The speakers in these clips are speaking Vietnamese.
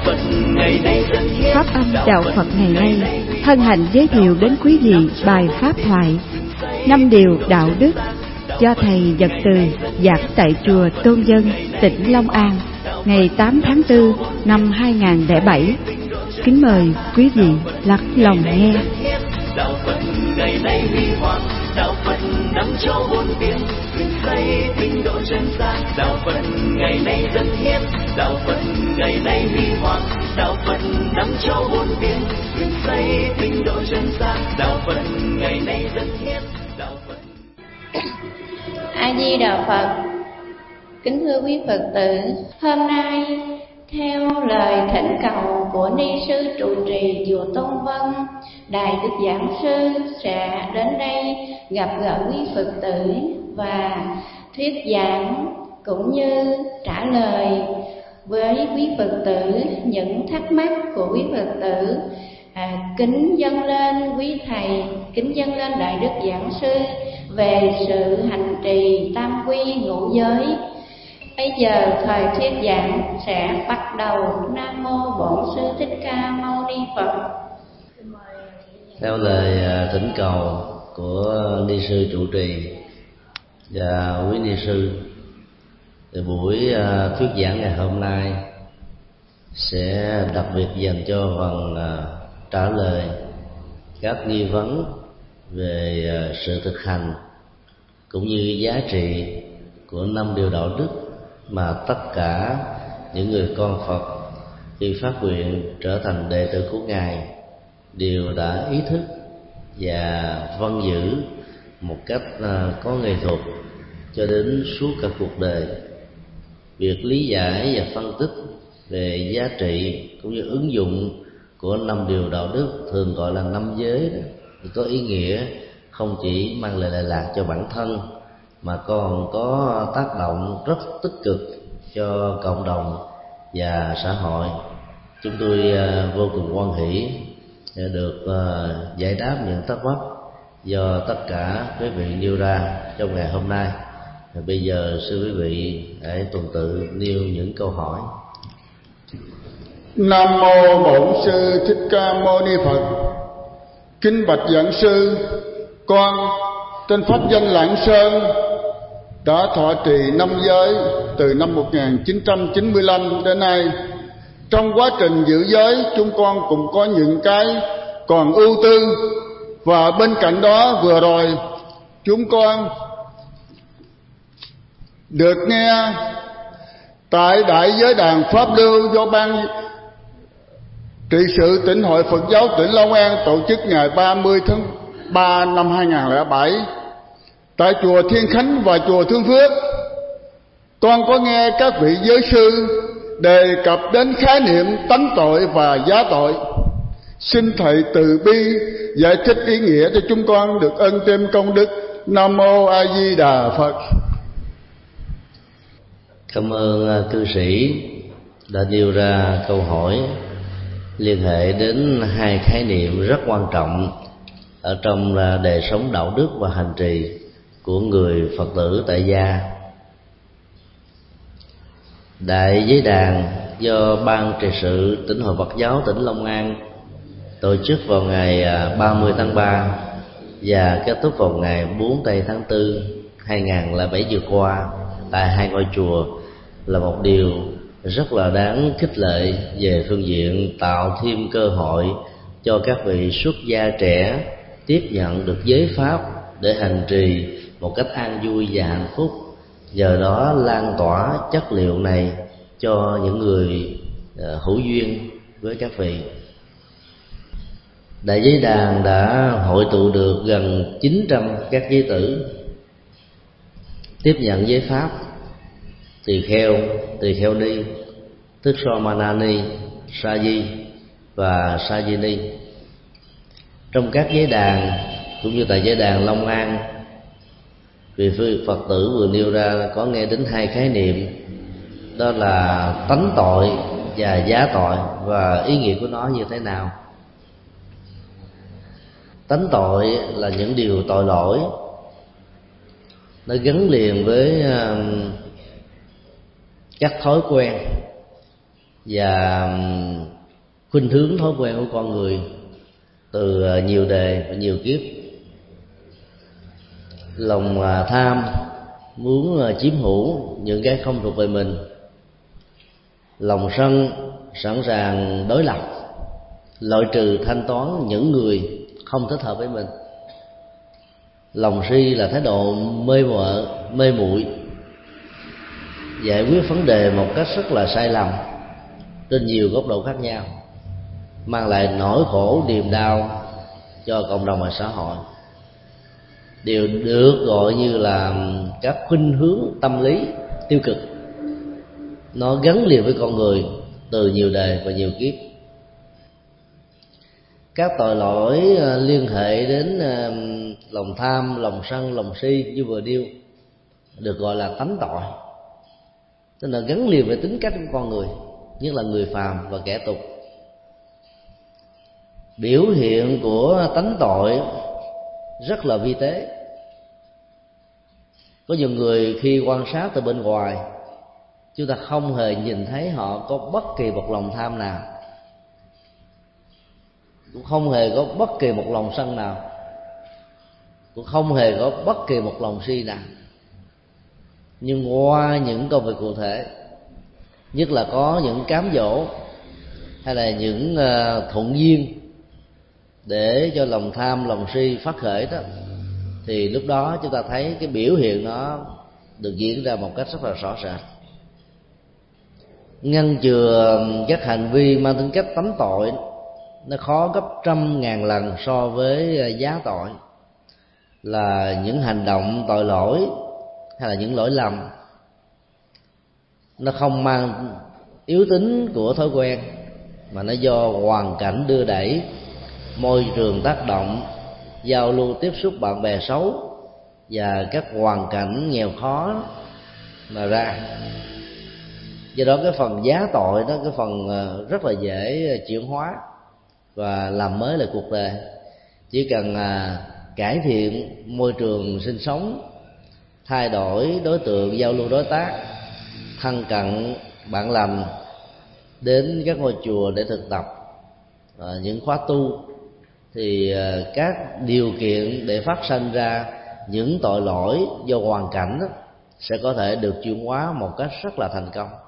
Pháp âm đạo Phật ngày nay hân hạnh giới thiệu đến quý vị bài pháp thoại 5 điều đạo đức do thầy Nhật Từ giảng tại chùa Tôn Dân, tỉnh Long An, ngày 8 tháng 4 năm 2007. Kính mời quý vị lắng lòng nghe. Đạo Phật ngày nay huy hoàng, đạo Phật năm châu bốn biển, khuyên xây tinh độ chân gian. Đạo Phật ngày nay dân hiến, đạo Phật ngày nay huy hoàng, đạo Phật năm châu bốn biển, khuyên xây tinh độ chân gian. Đạo Phật ngày nay dân hiến, đạo Phật. A Di Đà Phật. Kính thưa quý Phật tử, hôm nay theo lời thỉnh cầu của ni sư trụ trì chùa Tôn Vân, Đài Đức Giảng Sư sẽ đến đây gặp gỡ quý Phật tử và thuyết giảng cũng như trả lời với quý Phật tử những thắc mắc của quý Phật tử. Kính dâng lên quý thầy, kính dâng lên Đại Đức Giảng Sư về sự hành trì tam quy ngũ giới. Bây giờ thời thuyết giảng sẽ bắt đầu. Nam mô Bổn Sư Thích Ca Mâu Ni Phật. Theo lời thỉnh cầu của ni sư trụ trì và quý ni sư, thì buổi thuyết giảng ngày hôm nay sẽ đặc biệt dành cho phần trả lời các nghi vấn về sự thực hành cũng như giá trị của 5 điều đạo đức mà tất cả những người con Phật khi phát nguyện trở thành đệ tử của Ngài đều đã ý thức và vâng giữ một cách có nghệ thuật cho đến suốt cả cuộc đời. Việc lý giải và phân tích về giá trị cũng như ứng dụng của 5 điều đạo đức, thường gọi là 5 giới, thì có ý nghĩa không chỉ mang lại lợi lạc cho bản thân mà còn có tác động rất tích cực cho cộng đồng và xã hội. Chúng tôi vô cùng hoan hỷ được giải đáp những thắc mắc do tất cả quý vị nêu ra trong ngày hôm nay. Bây giờ xin quý vị hãy tuần tự nêu những câu hỏi. Nam mô Bổn Sư Thích Ca Mâu Ni Phật. Kính bạch giảng sư, con tên pháp danh Lạng Sơn, đã thọ trì 5 giới từ năm 1995 đến nay. Trong quá trình giữ giới, chúng con cũng có những cái còn ưu tư, và bên cạnh đó vừa rồi chúng con được nghe tại Đại Giới Đàn Pháp Lưu do Ban trị sự Tỉnh Hội Phật giáo tỉnh Long An tổ chức ngày 30 tháng 3 năm 2007 tại chùa Thiên Khánh và chùa Thương Phước. Con có nghe các vị giới sư đề cập đến khái niệm tánh tội và giá tội. Xin thầy từ bi giải thích ý nghĩa cho chúng con được ân thêm công đức. Nam mô A Di Đà Phật. Cảm ơn cư sĩ đã nêu ra câu hỏi liên hệ đến 2 khái niệm rất quan trọng ở trong đời sống đạo đức và hành trì của người Phật tử tại gia. Đại Giới Đàn do Ban trị sự Tỉnh Hội Phật giáo tỉnh Long An tổ chức vào ngày 30 tháng 3 và kết thúc vào ngày 4 tây tháng 4 2007 vừa qua tại 2 ngôi chùa là một điều rất là đáng khích lệ về phương diện tạo thêm cơ hội cho các vị xuất gia trẻ tiếp nhận được giới pháp để hành trì một cách an vui và hạnh phúc, nhờ đó lan tỏa chất liệu này cho những người hữu duyên với các vị. Đại Giới Đàn đã hội tụ được gần 900 các giới tử tiếp nhận giới pháp: tỳ kheo ni, tức Somanani, Sa Di và Sa Di Ni. Trong các giới đàn cũng như tại giới đàn Long An, vị Phật tử vừa nêu ra có nghe đến 2 khái niệm, đó là tánh tội và giá tội, và ý nghĩa của nó như thế nào. Tánh tội là những điều tội lỗi, nó gắn liền với các thói quen và khuynh hướng thói quen của con người từ nhiều đời và nhiều kiếp. Lòng tham muốn chiếm hữu những cái không thuộc về mình, lòng sân sẵn sàng đối lập, loại trừ thanh toán những người không thích hợp với mình. Lòng si là thái độ mê muội, giải quyết vấn đề một cách rất là sai lầm trên nhiều góc độ khác nhau, mang lại nỗi khổ niềm đau cho cộng đồng và xã hội, đều được gọi như là các khuynh hướng tâm lý tiêu cực. Nó gắn liền với con người từ nhiều đời và nhiều kiếp. Các tội lỗi liên hệ đến lòng tham, lòng sân, lòng si như vừa nêu được gọi là tánh tội, tức là gắn liền với tính cách của con người, nhất là người phàm và kẻ tục. Biểu hiện của tánh tội rất là vi tế. Có nhiều người khi quan sát từ bên ngoài, chúng ta không hề nhìn thấy họ có bất kỳ một lòng tham nào, cũng không hề có bất kỳ một lòng sân nào, cũng không hề có bất kỳ một lòng si nào. Nhưng qua những công việc cụ thể, nhất là có những cám dỗ hay là những thuận duyên để cho lòng tham, lòng si phát khởi đó, thì lúc đó chúng ta thấy cái biểu hiện nó được diễn ra một cách rất là rõ rệt. Ngăn chừa các hành vi mang tính cách tánh tội nó khó gấp trăm ngàn lần so với giá tội, là những hành động tội lỗi hay là những lỗi lầm nó không mang yếu tính của thói quen, mà nó do hoàn cảnh đưa đẩy, môi trường tác động, giao lưu tiếp xúc bạn bè xấu và các hoàn cảnh nghèo khó mà ra. Do đó cái phần giá tội đó, cái phần rất là dễ chuyển hóa và làm mới lại cuộc đời. Chỉ cần cải thiện môi trường sinh sống, thay đổi đối tượng giao lưu đối tác, thân cận bạn lành, đến các ngôi chùa để thực tập những khóa tu, thì các điều kiện để phát sinh ra những tội lỗi do hoàn cảnh sẽ có thể được chuyển hóa một cách rất là thành công.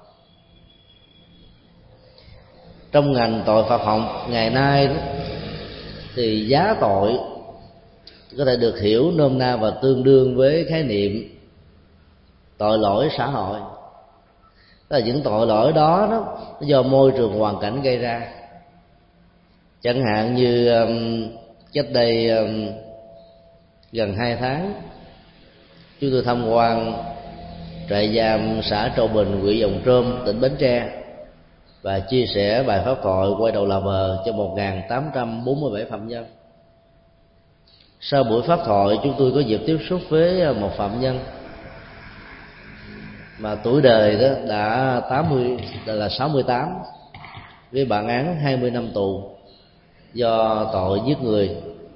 Trong ngành tội Phật học ngày nay đó, thì giá tội có thể được hiểu nôm na và tương đương với khái niệm tội lỗi xã hội. Tức là những tội lỗi đó do môi trường hoàn cảnh gây ra. Chẳng hạn như cách đây gần 2 tháng, chúng tôi tham quan trại giam xã Trâu Bình, huyện Giồng Trôm, tỉnh Bến Tre, và chia sẻ bài pháp thoại quay đầu là bờ cho 1.847 phạm nhân. Sau buổi pháp thoại, chúng tôi có dịp tiếp xúc với một phạm nhân mà tuổi đời đó đã 68, với bản án 20 năm tù do tội giết người.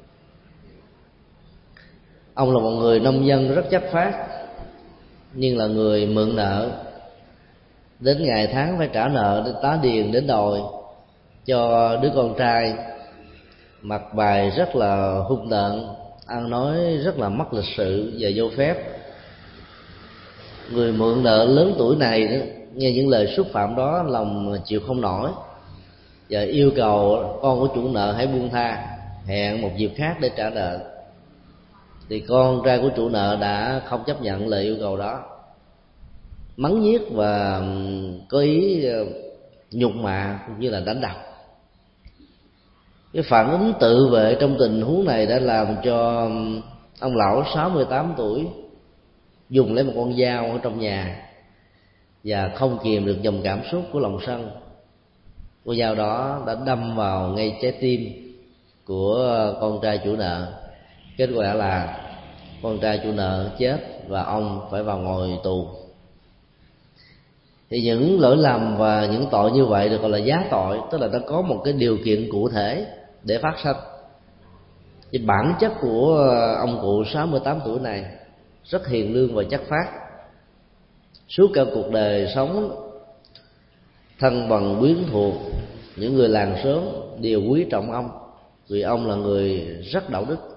Ông là một người nông dân rất chất phác, nhưng là người mượn nợ, đến ngày tháng phải trả nợ, đến tá điền đến đòi cho đứa con trai, mặc bài rất là hung tợn, ăn nói rất là mất lịch sự và vô phép. Người mượn nợ lớn tuổi này đó, nghe những lời xúc phạm đó, lòng chịu không nổi và yêu cầu con của chủ nợ hãy buông tha, hẹn một dịp khác để trả nợ. Thì con trai của chủ nợ đã không chấp nhận lời yêu cầu đó, mắng nhiếc và có ý nhục mạ cũng như là đánh đập. Cái phản ứng tự vệ trong tình huống này đã làm cho ông lão 68 tuổi dùng lấy một con dao ở trong nhà và không kìm được dòng cảm xúc của lòng sân. Con dao đó đã đâm vào ngay trái tim của con trai chủ nợ. Kết quả là con trai chủ nợ chết và ông phải vào ngồi tù. Thì những lỗi lầm và những tội như vậy được gọi là giá tội, tức là nó có một cái điều kiện cụ thể để phát sinh. Thì bản chất của ông cụ 68 tuổi này rất hiền lương và chất phác. Suốt cả cuộc đời sống thân bằng quyến thuộc, những người làng xóm đều quý trọng ông, vì ông là người rất đạo đức.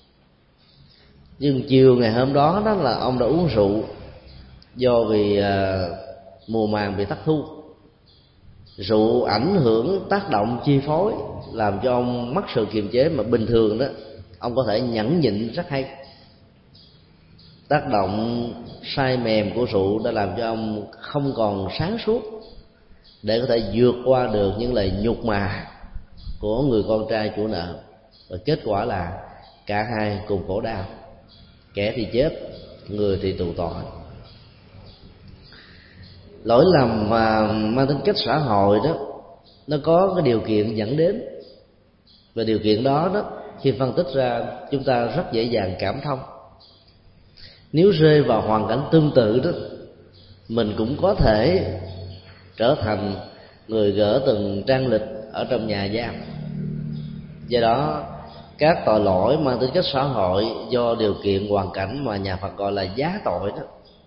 Nhưng chiều ngày hôm đó đó là ông đã uống rượu, do vì mùa màng bị thất thu. Rượu ảnh hưởng, tác động, chi phối, làm cho ông mất sự kiềm chế mà bình thường đó ông có thể nhẫn nhịn rất hay. Tác động say mềm của rượu đã làm cho ông không còn sáng suốt để có thể vượt qua được những lời nhục mạ của người con trai chủ nợ, và kết quả là cả hai cùng khổ đau, kẻ thì chết, người thì tù tội. Lỗi lầm mà mang tính cách xã hội đó, nó có cái điều kiện dẫn đến, và điều kiện đó khi phân tích ra chúng ta rất dễ dàng cảm thông. Nếu rơi vào hoàn cảnh tương tự đó, mình cũng có thể trở thành người gỡ từng trang lịch ở trong nhà giam. Do đó các tội lỗi mang tính chất xã hội do điều kiện hoàn cảnh mà nhà Phật gọi là giá tội đó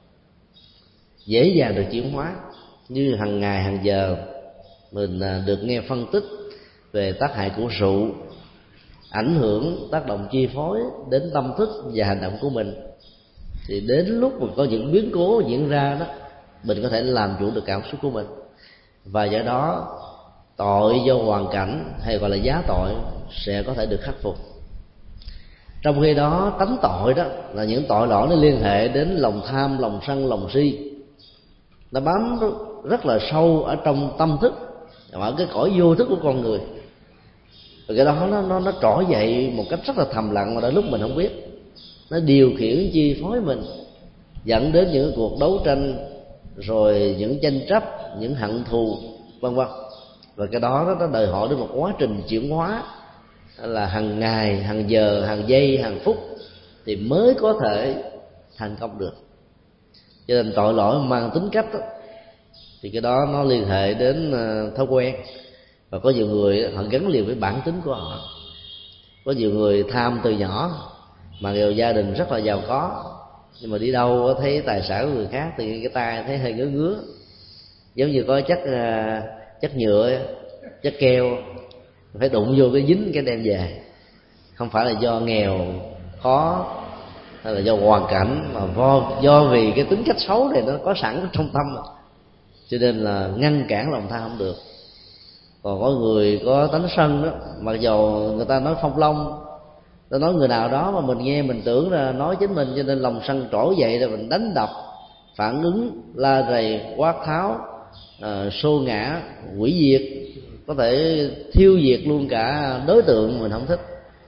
dễ dàng được chuyển hóa. Như hàng ngày hàng giờ mình được nghe phân tích về tác hại của rượu, ảnh hưởng, tác động, chi phối đến tâm thức và hành động của mình, thì đến lúc mà có những biến cố diễn ra đó, mình có thể làm chủ được cảm xúc của mình, và do đó tội do hoàn cảnh hay gọi là giá tội sẽ có thể được khắc phục. Trong khi đó tánh tội đó là những tội lỗi nó liên hệ đến lòng tham, lòng sân, lòng si, nó bám rất là sâu ở trong tâm thức, ở cái cõi vô thức của con người, và cái đó nó trỗi dậy một cách rất là thầm lặng mà đôi lúc mình không biết. Nó điều khiển, chi phối mình, dẫn đến những cuộc đấu tranh, rồi những tranh chấp, những hận thù, vân vân. Và cái đó nó đòi hỏi đến một quá trình chuyển hóa là hàng ngày, hàng giờ, hàng giây, hàng phút thì mới có thể thành công được. Cho nên tội lỗi mang tính cách đó, thì cái đó nó liên hệ đến thói quen, và có nhiều người họ gắn liền với bản tính của họ. Có nhiều người tham từ nhỏ, mà dù gia đình rất là giàu có, nhưng mà đi đâu thấy tài sản của người khác thì cái tay thấy hơi ngứa ngứa, giống như có chất nhựa, chất keo, phải đụng vô cái dính cái đem về. Không phải là do nghèo khó hay là do hoàn cảnh, mà do vì cái tính cách xấu này nó có sẵn trong tâm, cho nên là ngăn cản lòng tham không được. Còn có người có tánh sân đó, mặc dù người ta nói phong long, ta nói người nào đó mà mình nghe mình tưởng là nói chính mình, cho nên lòng sân trỗi dậy rồi mình đánh đập, phản ứng, la rầy, quát tháo, xô ngã, hủy diệt, có thể thiêu diệt luôn cả đối tượng mình không thích.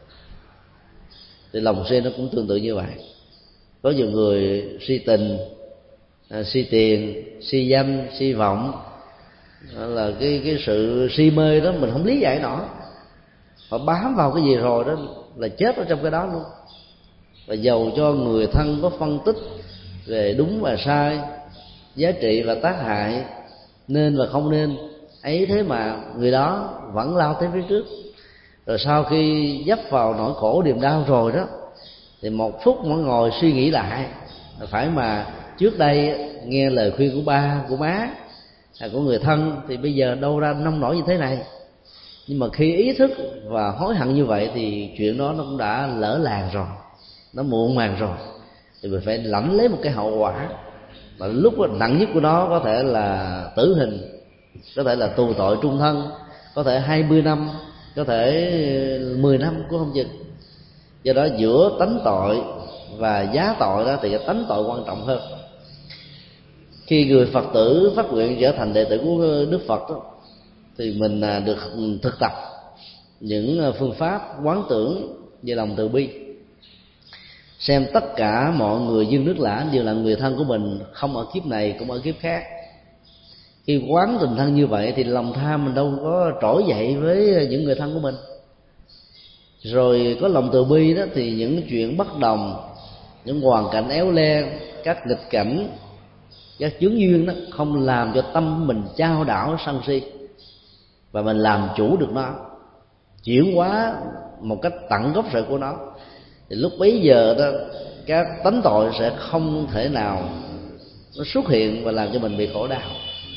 Thì lòng si nó cũng tương tự như vậy. Có nhiều người si tình, si tiền, si danh, si vọng, là cái sự si mê đó mình không lý giải nổi. Họ bám vào cái gì rồi đó là chết ở trong cái đó luôn. Và dầu cho người thân có phân tích về đúng và sai, giá trị và tác hại, nên và không nên ấy, thế mà người đó vẫn lao tới phía trước. Rồi sau khi dấp vào nỗi khổ niềm đau rồi đó, thì một phút mới ngồi suy nghĩ lại, phải mà trước đây nghe lời khuyên của ba, của má, của người thân, thì bây giờ đâu ra nông nổi như thế này. Nhưng mà khi ý thức và hối hận như vậy thì chuyện đó nó cũng đã lỡ làng rồi, nó muộn màng rồi. Thì mình phải lãnh lấy một cái hậu quả, mà lúc nặng nhất của nó có thể là tử hình, có thể là tù tội trung thân, có thể 20 năm, có thể 10 năm cũng không chừng. Do đó giữa tánh tội và giá tội đó thì cái tánh tội quan trọng hơn. Khi người Phật tử phát nguyện trở thành đệ tử của Đức Phật đó, thì mình được thực tập những phương pháp quán tưởng về lòng từ bi, xem tất cả mọi người dân nước lã đều là người thân của mình, không ở kiếp này cũng ở kiếp khác. Khi quán tình thân như vậy thì lòng tham mình đâu có trỗi dậy với những người thân của mình. Rồi có lòng từ bi đó thì những chuyện bất đồng, những hoàn cảnh éo le, các nghịch cảnh, các chướng duyên đó không làm cho tâm mình chao đảo sân si, và mình làm chủ được nó, chuyển hóa một cách tận gốc rễ của nó. Thì lúc bấy giờ đó các tánh tội sẽ không thể nào nó xuất hiện và làm cho mình bị khổ đau.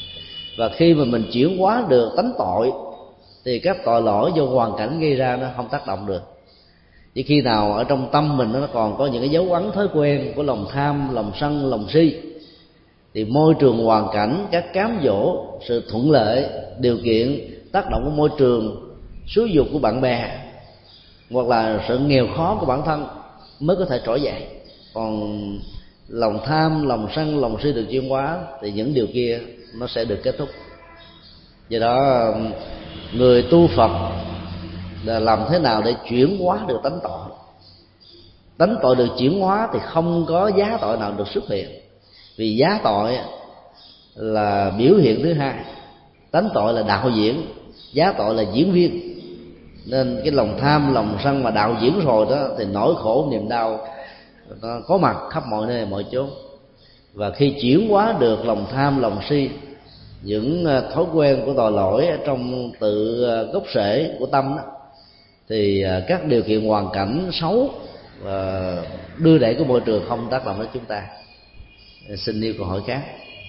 Và khi mà mình chuyển hóa được tánh tội thì các tội lỗi do hoàn cảnh gây ra nó không tác động được. Chỉ khi nào ở trong tâm mình nó còn có những cái dấu ấn thói quen của lòng tham, lòng sân, lòng si, thì môi trường hoàn cảnh, các cám dỗ, sự thuận lợi, điều kiện, tác động của môi trường, xúi dục của bạn bè, hoặc là sự nghèo khó của bản thân mới có thể trỗi dậy. Còn lòng tham, lòng sân, lòng si được chuyển hóa thì những điều kia nó sẽ được kết thúc. Do đó người tu Phật là làm thế nào để chuyển hóa được tánh tội. Tánh tội được chuyển hóa thì không có giá tội nào được xuất hiện, vì giá tội là biểu hiện thứ hai, tánh tội là đạo diễn, giá tội là diễn viên. Nên cái lòng tham, lòng sân mà đạo diễn rồi đó thì nỗi khổ niềm đau nó có mặt khắp mọi nơi mọi chốn. Và khi chuyển hóa được lòng tham, lòng si, những thói quen của tội lỗi trong tự gốc rễ của tâm đó, thì các điều kiện hoàn cảnh xấu và đưa đẩy của môi trường không tác động đến chúng ta. Xin yêu câu hỏi khác.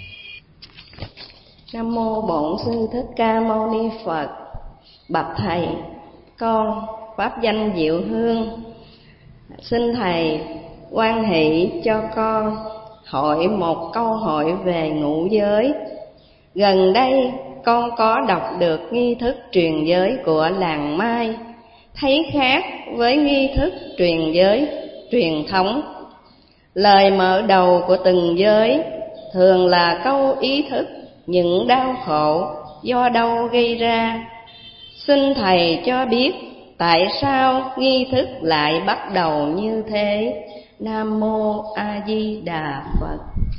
Nam mô Bổn Sư Thích Ca Mâu Ni Phật. Bạch thầy, con pháp danh Diệu Hương, xin thầy hoan hỷ cho con hỏi một câu hỏi về ngũ giới. Gần đây con có đọc được nghi thức truyền giới của làng Mai, thấy khác với nghi thức truyền giới truyền thống. Lời mở đầu của từng giới thường là câu ý thức những đau khổ do đâu gây ra. Xin thầy cho biết tại sao nghi thức lại bắt đầu như thế. Nam mô A Di Đà Phật.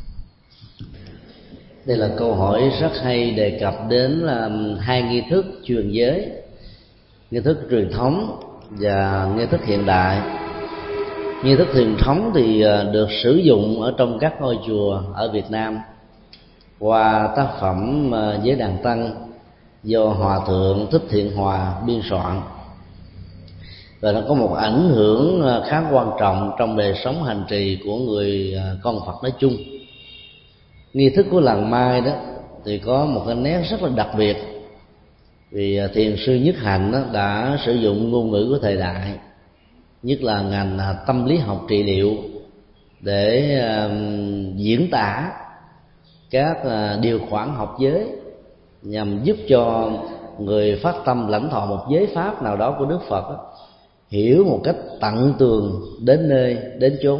Đây là câu hỏi rất hay, đề cập đến là hai nghi thức truyền giới: nghi thức truyền thống và nghi thức hiện đại. Nghi thức truyền thống thì được sử dụng ở trong các ngôi chùa ở Việt Nam qua tác phẩm Giới Đàn Tăng do Hòa Thượng Thích Thiện Hòa biên soạn, và nó có một ảnh hưởng khá quan trọng trong đời sống hành trì của người con Phật nói chung. Nghi thức của làng Mai đó thì có một cái nét rất là đặc biệt, vì thiền sư Nhất Hạnh đó đã sử dụng ngôn ngữ của thời đại, nhất là ngành tâm lý học trị liệu, để diễn tả các điều khoản học giới nhằm giúp cho người phát tâm lãnh thọ một giới pháp nào đó của Đức Phật đó, hiểu một cách tận tường đến nơi đến chốn.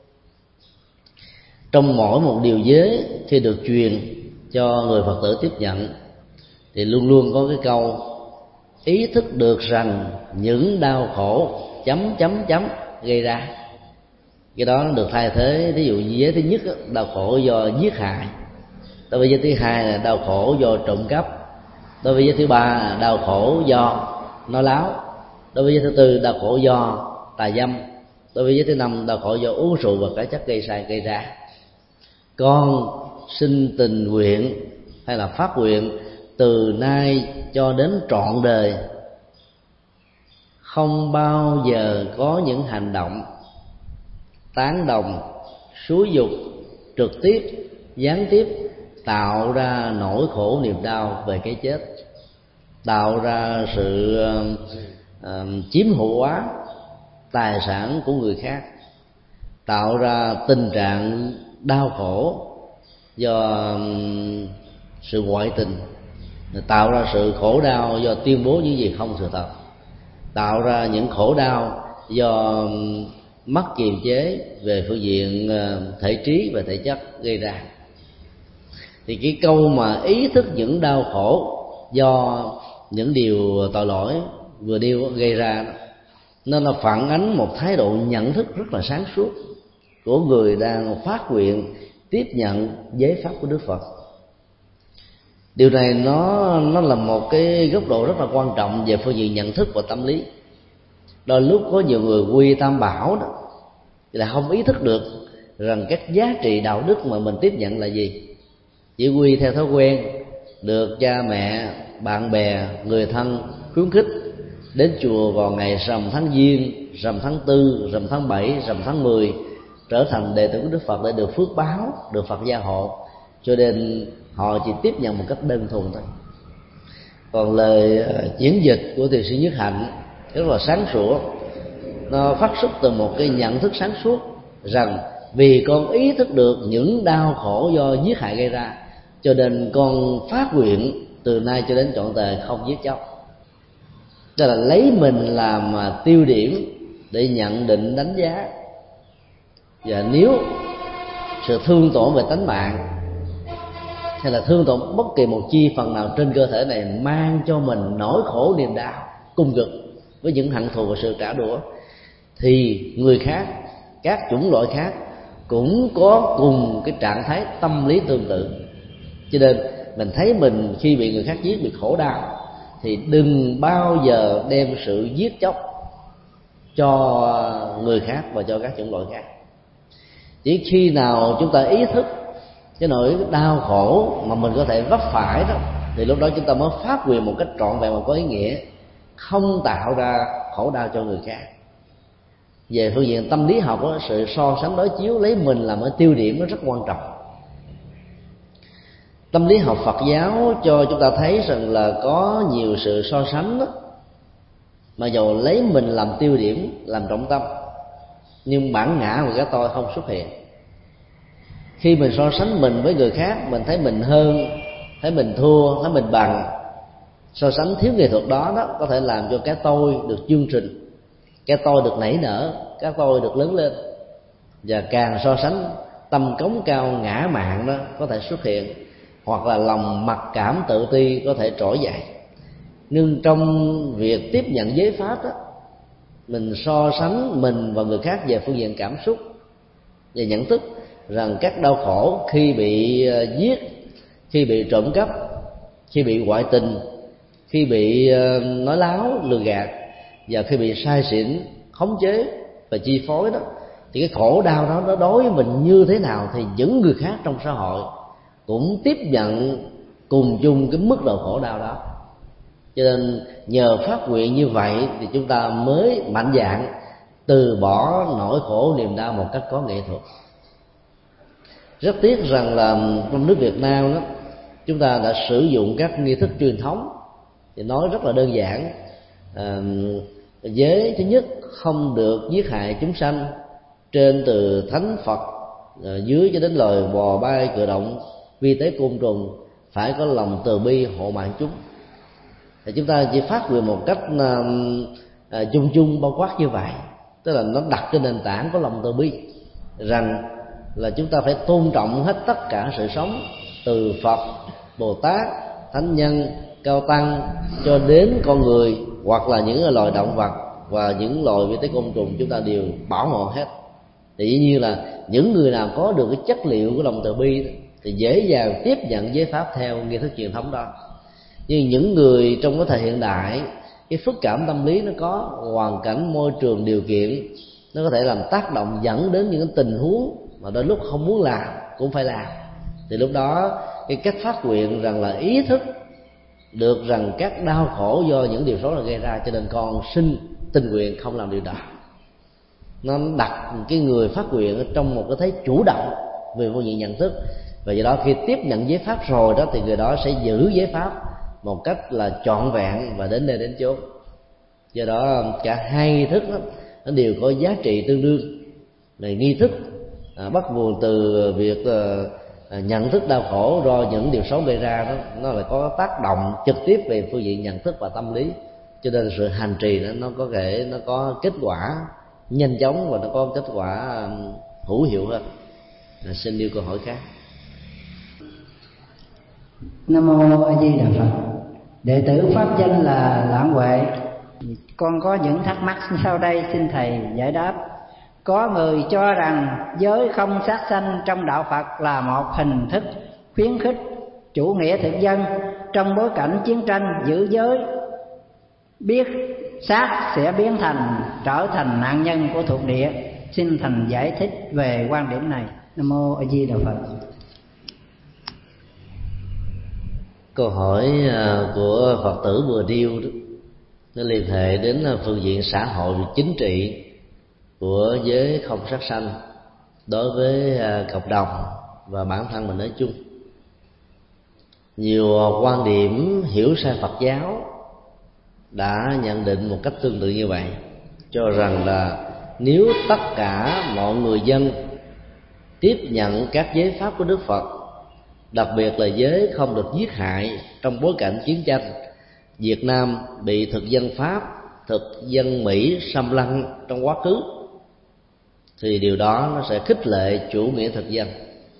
Trong mỗi một điều giới khi được truyền cho người Phật tử tiếp nhận thì luôn luôn có cái câu ý thức được rằng những đau khổ ... gây ra. Cái đó nó được thay thế, ví dụ như giới thứ nhất đau khổ do giết hại, đối với giới thứ hai là đau khổ do trộm cắp, đối với giới thứ ba là đau khổ do nói láo, đối với giới thứ tư đau khổ do tà dâm, đối với giới thứ năm đau khổ do uống rượu và các chất gây sai gây ra. Con xin tình nguyện hay là phát nguyện từ nay cho đến trọn đời không bao giờ có những hành động tán đồng, xúi dục, trực tiếp, gián tiếp tạo ra nỗi khổ niềm đau về cái chết, tạo ra sự chiếm hữu hóa tài sản của người khác, tạo ra tình trạng đau khổ do sự ngoại tình, tạo ra sự khổ đau do tuyên bố những gì không sự thật, tạo ra những khổ đau do mất kiềm chế về phương diện thể trí và thể chất gây ra. Thì cái câu mà ý thức những đau khổ do những điều tội lỗi vừa nêu gây ra đó, nó là phản ánh một thái độ nhận thức rất là sáng suốt của người đang phát nguyện tiếp nhận giới pháp của Đức Phật. Điều này nó là một cái góc độ rất là quan trọng về phương diện nhận thức và tâm lý. Đôi lúc có nhiều người quy tam bảo đó thì là không ý thức được rằng các giá trị đạo đức mà mình tiếp nhận là gì, chỉ quy theo thói quen, được cha mẹ, bạn bè, người thân khuyến khích đến chùa vào ngày rằm tháng Giêng, rằm tháng 4, rằm tháng 7, rằm tháng 10 trở thành đệ tử của Đức Phật để được phước báo, được Phật gia hộ. Cho nên họ chỉ tiếp nhận một cách đơn thuần thôi. Còn lời diễn dịch của thiền sư Nhất Hạnh rất là sáng sủa, nó phát xuất từ một cái nhận thức sáng suốt rằng vì con ý thức được những đau khổ do giết hại gây ra, cho nên con phát nguyện từ nay cho đến trọn đời không giết chóc. Tức là lấy mình làm tiêu điểm để nhận định đánh giá, và nếu sự thương tổn về tánh mạng hay là thương tổn bất kỳ một chi phần nào trên cơ thể này mang cho mình nỗi khổ niềm đau cùng cực với những hận thù và sự trả đũa, thì người khác, các chủng loại khác cũng có cùng cái trạng thái tâm lý tương tự. Cho nên mình thấy mình khi bị người khác giết bị khổ đau thì đừng bao giờ đem sự giết chóc cho người khác và cho các chủng loại khác. Chỉ khi nào chúng ta ý thức cái nỗi đau khổ mà mình có thể vấp phải đó, thì lúc đó chúng ta mới phát nguyện một cách trọn vẹn và có ý nghĩa, không tạo ra khổ đau cho người khác. Về phương diện tâm lý học đó, sự so sánh đối chiếu lấy mình làm cái tiêu điểm nó rất quan trọng. Tâm lý học Phật giáo cho chúng ta thấy rằng là có nhiều sự so sánh đó, mà dầu lấy mình làm tiêu điểm, làm trọng tâm, nhưng bản ngã của cái tôi không xuất hiện. Khi mình so sánh mình với người khác, mình thấy mình hơn, thấy mình thua, thấy mình bằng. So sánh thiếu nghệ thuật đó có thể làm cho cái tôi được chương trình, cái tôi được nảy nở, cái tôi được lớn lên. Và càng so sánh, tâm cống cao ngã mạn đó có thể xuất hiện, hoặc là lòng mặc cảm tự ti có thể trỗi dậy. Nhưng trong việc tiếp nhận giới pháp đó, mình so sánh mình và người khác về phương diện cảm xúc và nhận thức rằng các đau khổ khi bị giết, khi bị trộm cắp, khi bị ngoại tình, khi bị nói láo lừa gạt, và khi bị sai xỉn khống chế và chi phối đó, thì cái khổ đau đó nó đối với mình như thế nào thì những người khác trong xã hội cũng tiếp nhận cùng chung cái mức độ khổ đau đó. Cho nên nhờ phát nguyện như vậy thì chúng ta mới mạnh dạn từ bỏ nỗi khổ niềm đau một cách có nghệ thuật. Rất tiếc rằng là trong nước Việt Nam đó, chúng ta đã sử dụng các nghi thức truyền thống, thì nói rất là đơn giản. Giới thứ nhất không được giết hại chúng sanh, trên từ thánh Phật, dưới cho đến loài bò bay cựa động, vi tế côn trùng, phải có lòng từ bi hộ mạng chúng. Thì chúng ta chỉ phát nguyện một cách chung chung bao quát như vậy, tức là nó đặt trên nền tảng của lòng từ bi, rằng là chúng ta phải tôn trọng hết tất cả sự sống, từ Phật, Bồ Tát, thánh nhân, cao tăng cho đến con người, hoặc là những loài động vật và những loài vi tế côn trùng, chúng ta đều bảo hộ hết. Thì dĩ nhiên là những người nào có được cái chất liệu của lòng từ bi thì dễ dàng tiếp nhận giới pháp theo nghi thức truyền thống đó. Nhưng những người trong cái thời hiện đại, cái phức cảm tâm lý nó có, hoàn cảnh, môi trường, điều kiện nó có thể làm tác động dẫn đến những tình huống mà đôi lúc không muốn làm cũng phải làm. Thì lúc đó cái cách phát nguyện rằng là ý thức được rằng các đau khổ do những điều xấu là gây ra, cho nên con xin tình nguyện không làm điều đó. Nó đặt cái người phát nguyện trong một cái thế chủ động về phương diện nhận thức, và do đó khi tiếp nhận giới pháp rồi đó thì người đó sẽ giữ giới pháp một cách là trọn vẹn và đến nơi đến chốn. Do đó cả hai nghi thức đó, nó đều có giá trị tương đương. Này nghi thức bắt nguồn từ việc nhận thức đau khổ do những điều xấu gây ra đó, nó lại có tác động trực tiếp về phương diện nhận thức và tâm lý. Cho nên sự hành trì đó, nó có thể nó có kết quả nhanh chóng và nó có kết quả hữu hiệu hơn. Xin yêu câu hỏi khác. Nam mô A Di Đà Phật. Đệ tử pháp danh là Lãng Huệ. Con có những thắc mắc sau đây xin thầy giải đáp. Có người cho rằng giới không sát sanh trong đạo Phật là một hình thức khuyến khích chủ nghĩa thực dân trong bối cảnh chiến tranh giữ giới, biết sát sẽ trở thành nạn nhân của thuộc địa. Xin thành giải thích về quan điểm này. Nam mô A Di Đà Phật. Câu hỏi của Phật tử vừa nêu nó liên hệ đến phương diện xã hội chính trị của giới không sát sanh đối với cộng đồng và bản thân mình nói chung. Nhiều quan điểm hiểu sai Phật giáo đã nhận định một cách tương tự như vậy, cho rằng là nếu tất cả mọi người dân tiếp nhận các giới pháp của Đức Phật, đặc biệt là giới không được giết hại trong bối cảnh chiến tranh, Việt Nam bị thực dân Pháp, thực dân Mỹ xâm lăng trong quá khứ, thì điều đó nó sẽ khích lệ chủ nghĩa thực dân.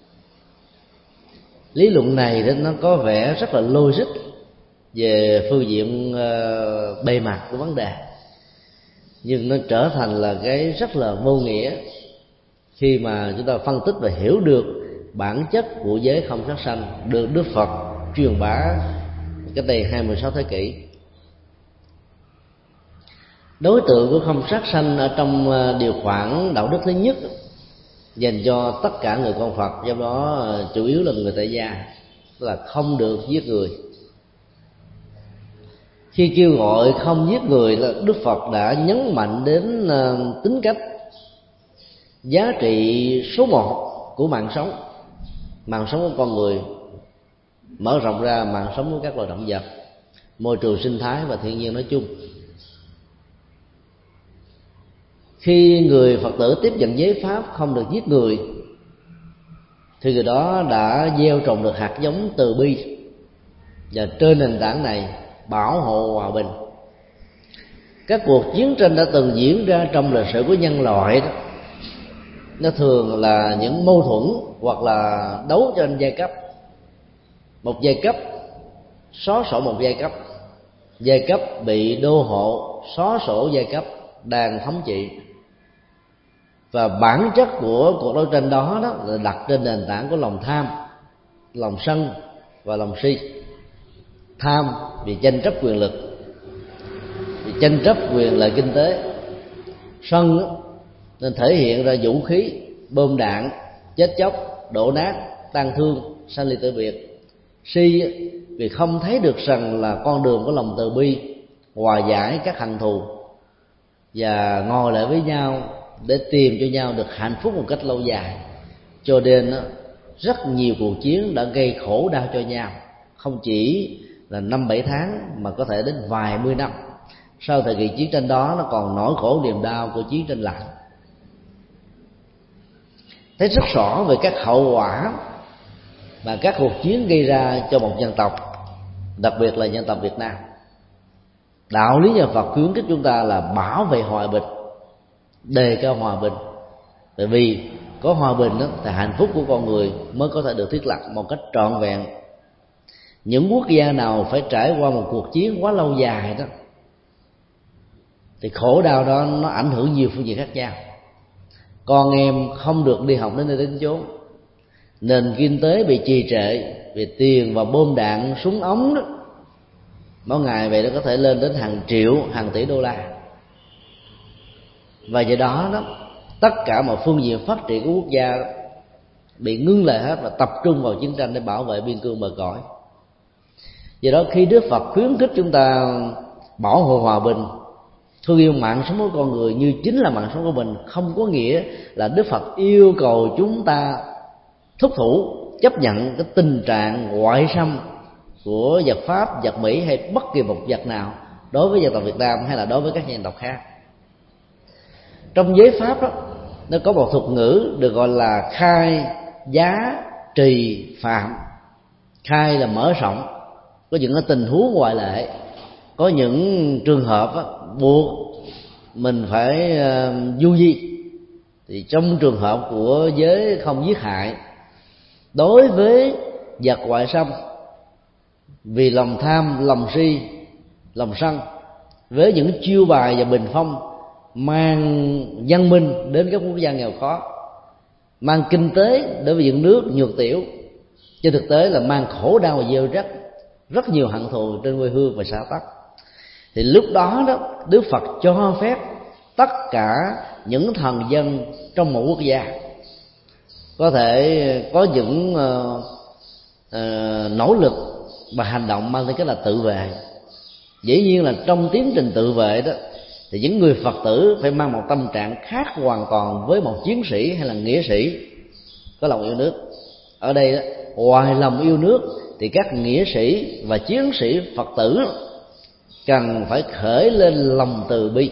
Lý luận này nó có vẻ rất là logic về phương diện bề mặt của vấn đề, nhưng nó trở thành là cái rất là vô nghĩa khi mà chúng ta phân tích và hiểu được bản chất của giới không sát sanh được Đức Phật truyền bá cách đây 26 thế kỷ. Đối tượng của không sát sanh ở trong điều khoản đạo đức thứ nhất dành cho tất cả người con Phật, trong đó chủ yếu là người tại gia, là không được giết người. Khi kêu gọi không giết người, là Đức Phật đã nhấn mạnh đến tính cách giá trị số một của mạng sống của con người, mở rộng ra mạng sống của các loài động vật, môi trường sinh thái và thiên nhiên nói chung. Khi người Phật tử tiếp nhận giới pháp không được giết người, thì người đó đã gieo trồng được hạt giống từ bi, và trên nền tảng này bảo hộ hòa bình. Các cuộc chiến tranh đã từng diễn ra trong lịch sử của nhân loại đó, nó thường là những mâu thuẫn hoặc là đấu tranh giai cấp. Một giai cấp xóa sổ một giai cấp bị đô hộ xóa sổ giai cấp đang thống trị. Và bản chất của cuộc đấu tranh đó là đặt trên nền tảng của lòng tham, lòng sân và lòng si. Tham vì tranh chấp quyền lực, vì tranh chấp quyền lợi kinh tế. Sân nên thể hiện ra vũ khí, bom đạn, chết chóc, đổ nát, tang thương, sanh ly tử biệt. Si vì không thấy được rằng là con đường của lòng từ bi, hòa giải các hận thù và ngồi lại với nhau để tìm cho nhau được hạnh phúc một cách lâu dài. Cho nên rất nhiều cuộc chiến đã gây khổ đau cho nhau, không chỉ là 5-7 tháng mà có thể đến vài mươi năm. Sau thời kỳ chiến tranh đó nó còn nỗi khổ niềm đau của chiến tranh lạnh. Thấy rất rõ về các hậu quả mà các cuộc chiến gây ra cho một dân tộc, đặc biệt là dân tộc Việt Nam. Đạo lý nhà Phật khuyến khích chúng ta là bảo vệ hòa bình, đề cao hòa bình. Bởi vì có hòa bình đó, thì hạnh phúc của con người mới có thể được thiết lập một cách trọn vẹn. Những quốc gia nào phải trải qua một cuộc chiến quá lâu dài đó, thì khổ đau đó nó ảnh hưởng nhiều phương diện khác nhau. Con em không được đi học đến nơi đến chốn, nền kinh tế bị trì trệ về tiền và bom đạn, súng ống đó, mỗi ngày vậy nó có thể lên đến hàng triệu, hàng tỷ đô la. Và do đó tất cả mọi phương diện phát triển của quốc gia bị ngưng lại hết và tập trung vào chiến tranh để bảo vệ biên cương bờ cõi. Do đó khi Đức Phật khuyến khích chúng ta bảo hộ hòa bình, thương yêu mạng sống của con người như chính là mạng sống của mình, không có nghĩa là Đức Phật yêu cầu chúng ta thúc thủ chấp nhận cái tình trạng ngoại xâm của vật Pháp, vật Mỹ hay bất kỳ một vật nào đối với dân tộc Việt Nam hay là đối với các dân tộc khác. Trong giới Pháp đó, nó có một thuật ngữ được gọi là khai, giá, trì, phạm. Khai là mở rộng, có những cái tình huống ngoại lệ, có những trường hợp buộc mình phải du di. Thì trong trường hợp của giới không giết hại, đối với vật ngoại xâm vì lòng tham, lòng si, lòng sân, với những chiêu bài và bình phong mang văn minh đến các quốc gia nghèo khó, mang kinh tế đối với những nước nhược tiểu, trên thực tế là mang khổ đau và gieo rắc rất nhiều hận thù trên quê hương và xã tắc. Thì lúc đó Đức Phật cho phép tất cả những thần dân trong một quốc gia có thể có những nỗ lực và hành động mang tính cách là tự vệ. Dĩ nhiên là trong tiến trình tự vệ đó thì những người Phật tử phải mang một tâm trạng khác hoàn toàn với một chiến sĩ hay là nghĩa sĩ có lòng yêu nước. Ở đây đó, ngoài lòng yêu nước thì các nghĩa sĩ và chiến sĩ Phật tử cần phải khởi lên lòng từ bi.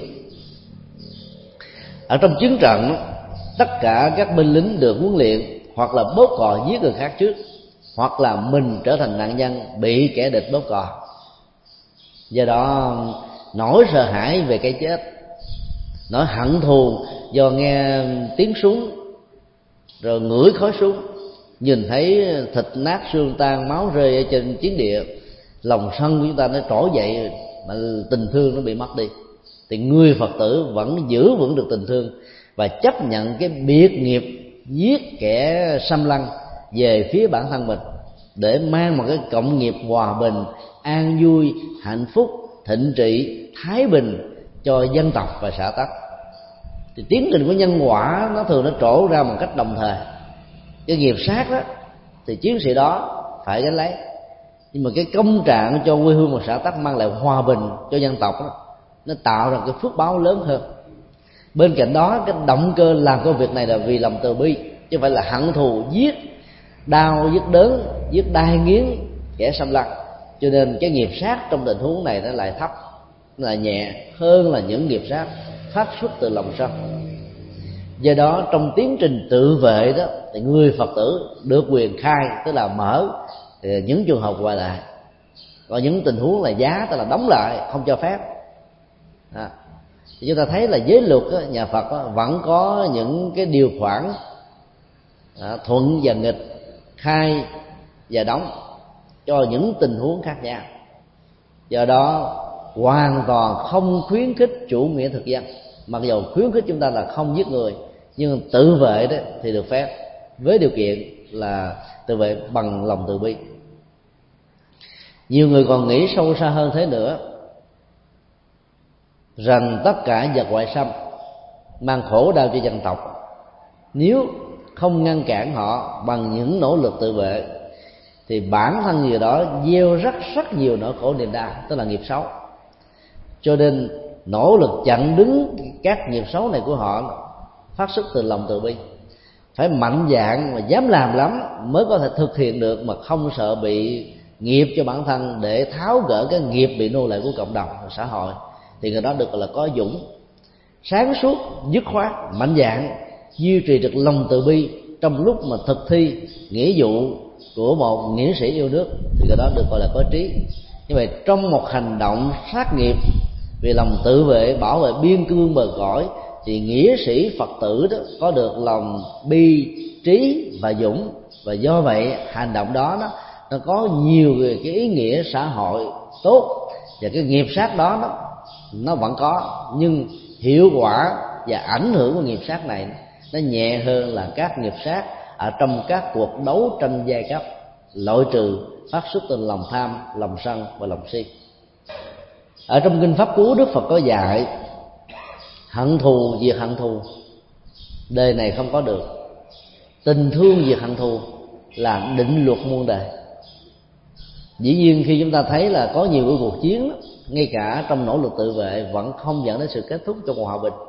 Ở trong chiến trận, tất cả các binh lính được huấn luyện hoặc là bóp cò giết người khác trước, hoặc là mình trở thành nạn nhân bị kẻ địch bóp cò. Do đó nỗi sợ hãi về cái chết, nỗi hận thù do nghe tiếng súng rồi ngửi khói súng, nhìn thấy thịt nát xương tan máu rơi ở trên chiến địa, lòng sân của chúng ta nó trỗi dậy mà tình thương nó bị mất đi. Thì người Phật tử vẫn giữ vững được tình thương và chấp nhận cái biệt nghiệp giết kẻ xâm lăng về phía bản thân mình, để mang một cái cộng nghiệp hòa bình, an vui, hạnh phúc, thịnh trị, thái bình cho dân tộc và xã tắc. Thì tiến trình của nhân quả nó thường nó trổ ra một cách đồng thời. Cái nghiệp sát đó thì chiến sĩ đó phải gánh lấy, nhưng mà cái công trạng cho quê hương và xã tắc mang lại hòa bình cho dân tộc đó, nó tạo ra cái phước báo lớn hơn. Bên cạnh đó, cái động cơ làm công việc này là vì lòng từ bi, chứ không phải là hận thù giết đau, giết đớn, giết đai nghiến kẻ xâm lăng. Cho nên cái nghiệp sát trong tình huống này nó lại thấp, nó là nhẹ hơn là những nghiệp sát phát xuất từ lòng sân. Do đó trong tiến trình tự vệ đó thì người Phật tử được quyền khai, tức là mở những trường hợp ngoại lệ, còn những tình huống là giá, tức là đóng lại không cho phép. Thì chúng ta thấy là giới luật đó, nhà Phật đó, vẫn có những cái điều khoản thuận và nghịch, khai và đóng cho những tình huống khác nhau. Do đó hoàn toàn không khuyến khích chủ nghĩa thực dân, mặc dù khuyến khích chúng ta là không giết người, nhưng tự vệ đó thì được phép, với điều kiện là tự vệ bằng lòng từ bi. Nhiều người còn nghĩ sâu xa hơn thế nữa, rằng tất cả vật ngoại xâm mang khổ đau cho dân tộc, nếu không ngăn cản họ bằng những nỗ lực tự vệ thì bản thân người đó gieo rất nhiều nỗi khổ niềm đau, tức là nghiệp xấu. Cho nên nỗ lực chặn đứng các nghiệp xấu này của họ phát xuất từ lòng từ bi, phải mạnh dạn và dám làm lắm mới có thể thực hiện được, mà không sợ bị nghiệp cho bản thân, để tháo gỡ cái nghiệp bị nô lệ của cộng đồng và xã hội. Thì người đó được gọi là có dũng, sáng suốt, dứt khoát, mạnh dạn, duy trì được lòng từ bi trong lúc mà thực thi nghĩa vụ của một nghĩa sĩ yêu nước, thì người đó được gọi là có trí. Như vậy trong một hành động sát nghiệp vì lòng tự vệ, bảo vệ biên cương bờ cõi, thì nghĩa sĩ Phật tử đó có được lòng bi, trí và dũng, và do vậy hành động đó nó có nhiều cái ý nghĩa xã hội tốt, và cái nghiệp sát đó nó vẫn có, nhưng hiệu quả và ảnh hưởng của nghiệp sát này nó nhẹ hơn là các nghiệp sát ở trong các cuộc đấu tranh giai cấp, loại trừ phát xuất từ lòng tham, lòng sân và lòng si. Ở trong kinh Pháp Cú, Đức Phật có dạy hận thù diệt hận thù đời này không có được, tình thương diệt hận thù là định luật muôn đời. Dĩ nhiên khi chúng ta thấy là có nhiều cái cuộc chiến, ngay cả trong nỗ lực tự vệ, vẫn không dẫn đến sự kết thúc trong một hòa bình.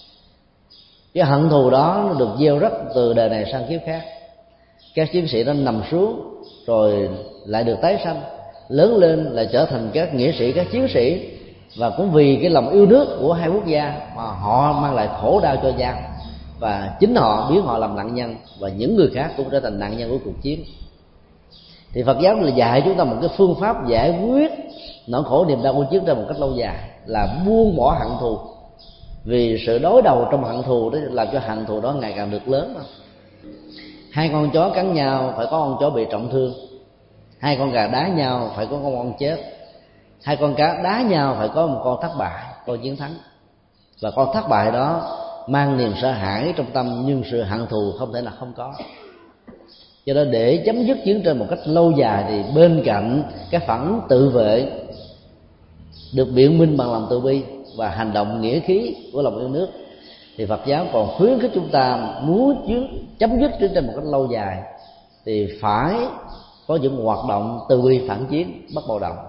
Cái hận thù đó nó được gieo rắc từ đời này sang kiếp khác. Các chiến sĩ đó nằm xuống rồi lại được tái sanh, lớn lên lại trở thành các nghĩa sĩ, các chiến sĩ, và cũng vì cái lòng yêu nước của hai quốc gia mà họ mang lại khổ đau cho nhau, và chính họ biến họ làm nạn nhân, và những người khác cũng trở thành nạn nhân của cuộc chiến. Thì Phật giáo là dạy chúng ta một cái phương pháp giải quyết nỗi khổ niềm đau của chiến tranh một cách lâu dài, là buông bỏ hận thù. Vì sự đối đầu trong hận thù đó làm cho hận thù đó ngày càng được lớn. Hai con chó cắn nhau phải có con chó bị trọng thương, hai con gà đá nhau phải có con chết, hai con cá đá nhau phải có một con thất bại, con chiến thắng. Và con thất bại đó mang niềm sợ hãi trong tâm, nhưng sự hận thù không thể nào không có. Do đó để chấm dứt chiến tranh một cách lâu dài, thì bên cạnh các phản ứng tự vệ được biện minh bằng lòng từ bi và hành động nghĩa khí của lòng yêu nước, thì Phật giáo còn khuyến khích chúng ta muốn chấm dứt chiến tranh một cách lâu dài thì phải có những hoạt động từ bi phản chiến bắt đầu động.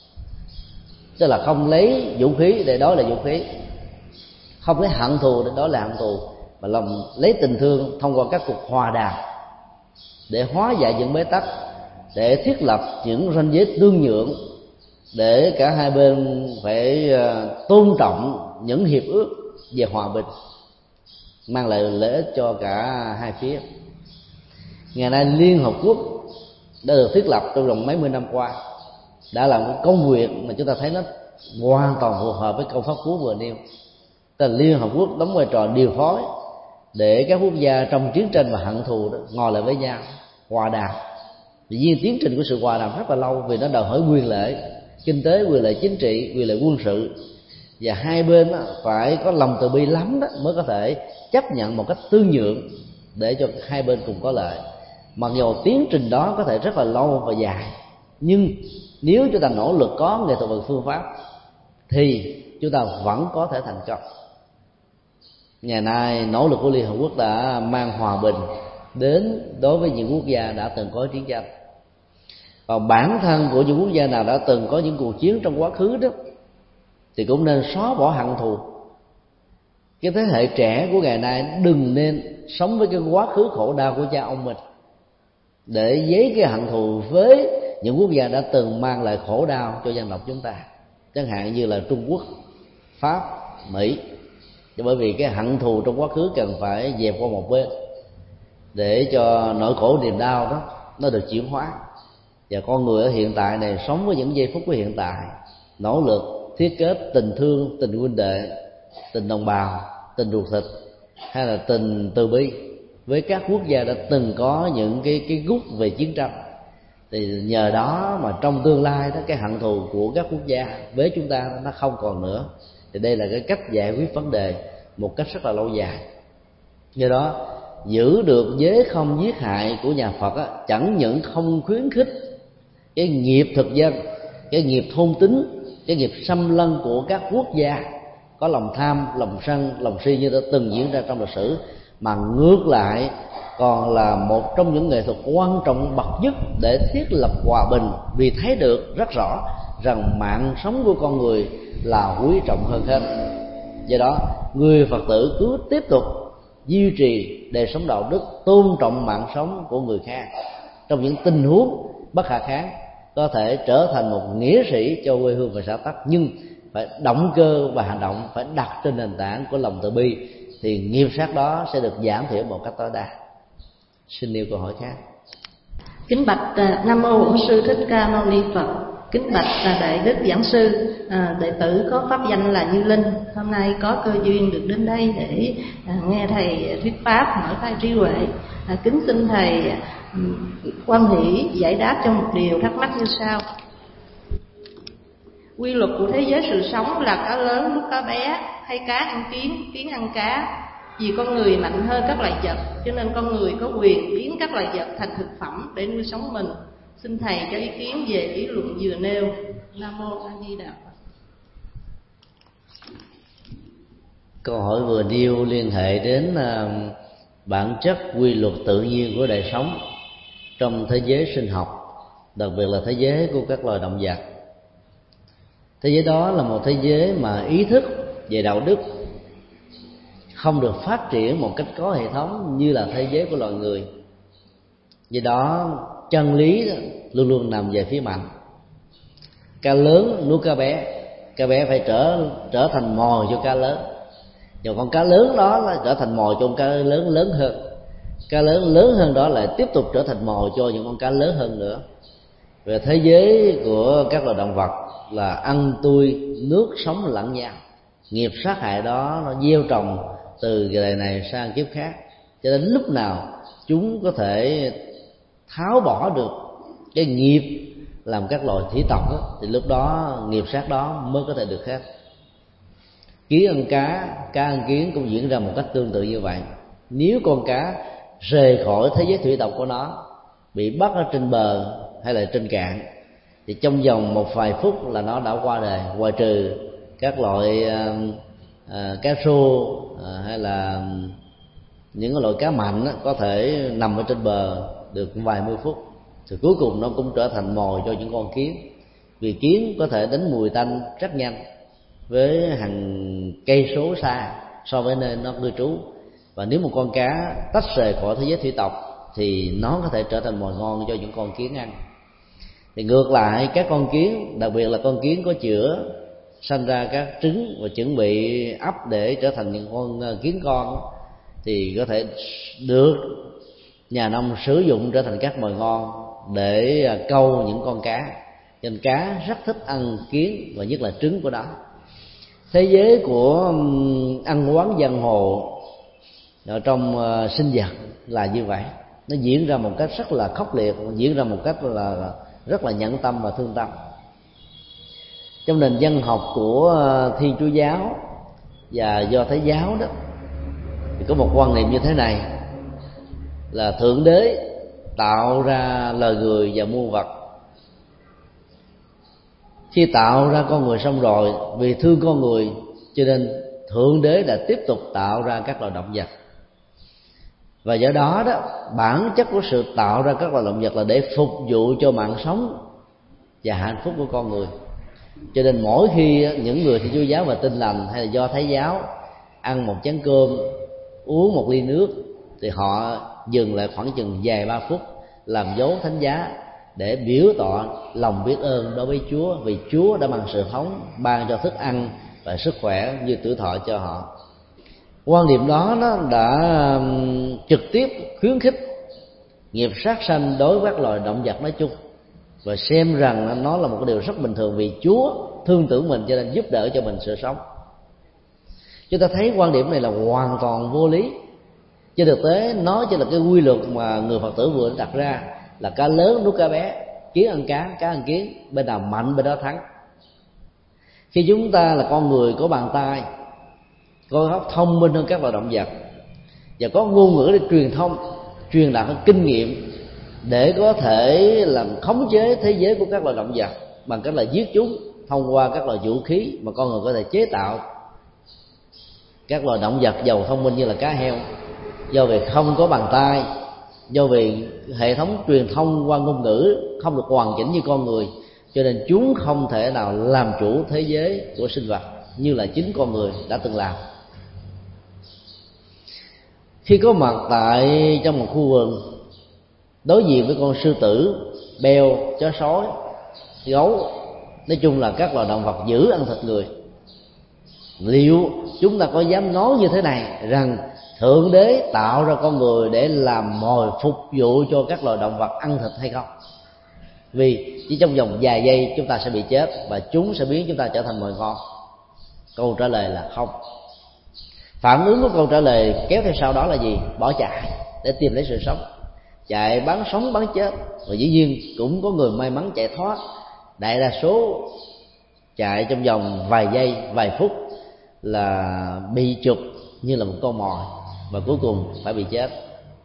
Tức là không lấy vũ khí để đối lại vũ khí, không lấy hận thù để đối lại hận thù, mà lấy tình thương thông qua các cuộc hòa đàm để hóa giải những bế tắc để thiết lập những ranh giới tương nhượng, để cả hai bên phải tôn trọng những hiệp ước về hòa bình, mang lại lợi ích cho cả hai phía. Ngày nay Liên Hợp Quốc đã được thiết lập trong vòng mấy mươi năm qua, đã làm một công việc mà chúng ta thấy nó hoàn toàn phù hợp với câu pháp cú vừa nêu. Tức là Liên Hợp Quốc đóng vai trò điều phối để các quốc gia trong chiến tranh và hận thù đó ngồi lại với nhau hòa đàm. Tuy nhiên tiến trình của sự hòa đàm rất là lâu, vì nó đòi hỏi quyền lợi kinh tế, quyền lợi chính trị, quyền lợi quân sự, và hai bên phải có lòng từ bi lắm đó mới có thể chấp nhận một cách tương nhượng để cho hai bên cùng có lợi. Mặc dù tiến trình đó có thể rất là lâu và dài, nhưng nếu chúng ta nỗ lực có nghệ thuật và phương pháp thì chúng ta vẫn có thể thành công. Ngày nay nỗ lực của Liên Hợp Quốc đã mang hòa bình đến đối với những quốc gia đã từng có chiến tranh, và bản thân của những quốc gia nào đã từng có những cuộc chiến trong quá khứ đó thì cũng nên xóa bỏ hận thù. Cái thế hệ trẻ của ngày nay đừng nên sống với cái quá khứ khổ đau của cha ông mình, để giấy cái hận thù với những quốc gia đã từng mang lại khổ đau cho dân tộc chúng ta, chẳng hạn như là Trung Quốc, Pháp, Mỹ. Bởi vì cái hận thù trong quá khứ cần phải dẹp qua một bên, để cho nỗi khổ niềm đau đó nó được chuyển hóa, và con người ở hiện tại này sống với những giây phút của hiện tại, nỗ lực thiết kết tình thương, tình huynh đệ, tình đồng bào, tình ruột thịt, hay là tình từ bi với các quốc gia đã từng có những cái gút về chiến tranh. Thì nhờ đó mà trong tương lai đó, cái hận thù của các quốc gia với chúng ta nó không còn nữa. Thì đây là cái cách giải quyết vấn đề một cách rất là lâu dài. Do đó giữ được giới không giết hại của nhà Phật á, chẳng những không khuyến khích cái nghiệp thực dân, cái nghiệp thôn tính, cái nghiệp xâm lăng của các quốc gia có lòng tham, lòng sân, lòng si như đã từng diễn ra trong lịch sử, mà ngược lại còn là một trong những nghệ thuật quan trọng bậc nhất để thiết lập hòa bình, vì thấy được rất rõ rằng mạng sống của con người là quý trọng hơn hết. Do đó người Phật tử cứ tiếp tục duy trì đời sống đạo đức, tôn trọng mạng sống của người khác, trong những tình huống bất khả kháng có thể trở thành một nghĩa sĩ cho quê hương và xã tắc, nhưng phải động cơ và hành động phải đặt trên nền tảng của lòng từ bi, thì nghiệp sát đó sẽ được giảm thiểu một cách tối đa. Xin nêu câu hỏi khác. Kính bạch Nam mô Bổn Sư Thích Ca Mâu Ni Phật. Kính bạch đại đức giảng sư, đệ tử có pháp danh là Như Linh. Hôm nay có cơ duyên được đến đây để nghe thầy thuyết pháp mở khai trí huệ. Kính xin thầy quan hỷ giải đáp cho một điều thắc mắc như sau. Quy luật của thế giới sự sống là cá lớn nuốt cá bé, hay cá ăn kiến, kiến ăn cá. Vì con người mạnh hơn các loài vật, cho nên con người có quyền biến các loài vật thành thực phẩm để nuôi sống mình. Xin thầy cho ý kiến về lý luận vừa nêu. Nam mô A Di Đà Phật. Câu hỏi vừa nêu liên hệ đến bản chất quy luật tự nhiên của đời sống trong thế giới sinh học, đặc biệt là thế giới của các loài động vật. Thế giới đó là một thế giới mà ý thức về đạo đức không được phát triển một cách có hệ thống như là thế giới của loài người. Do đó chân lý luôn luôn nằm về phía mạnh. Cá lớn nuốt cá bé phải trở thành mồi cho cá lớn. Rồi con cá lớn đó là trở thành mồi cho con cá lớn lớn hơn. Cá lớn hơn đó lại tiếp tục trở thành mồi cho những con cá lớn hơn nữa. Về thế giới của các loài động vật là ăn tươi nước sống lẫn nhau. Nghiệp sát hại đó nó gieo trồng từ đời này sang kiếp khác, cho đến lúc nào chúng có thể tháo bỏ được cái nghiệp làm các loài thủy tộc đó, thì lúc đó nghiệp sát đó mới có thể được hết. Kiến ăn cá, cá ăn kiến cũng diễn ra một cách tương tự như vậy. Nếu con cá rời khỏi thế giới thủy tộc của nó, bị bắt ở trên bờ hay là trên cạn, thì trong vòng một vài phút là nó đã qua đời, ngoài trừ các loại cá rô hay là những loại cá mạnh có thể nằm ở trên bờ được vài mươi phút, thì cuối cùng nó cũng trở thành mồi cho những con kiến. Vì kiến có thể đánh mùi tanh rất nhanh với hàng cây số xa so với nơi nó cư trú, và nếu một con cá tách rời khỏi thế giới thủy tộc thì nó có thể trở thành mồi ngon cho những con kiến ăn. Thì ngược lại các con kiến, đặc biệt là con kiến có chữa, sanh ra các trứng và chuẩn bị ấp để trở thành những con kiến con, thì có thể được nhà nông sử dụng trở thành các mồi ngon để câu những con cá. Cho nên cá rất thích ăn kiến và nhất là trứng của nó. Thế giới của ăn quán giang hồ ở trong sinh vật là như vậy, nó diễn ra một cách rất là khốc liệt, diễn ra một cách là rất là nhẫn tâm và thương tâm. Trong nền văn học của Thiên Chúa giáo và Do Thái giáo đó, thì có một quan niệm như thế này, là Thượng Đế tạo ra loài người và muôn vật. Khi tạo ra con người xong rồi, vì thương con người cho nên Thượng Đế đã tiếp tục tạo ra các loài động vật. Và do đó đó, bản chất của sự tạo ra các loài động vật là để phục vụ cho mạng sống và hạnh phúc của con người. Cho nên mỗi khi những người Thiên Chúa giáo và Tin lành hay là Do Thái giáo ăn một chén cơm, uống một ly nước, thì họ dừng lại khoảng chừng vài ba phút làm dấu thánh giá để biểu tỏ lòng biết ơn đối với Chúa, vì Chúa đã bằng sự thống ban cho thức ăn và sức khỏe như tuổi thọ cho họ. Quan điểm đó nó đã trực tiếp khuyến khích nghiệp sát sanh đối với các loài động vật nói chung, và xem rằng nó là một cái điều rất bình thường, vì Chúa thương tưởng mình cho nên giúp đỡ cho mình sự sống. Chúng ta thấy quan điểm này là hoàn toàn vô lý. Trên thực tế nó chỉ là cái quy luật mà người Phật tử vừa đặt ra, là cá lớn nuốt cá bé, kiến ăn cá, cá ăn kiến, bên nào mạnh bên đó thắng. Khi chúng ta là con người có bàn tay, có óc thông minh hơn các loài động vật, và có ngôn ngữ để truyền thông, truyền đạt kinh nghiệm để có thể làm khống chế thế giới của các loài động vật bằng cách là giết chúng thông qua các loại vũ khí mà con người có thể chế tạo. Các loài động vật giàu thông minh như là cá heo, do vì không có bàn tay, do vì hệ thống truyền thông qua ngôn ngữ không được hoàn chỉnh như con người, cho nên chúng không thể nào làm chủ thế giới của sinh vật như là chính con người đã từng làm. Khi có mặt tại trong một khu vườn, đối diện với con sư tử, beo, chó sói, gấu, nói chung là các loài động vật dữ ăn thịt người, liệu chúng ta có dám nói như thế này rằng Thượng Đế tạo ra con người để làm mồi phục vụ cho các loài động vật ăn thịt hay không? Vì chỉ trong vòng vài giây chúng ta sẽ bị chết và chúng sẽ biến chúng ta trở thành mồi ngon. Câu trả lời là không. Phản ứng của câu trả lời kéo theo sau đó là gì? Bỏ chạy để tìm lấy sự sống, chạy bắn sống bắn chết. Và dĩ nhiên cũng có người may mắn chạy thoát, đại đa số chạy trong vòng vài giây, vài phút là bị chụp như là một con mồi và cuối cùng phải bị chết.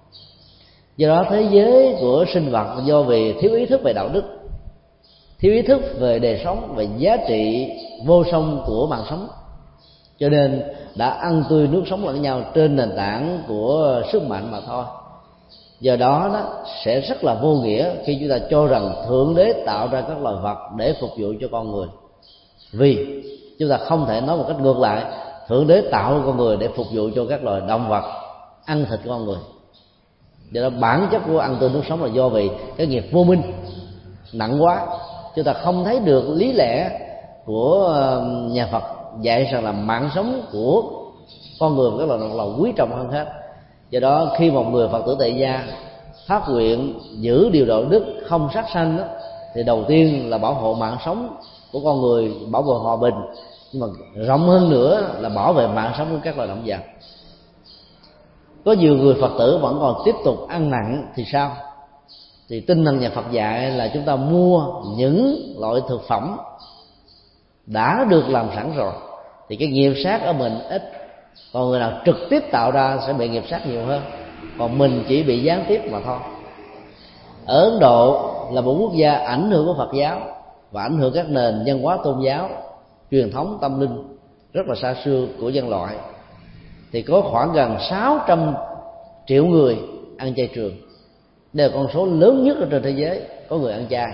Do đó thế giới của sinh vật do vì thiếu ý thức về đạo đức, thiếu ý thức về đời sống, về giá trị vô song của mạng sống, cho nên đã ăn tươi nuốt sống lẫn nhau trên nền tảng của sức mạnh mà thôi. Do đó sẽ rất là vô nghĩa khi chúng ta cho rằng Thượng Đế tạo ra các loài vật để phục vụ cho con người, vì chúng ta không thể nói một cách ngược lại, Thượng Đế tạo ra con người để phục vụ cho các loài động vật ăn thịt của con người. Do đó bản chất của ăn tươi nuốt sống là do vì cái nghiệp vô minh nặng quá, chúng ta không thấy được lý lẽ của nhà Phật dạy rằng là mạng sống của con người và các loài động vật là quý trọng hơn hết. Do đó khi một người Phật tử tại gia phát nguyện giữ điều đạo đức không sát sanh đó, thì đầu tiên là bảo hộ mạng sống của con người, bảo vệ hòa bình, nhưng mà rộng hơn nữa là bảo vệ mạng sống của các loài động vật. Có nhiều người Phật tử vẫn còn tiếp tục ăn nặng thì sao? Thì tinh thần nhà Phật dạy là chúng ta mua những loại thực phẩm đã được làm sẵn rồi thì cái nghiệp sát ở mình ít, còn người nào trực tiếp tạo ra sẽ bị nghiệp sát nhiều hơn, còn mình chỉ bị gián tiếp mà thôi. Ở Ấn Độ là một quốc gia ảnh hưởng của Phật giáo và ảnh hưởng các nền văn hóa tôn giáo, truyền thống tâm linh rất là xa xưa của nhân loại, thì có khoảng gần 600 triệu người ăn chay trường. Đây là con số lớn nhất ở trên thế giới có người ăn chay.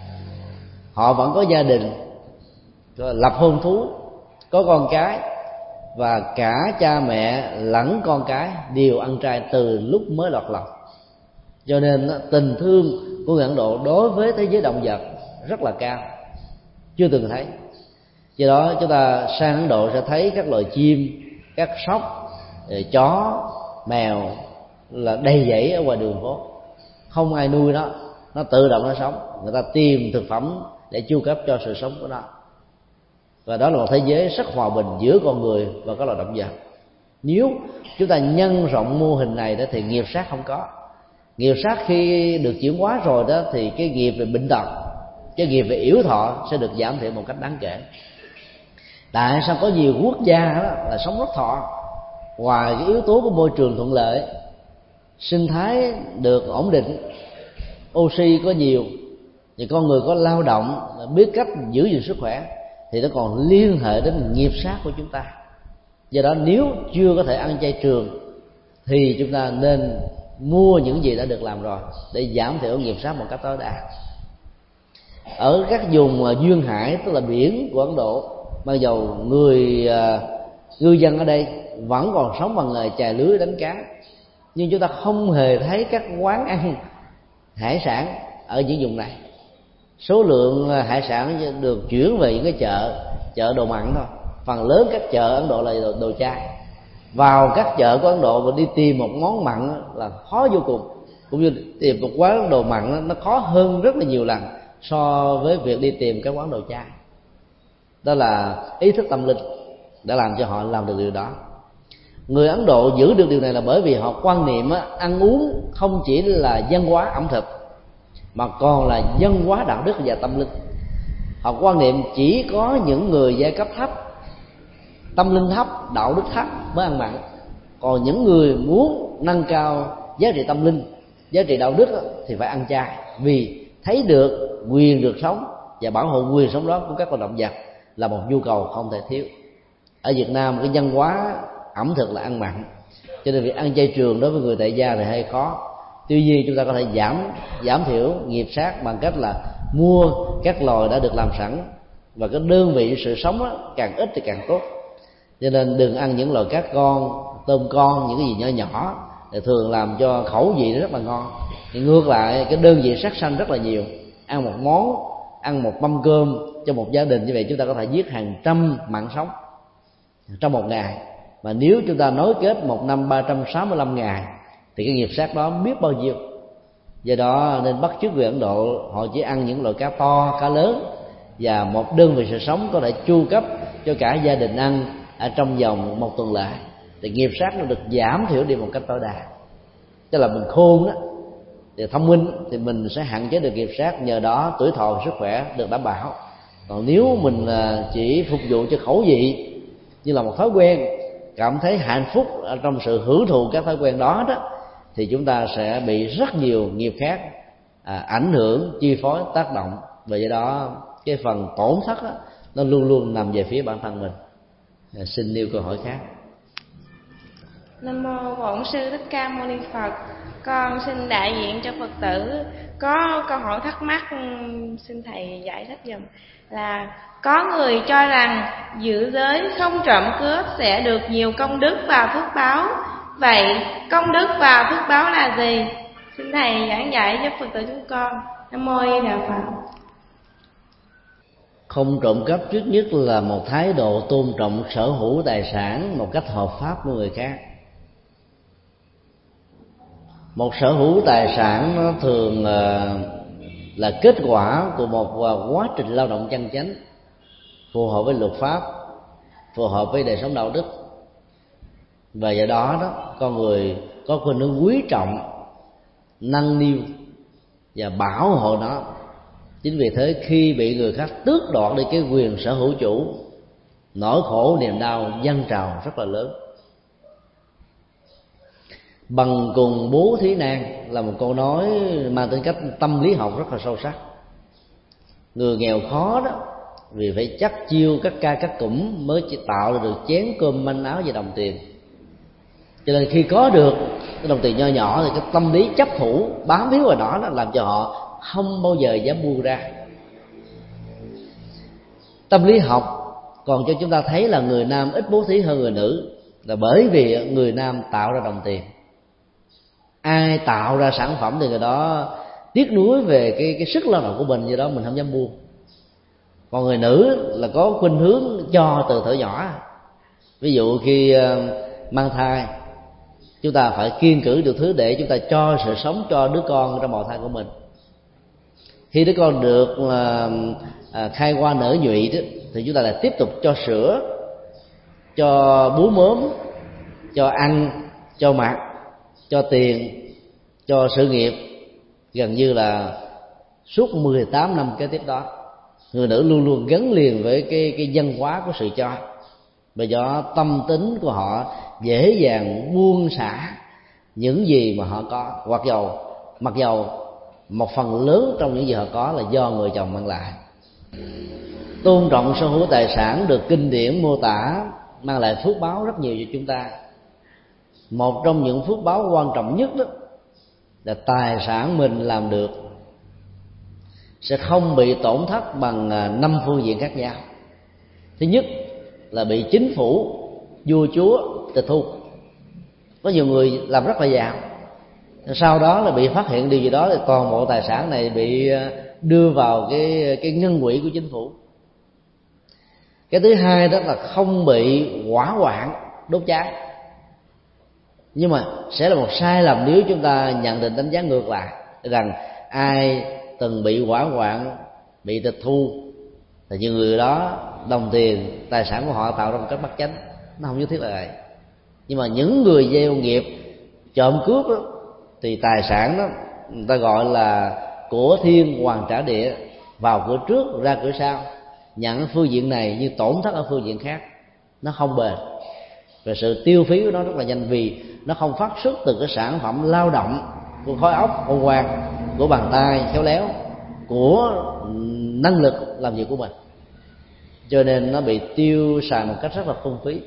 Họ vẫn có gia đình, lập hôn thú, có con cái, và cả cha mẹ lẫn con cái đều ăn chay từ lúc mới lọt lòng. Cho nên tình thương của người Ấn Độ đối với thế giới động vật rất là cao, chưa từng thấy. Do đó chúng ta sang Ấn Độ sẽ thấy các loài chim, các sóc, chó, mèo là đầy dẫy ở ngoài đường phố, không ai nuôi nó tự động nó sống. Người ta tìm thực phẩm để chu cấp cho sự sống của nó. Và đó là một thế giới rất hòa bình giữa con người và các loài động vật. Nếu chúng ta nhân rộng mô hình này đó thì nghiệp sát không có. Nghiệp sát khi được chuyển hóa rồi đó thì cái nghiệp về bệnh tật, cái nghiệp về yếu thọ sẽ được giảm thiểu một cách đáng kể. Tại sao có nhiều quốc gia đó là sống rất thọ? Ngoài cái yếu tố của môi trường thuận lợi, sinh thái được ổn định, oxy có nhiều, thì con người có lao động, biết cách giữ gìn sức khỏe, thì nó còn liên hệ đến nghiệp sát của chúng ta. Do đó nếu chưa có thể ăn chay trường thì chúng ta nên mua những gì đã được làm rồi để giảm thiểu nghiệp sát một cách tối đa. Ở các vùng duyên hải, tức là biển của Ấn Độ, mặc dầu người ngư dân ở đây vẫn còn sống bằng nghề chài lưới đánh cá, nhưng chúng ta không hề thấy các quán ăn hải sản ở những vùng này. Số lượng hải sản được chuyển về những cái chợ đồ mặn thôi. Phần lớn các chợ Ấn Độ là đồ chay. Vào các chợ của Ấn Độ mà đi tìm một món mặn là khó vô cùng, cũng như tìm một quán đồ mặn nó khó hơn rất là nhiều lần so với việc đi tìm các quán đồ chay. Đó là ý thức tâm linh đã làm cho họ làm được điều đó. Người Ấn Độ giữ được điều này là bởi vì họ quan niệm ăn uống không chỉ là văn hóa ẩm thực mà còn là văn hóa đạo đức và tâm linh. Họ quan niệm chỉ có những người giai cấp thấp, tâm linh thấp, đạo đức thấp mới ăn mặn. Còn những người muốn nâng cao giá trị tâm linh, giá trị đạo đức thì phải ăn chay, vì thấy được quyền được sống và bảo hộ quyền sống đó của các con động vật là một nhu cầu không thể thiếu. Ở Việt Nam cái văn hóa ẩm thực là ăn mặn, cho nên việc ăn chay trường đối với người tại gia thì hơi khó. Tuy nhiên chúng ta có thể giảm thiểu nghiệp sát bằng cách là mua các loài đã được làm sẵn, và cái đơn vị sự sống càng ít thì càng tốt. Cho nên đừng ăn những loài cá con, tôm con, những cái gì nhỏ nhỏ thì thường làm cho khẩu vị nó rất là ngon. Thì ngược lại cái đơn vị sát sanh rất là nhiều. Ăn một món, ăn một mâm cơm cho một gia đình như vậy, chúng ta có thể giết hàng trăm mạng sống trong một ngày. Mà nếu chúng ta nối kết một năm 365 ngày thì cái nghiệp sát đó biết bao nhiêu. Do đó nên bắt chước người Ấn Độ, họ chỉ ăn những loại cá to, cá lớn, và một đơn vị sự sống có thể chu cấp cho cả gia đình ăn ở trong vòng một tuần lễ, thì nghiệp sát nó được giảm thiểu đi một cách tối đa. Tức là mình khôn đó thì thông minh thì mình sẽ hạn chế được nghiệp sát, nhờ đó tuổi thọ và sức khỏe được đảm bảo. Còn nếu mình chỉ phục vụ cho khẩu vị như là một thói quen, cảm thấy hạnh phúc ở trong sự hưởng thụ các thói quen đó thì chúng ta sẽ bị rất nhiều nghiệp khác ảnh hưởng, chi phối, tác động. Và do đó cái phần tổn thất nó luôn luôn nằm về phía bản thân mình. Xin nêu câu hỏi khác. Nam mô Bổn Sư Thích Ca Mâu Ni Phật. Con xin đại diện cho Phật tử có câu hỏi thắc mắc, xin thầy giải thích giùm. Là có người cho rằng giữ giới không trộm cướp sẽ được nhiều công đức và phước báo. Vậy công đức và phước báo là gì? Xin thầy giảng giải giúp Phật tử chúng con. Nam mô A Di Đà Phật. Không trộm cắp trước nhất là một thái độ tôn trọng sở hữu tài sản một cách hợp pháp của người khác. Một sở hữu tài sản nó thường là kết quả của một quá trình lao động chân chánh, phù hợp với luật pháp, phù hợp với đời sống đạo đức. Và do đó con người có khuynh hướng quý trọng, nâng niu và bảo hộ nó. Chính vì thế khi bị người khác tước đoạt đi cái quyền sở hữu chủ, nỗi khổ niềm đau dâng trào rất là lớn. Bằng cùng bố thí nan là một câu nói mang tính cách tâm lý học rất là sâu sắc. Người nghèo khó đó vì phải chắc chiêu các ca các cụm mới chỉ tạo ra được chén cơm manh áo và đồng tiền. Cho nên khi có được cái đồng tiền nho nhỏ thì cái tâm lý chấp thủ bám víu vào đó làm cho họ không bao giờ dám buông ra. Tâm lý học còn cho chúng ta thấy là người nam ít bố thí hơn người nữ là bởi vì người nam tạo ra đồng tiền. Ai tạo ra sản phẩm thì người đó tiếc nuối về cái sức lao động của mình, do đó mình không dám buông. Còn người nữ là có khuynh hướng cho từ thuở nhỏ. Ví dụ khi mang thai, chúng ta phải kiêng cữ được thứ để chúng ta cho sự sống cho đứa con trong bào thai của mình. Khi đứa con được khai hoa nở nhụy đó, thì chúng ta lại tiếp tục cho sữa, cho bú mớm, cho ăn, cho mặc, cho tiền, cho sự nghiệp, gần như là suốt 18 năm kế tiếp đó. Người nữ luôn luôn gắn liền với cái văn hóa của sự cho. Bởi do tâm tính của họ dễ dàng buông xả những gì mà họ có, mặc dầu một phần lớn trong những gì họ có là do người chồng mang lại. Tôn trọng sở hữu tài sản được kinh điển mô tả mang lại phước báo rất nhiều cho chúng ta. Một trong những phước báo quan trọng nhất đó là tài sản mình làm được sẽ không bị tổn thất bằng 5 phương diện khác nhau. Thứ nhất là bị chính phủ, vua chúa tịch thu. Có nhiều người làm rất là giàu, sau đó là bị phát hiện điều gì đó thì toàn bộ tài sản này bị đưa vào cái ngân quỹ của chính phủ. Cái thứ hai đó là không bị hỏa hoạn đốt cháy. Nhưng mà sẽ là một sai lầm nếu chúng ta nhận định đánh giá ngược lại rằng ai từng bị hỏa hoạn, bị tịch thu thì những người đó đồng tiền, tài sản của họ tạo ra một cách bất chánh. Nó không nhất thiết là vậy. Nhưng mà những người gieo nghiệp trộm cướp đó, thì tài sản đó người ta gọi là của thiên hoàn trả địa, vào cửa trước ra cửa sau, nhận phương diện này nhưng tổn thất ở phương diện khác, nó không bền. Và sự tiêu phí của nó rất là nhanh, vì nó không phát xuất từ cái sản phẩm lao động của khối óc khôn ngoan, của bàn tay khéo léo, của năng lực làm việc của mình, cho nên nó bị tiêu xài một cách rất là phung phí.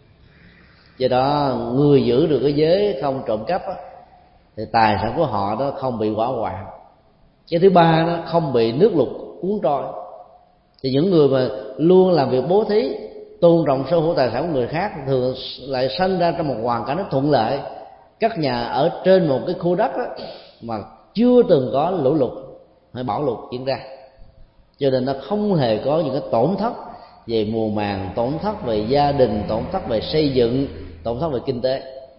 Do đó người giữ được cái giới không trộm cắp á, thì tài sản của họ đó không bị hỏa hoạn. Cái thứ ba nó không bị nước lụt cuốn trôi. Thì những người mà luôn làm việc bố thí, tôn trọng sở hữu tài sản của người khác, thường lại sanh ra trong một hoàn cảnh rất thuận lợi, cất nhà ở trên một cái khu đất đó, mà chưa từng có lũ lụt hay bão lụt diễn ra. Cho nên nó không hề có những cái tổn thất về mùa màng, tổn thất về gia đình, tổn thất về xây dựng, tổn thất về kinh tế.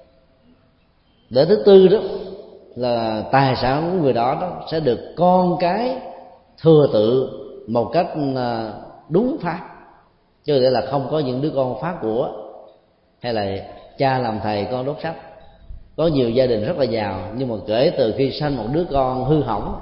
Để thứ tư đó là tài sản của người đó sẽ được con cái thừa tự một cách đúng pháp, chứ để là không có những đứa con phá của, hay là cha làm thầy con đốt sách. Có nhiều gia đình rất là giàu, nhưng mà kể từ khi sanh một đứa con hư hỏng,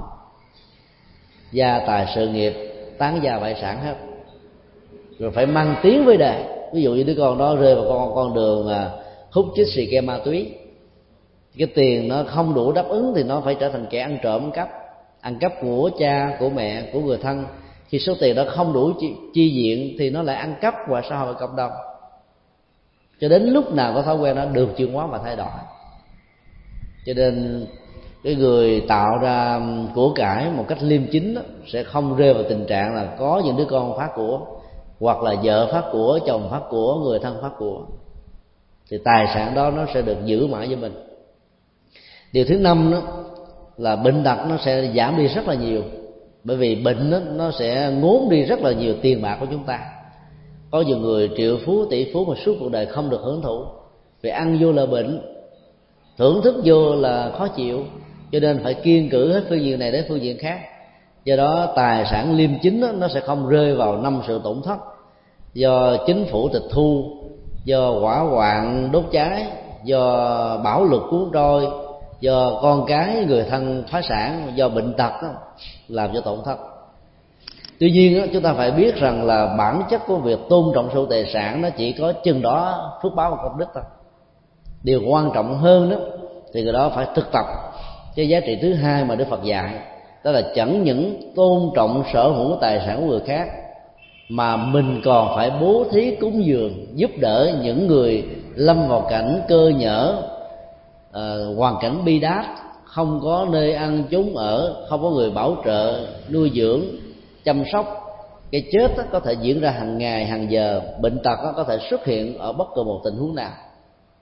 gia tài sự nghiệp tán gia bại sản hết, rồi phải mang tiếng với đời. Ví dụ như đứa con đó rơi vào con đường hút chích xì ke ma túy, cái tiền nó không đủ đáp ứng thì nó phải trở thành kẻ ăn trộm ăn cắp của cha, của mẹ, của người thân. Khi số tiền đó không đủ chi viện thì nó lại ăn cắp ngoài xã hội và cộng đồng, cho đến lúc nào có thói quen đó được chuyển hóa và thay đổi. Cho nên cái người tạo ra của cải một cách liêm chính đó, sẽ không rơi vào tình trạng là có những đứa con phát của, hoặc là vợ phát của, chồng phát của, người thân phát của, thì tài sản đó nó sẽ được giữ mãi với mình. Điều thứ năm đó là bệnh tật nó sẽ giảm đi rất là nhiều, bởi vì bệnh đó, nó sẽ ngốn đi rất là nhiều tiền bạc của chúng ta. Có nhiều người triệu phú tỷ phú mà suốt cuộc đời không được hưởng thụ, vì ăn vô là bệnh, thưởng thức vô là khó chịu, cho nên phải kiêng cữ hết phương diện này đến phương diện khác. Do đó tài sản liêm chính đó, nó sẽ không rơi vào 5 sự tổn thất do chính phủ tịch thu, do hỏa hoạn đốt cháy, do bão lụt cuốn trôi, do con cái người thân phá sản, do bệnh tật đó, làm cho tổn thất. Tuy nhiên đó, chúng ta phải biết rằng là bản chất của việc tôn trọng sở hữu tài sản nó chỉ có chừng đó phước báo và công đức thôi. Điều quan trọng hơn đó thì người đó phải thực tập cái giá trị thứ hai mà Đức Phật dạy, đó là chẳng những tôn trọng sở hữu tài sản của người khác, mà mình còn phải bố thí cúng dường, giúp đỡ những người lâm vào cảnh cơ nhỡ, hoàn cảnh bi đát, không có nơi ăn chốn ở, không có người bảo trợ nuôi dưỡng chăm sóc. Cái chết có thể diễn ra hàng ngày hàng giờ, bệnh tật có thể xuất hiện ở bất cứ một tình huống nào.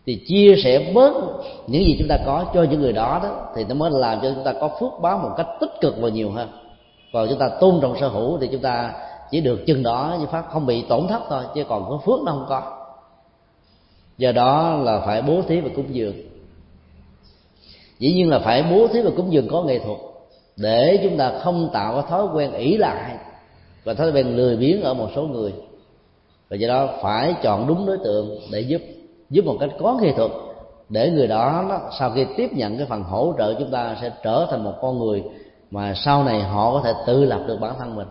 thì chia sẻ bớt những gì chúng ta có cho những người đó thì nó mới làm cho chúng ta có phước báo một cách tích cực và nhiều hơn. Còn chúng ta tôn trọng sở hữu thì chúng ta chỉ được chừng đó, như pháp không bị tổn thất thôi, chứ còn có phước nó không có. Do đó là phải bố thí và cúng dường. Dĩ nhiên là phải bố thí và cúng dường có nghệ thuật, để chúng ta không tạo cái thói quen ỷ lại và thói quen lười biếng ở một số người. Và do đó phải chọn đúng đối tượng để giúp một cách có nghệ thuật, để người đó sau khi tiếp nhận cái phần hỗ trợ chúng ta sẽ trở thành một con người mà sau này họ có thể tự lập được bản thân mình.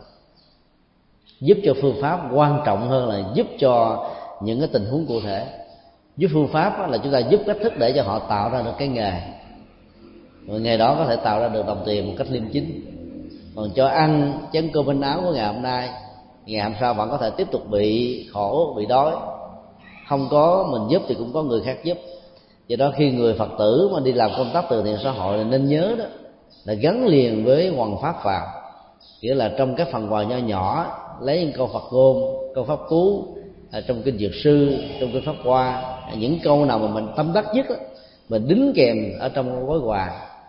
Giúp cho phương pháp quan trọng hơn là giúp cho những cái tình huống cụ thể. Giúp phương pháp là chúng ta giúp cách thức để cho họ tạo ra được cái nghề, và nghề đó có thể tạo ra được đồng tiền một cách liêm chính. Còn cho ăn chén cơm manh áo của ngày hôm nay, ngày hôm sau vẫn có thể tiếp tục bị khổ, bị đói. Không có mình giúp thì cũng có người khác giúp. Do đó khi người Phật tử mà đi làm công tác từ thiện xã hội thì nên nhớ đó là gắn liền với hoằng pháp vào, nghĩa là trong các phần quà nho nhỏ lấy những câu Phật ngôn, câu pháp cú trong kinh Dược Sư, trong kinh Pháp Hoa, những câu nào mà mình tâm đắc nhất đó, mình đính kèm ở trong gói quà,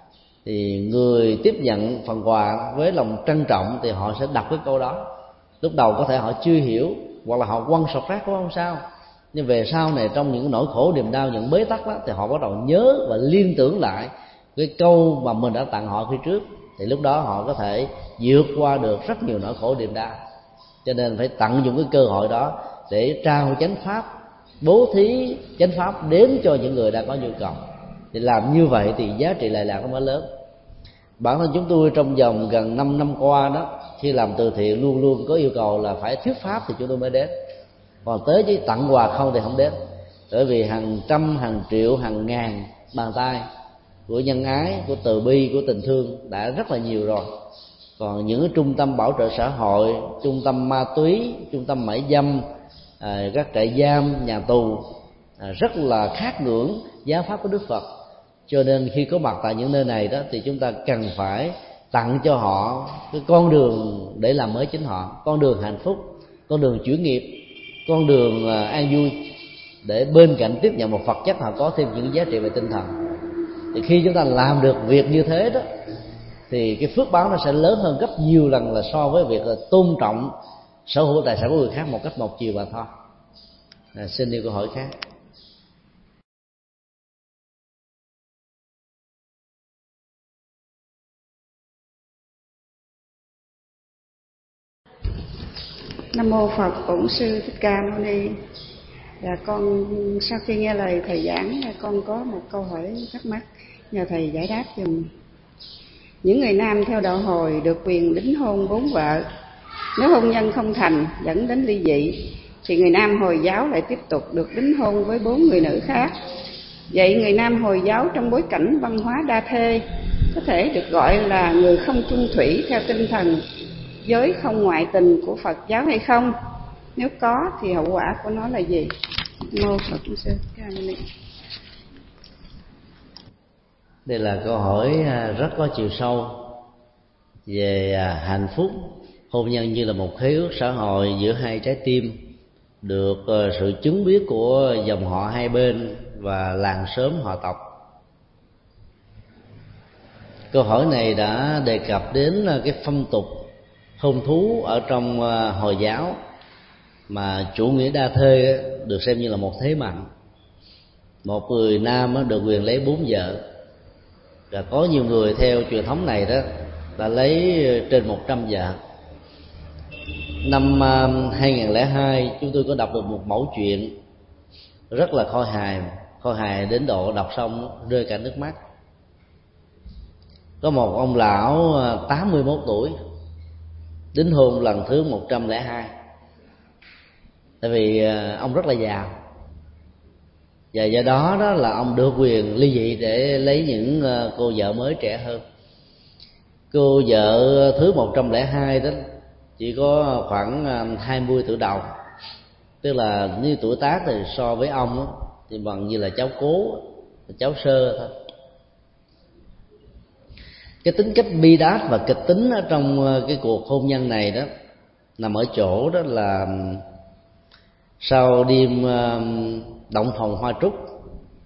thì người tiếp nhận phần quà với lòng trân trọng thì họ sẽ đọc cái câu đó. Lúc đầu có thể họ chưa hiểu, hoặc là họ quăng sọt rác cũng không sao, nhưng về sau này trong những nỗi khổ niềm đau, những bế tắc đó, thì họ bắt đầu nhớ và liên tưởng lại cái câu mà mình đã tặng họ phía trước, thì lúc đó họ có thể vượt qua được rất nhiều nỗi khổ niềm đau. Cho nên phải tận dụng cái cơ hội đó để trao chánh pháp, bố thí chánh pháp đến cho những người đang có nhu cầu. Thì làm như vậy thì giá trị lệ lạc nó mới lớn. Bản thân chúng tôi trong vòng gần 5 năm qua đó, khi làm từ thiện luôn luôn có yêu cầu là phải thuyết pháp thì chúng tôi mới đến. Còn tới chứ tặng quà không thì không đến. Bởi vì hàng trăm, hàng triệu, hàng ngàn bàn tay của nhân ái, của từ bi, của tình thương đã rất là nhiều rồi. Còn những cái trung tâm bảo trợ xã hội, trung tâm ma túy, trung tâm mại dâm, các trại giam, nhà tù rất là khát ngưỡng giáo pháp của Đức Phật. Cho nên khi có mặt tại những nơi này đó thì chúng ta cần phải tặng cho họ cái con đường để làm mới chính họ, con đường hạnh phúc, con đường chuyển nghiệp, con đường an vui, để bên cạnh tiếp nhận một vật chất họ có thêm những giá trị về tinh thần. Thì khi chúng ta làm được việc như thế đó thì cái phước báo nó sẽ lớn hơn gấp nhiều lần là so với việc là tôn trọng sở hữu tài sản của người khác một cách một chiều mà thôi. Xin yêu câu hỏi khác. Nam mô Phật. Bổn Sư Thích Ca Mâu Ni. Con sau khi nghe lời thầy giảng, con có một câu hỏi thắc mắc, nhờ thầy giải đáp giùm. Những người nam theo đạo Hồi được quyền đính hôn 4 vợ. Nếu hôn nhân không thành dẫn đến ly dị, thì người nam Hồi giáo lại tiếp tục được đính hôn với 4 người nữ khác. Vậy người nam Hồi giáo trong bối cảnh văn hóa đa thê có thể được gọi là người không chung thủy theo tinh thần giới không ngoại tình của Phật giáo hay không? Nếu có thì hậu quả của nó là gì? Mô Phật Sư. Đây là câu hỏi rất có chiều sâu về hạnh phúc hôn nhân như là một khế ước xã hội giữa hai trái tim, được sự chứng biết của dòng họ hai bên và làng xóm họ tộc. Câu hỏi này đã đề cập đến cái phong tục hôn thú ở trong Hồi giáo, mà chủ nghĩa đa thê được xem như là một thế mạnh. Một người nam được quyền lấy 4 vợ, và có nhiều người theo truyền thống này đó đã lấy trên 100 vợ. Năm 2002 chúng tôi có đọc được một mẩu chuyện rất là khôi hài đến độ đọc xong rơi cả nước mắt. Có một ông lão 81 tuổi đính hôn lần thứ 102. Tại vì ông rất là giàu, và do đó đó là ông được quyền ly dị để lấy những cô vợ mới trẻ hơn. Cô vợ thứ 102 đó chỉ có khoảng 20 tuổi đầu, tức là như tuổi tác thì so với ông đó, thì bằng như là cháu cố, cháu sơ thôi. Cái tính cách bi đát và kịch tính ở trong cái cuộc hôn nhân này đó nằm ở chỗ đó là sau đêm động phòng hoa trúc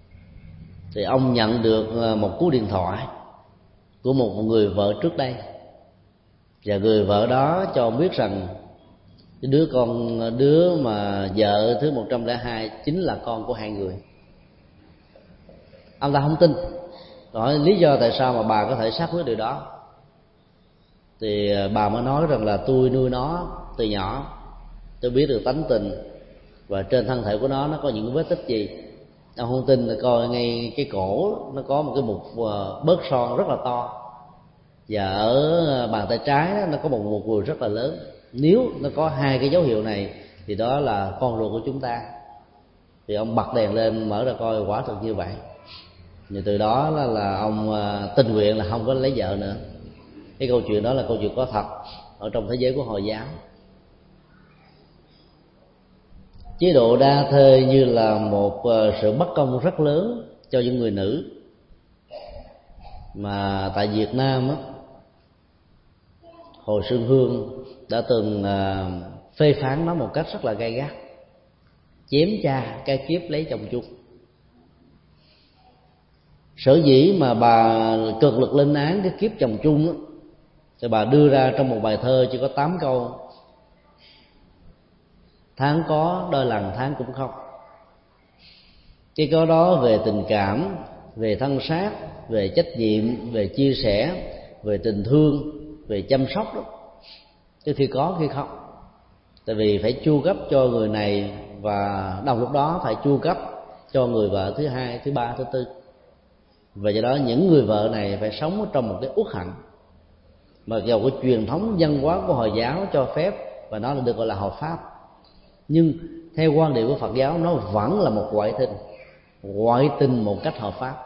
thì ông nhận được một cú điện thoại của một người vợ trước đây, và người vợ đó cho ông biết rằng cái đứa mà vợ thứ 102 chính là con của hai người. Ông ta không tin, hỏi lý do tại sao mà bà có thể xác quyết điều đó, thì bà mới nói rằng là tôi nuôi nó từ nhỏ, tôi biết được tánh tình và trên thân thể của nó có những vết tích gì. Ông không tin thì coi ngay cái cổ nó có một cái mụn bớt son rất là to, và ở bàn tay trái nó có một mụn ruồi rất là lớn. Nếu nó có hai cái dấu hiệu này thì đó là con ruột của chúng ta. Thì ông bật đèn lên mở ra coi, quả thực như vậy. Thì từ đó là ông tình nguyện là không có lấy vợ nữa. Cái câu chuyện đó là câu chuyện có thật ở trong thế giới của Hồi giáo. Chế độ đa thê như là một sự bất công rất lớn cho những người nữ, mà tại Việt Nam á, Hồ Xuân Hương đã từng phê phán nó một cách rất là gay gắt: chém cha cái kiếp lấy chồng chung. Sở dĩ mà bà cực lực lên án cái kiếp chồng chung á, thì bà đưa ra trong một bài thơ chỉ có 8 câu: tháng có đôi lần tháng cũng không. Cái có đó về tình cảm, về thân xác, về trách nhiệm, về chia sẻ, về tình thương, về chăm sóc đó, chứ khi có khi không. Tại vì phải chu cấp cho người này, và đồng lúc đó phải chu cấp cho người vợ thứ hai, thứ ba, thứ tư. Và do đó những người vợ này phải sống trong một cái uất hận, mà dầu cái truyền thống văn hóa của Hồi giáo cho phép và nó được gọi là hợp pháp, nhưng theo quan điểm của Phật giáo nó vẫn là một ngoại tình một cách hợp pháp.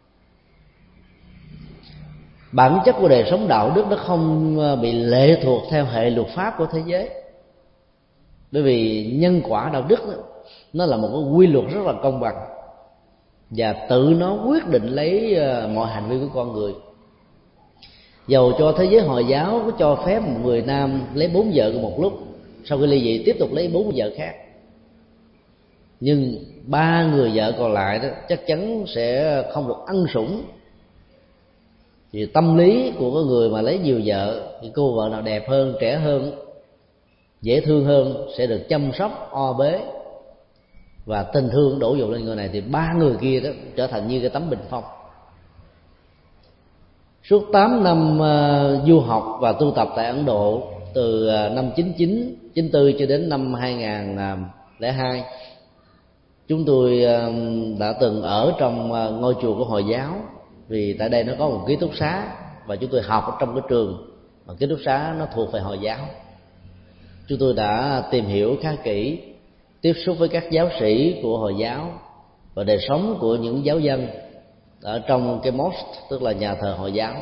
Bản chất của đời sống đạo đức nó không bị lệ thuộc theo hệ luật pháp của thế giới, bởi vì nhân quả đạo đức nó là một cái quy luật rất là công bằng, và tự nó quyết định lấy mọi hành vi của con người. Dầu cho thế giới Hồi giáo có cho phép một người nam lấy 4 vợ cùng một lúc, sau khi ly dị tiếp tục lấy 4 vợ khác, nhưng 3 người vợ còn lại đó chắc chắn sẽ không được ân sủng. Vì tâm lý của cái người mà lấy nhiều vợ, thì cô vợ nào đẹp hơn, trẻ hơn, dễ thương hơn sẽ được chăm sóc, o bế, và tình thương đổ dồn lên người này, thì 3 người kia đó trở thành như cái tấm bình phong. Suốt 8 năm du học và tu tập tại Ấn Độ, từ năm 99, 94 cho đến năm 2002, chúng tôi đã từng ở trong ngôi chùa của Hồi giáo, vì tại đây nó có một ký túc xá, và chúng tôi học ở trong cái trường mà ký túc xá nó thuộc về Hồi giáo. Chúng tôi đã tìm hiểu khá kỹ, tiếp xúc với các giáo sĩ của Hồi giáo và đời sống của những giáo dân ở trong cái mosque, tức là nhà thờ Hồi giáo.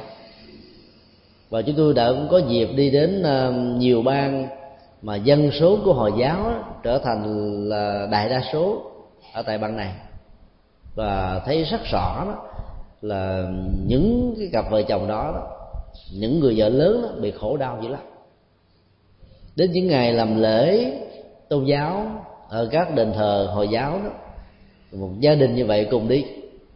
Và chúng tôi đã cũng có dịp đi đến nhiều bang mà dân số của Hồi giáo trở thành là đại đa số ở tại bang này, và thấy rất rõ đó là những cái cặp vợ chồng đó, những người vợ lớn đó, bị khổ đau dữ lắm. Đến những ngày làm lễ tôn giáo ở các đền thờ Hồi giáo đó, một gia đình như vậy cùng đi,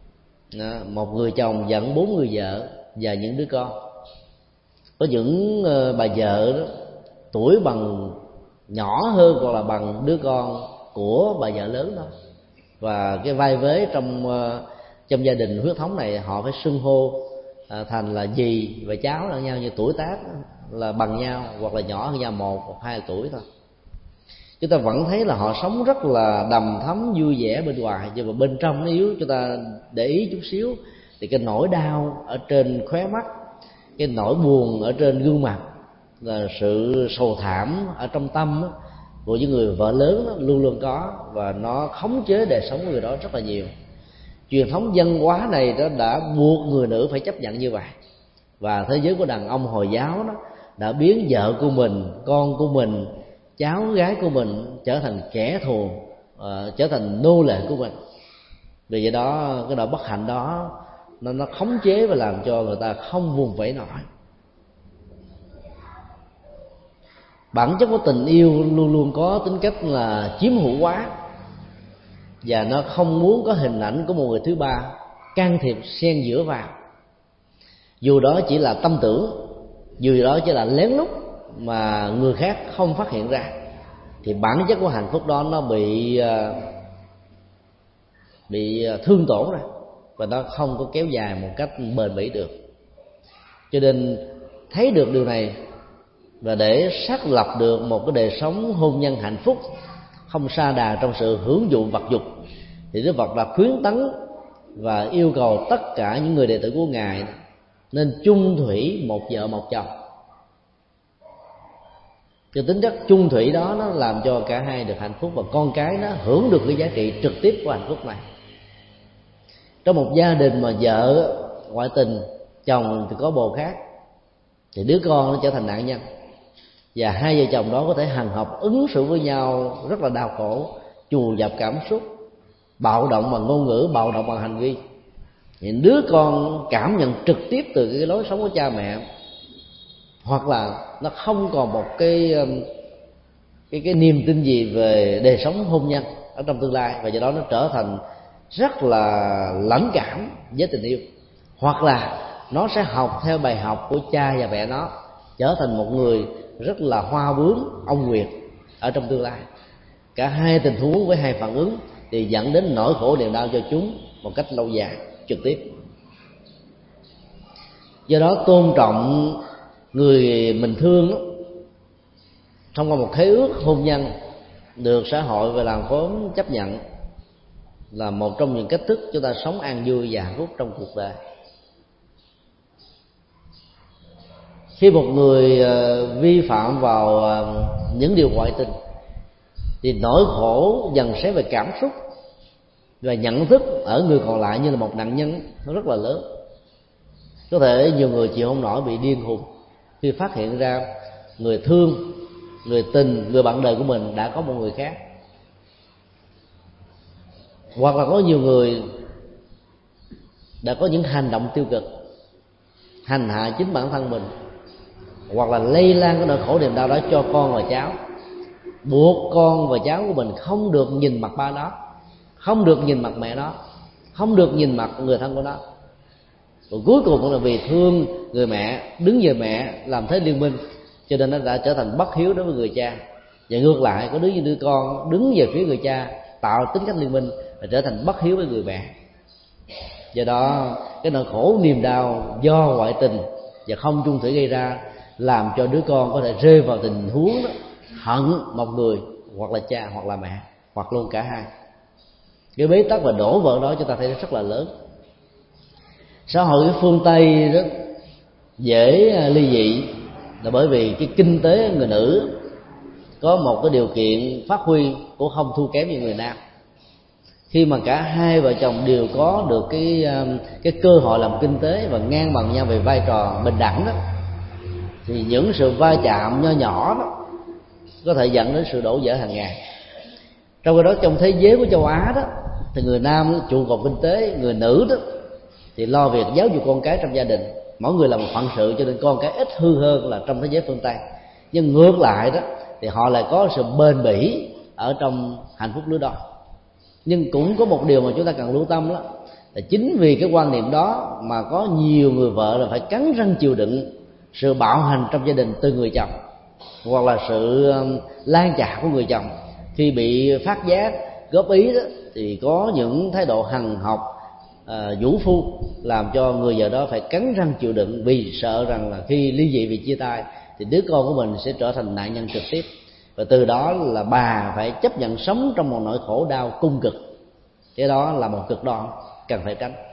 một người chồng dẫn 4 người vợ và những đứa con. Có những bà vợ đó tuổi bằng nhỏ hơn hoặc là bằng đứa con của bà vợ lớn đó, và cái vai vế trong gia đình huyết thống này họ phải xưng hô thành là dì và cháu lẫn nhau, như tuổi tác là bằng nhau hoặc là nhỏ hơn nhau 1 hoặc 2 tuổi thôi. Chúng ta vẫn thấy là họ sống rất là đầm thấm vui vẻ bên ngoài, nhưng mà bên trong nó yếu. Chúng ta để ý chút xíu thì cái nỗi đau ở trên khóe mắt, cái nỗi buồn ở trên gương mặt, là sự sầu thảm ở trong tâm của những người vợ lớn đó, luôn luôn có, và nó khống chế đời sống của người đó rất là nhiều. Truyền thống văn hóa này đó đã buộc người nữ phải chấp nhận như vậy, và thế giới của đàn ông Hồi giáo đó đã biến vợ của mình, con của mình, cháu gái của mình trở thành kẻ thù, trở thành nô lệ của mình. Vì vậy đó, cái nỗi bất hạnh đó nó khống chế và làm cho người ta không vùng vẫy nổi. Bản chất của tình yêu luôn luôn có tính cách là chiếm hữu quá, và nó không muốn có hình ảnh của một người thứ ba can thiệp xen giữa vào, dù đó chỉ là tâm tưởng, dù đó chỉ là lén lút mà người khác không phát hiện ra, thì bản chất của hạnh phúc đó nó bị thương tổn ra, và nó không có kéo dài một cách bền bỉ được. Cho nên thấy được điều này, và để xác lập được một cái đời sống hôn nhân hạnh phúc, không sa đà trong sự hưởng dụng vật dục, thì Đức Phật đã khuyến tấn và yêu cầu tất cả những người đệ tử của Ngài nên chung thủy một vợ một chồng. Cái tính chất chung thủy đó nó làm cho cả hai được hạnh phúc, và con cái nó hưởng được cái giá trị trực tiếp của hạnh phúc này. Trong một gia đình mà vợ ngoại tình, chồng thì có bồ khác, thì đứa con nó trở thành nạn nhân, và hai vợ chồng đó có thể hằn học ứng xử với nhau rất là đau khổ, trù dập cảm xúc, bạo động bằng ngôn ngữ, bạo động bằng hành vi. Thì đứa con cảm nhận trực tiếp từ cái lối sống của cha mẹ, hoặc là nó không còn một cái niềm tin gì về đời sống hôn nhân ở trong tương lai, và do đó nó trở thành rất là lãnh cảm với tình yêu. Hoặc là nó sẽ học theo bài học của cha và mẹ nó, trở thành một người rất là hoa bướm ông nguyệt ở trong tương lai. Cả hai tình huống với hai phản ứng thì dẫn đến nỗi khổ niềm đau cho chúng một cách lâu dài trực tiếp. Do đó tôn trọng người mình thương đó, thông qua một khế ước hôn nhân được xã hội và làng xóm chấp nhận, là một trong những cách thức chúng ta sống an vui và hạnh phúc trong cuộc đời. Khi một người vi phạm vào những điều ngoại tình, thì nỗi khổ dần xé về cảm xúc và nhận thức ở người còn lại như là một nạn nhân nó rất là lớn. Có thể nhiều người chịu không nổi, bị điên khùng khi phát hiện ra người thương, người tình, người bạn đời của mình đã có một người khác. Hoặc là có nhiều người đã có những hành động tiêu cực, hành hạ chính bản thân mình, hoặc là lây lan cái nỗi khổ niềm đau đó cho con và cháu, buộc con và cháu của mình không được nhìn mặt ba nó, không được nhìn mặt mẹ nó, không được nhìn mặt người thân của nó. Và cuối cùng cũng là vì thương người mẹ, đứng về mẹ, làm thế liên minh, cho nên nó đã trở thành bất hiếu đối với người cha. Và ngược lại, có đứa con đứng về phía người cha, tạo tính cách liên minh và trở thành bất hiếu với người mẹ. Do đó cái nỗi khổ niềm đau do ngoại tình và không chung thủy gây ra làm cho đứa con có thể rơi vào tình huống đó, hận một người, hoặc là cha hoặc là mẹ, hoặc luôn cả hai. Cái bế tắc và đổ vỡ đó chúng ta thấy rất là lớn. Xã hội cái phương Tây rất dễ ly dị là bởi vì cái kinh tế người nữ có một cái điều kiện phát huy cũng không thua kém như người nam. Khi mà cả hai vợ chồng đều có được cái cơ hội làm kinh tế và ngang bằng nhau về vai trò bình đẳng đó, thì những sự va chạm nho nhỏ đó có thể dẫn đến sự đổ vỡ hàng ngày. Trong khi đó trong thế giới của châu Á đó, thì người nam trụ cột kinh tế, người nữ đó thì lo việc giáo dục con cái trong gia đình, mỗi người làm một phận sự, cho nên con cái ít hư hơn là trong thế giới phương Tây. Nhưng ngược lại đó thì họ lại có sự bền bỉ ở trong hạnh phúc lứa đôi. Nhưng cũng có một điều mà chúng ta cần lưu tâm đó là chính vì cái quan niệm đó mà có nhiều người vợ là phải cắn răng chịu đựng sự bạo hành trong gia đình từ người chồng, hoặc là sự lan trạ của người chồng. Khi bị phát giác góp ý đó thì có những thái độ hằn học, vũ phu, làm cho người vợ đó phải cắn răng chịu đựng, vì sợ rằng là khi ly dị, vì chia tay thì đứa con của mình sẽ trở thành nạn nhân trực tiếp, và từ đó là bà phải chấp nhận sống trong một nỗi khổ đau cung cực. Cái đó là một cực đoan cần phải tránh.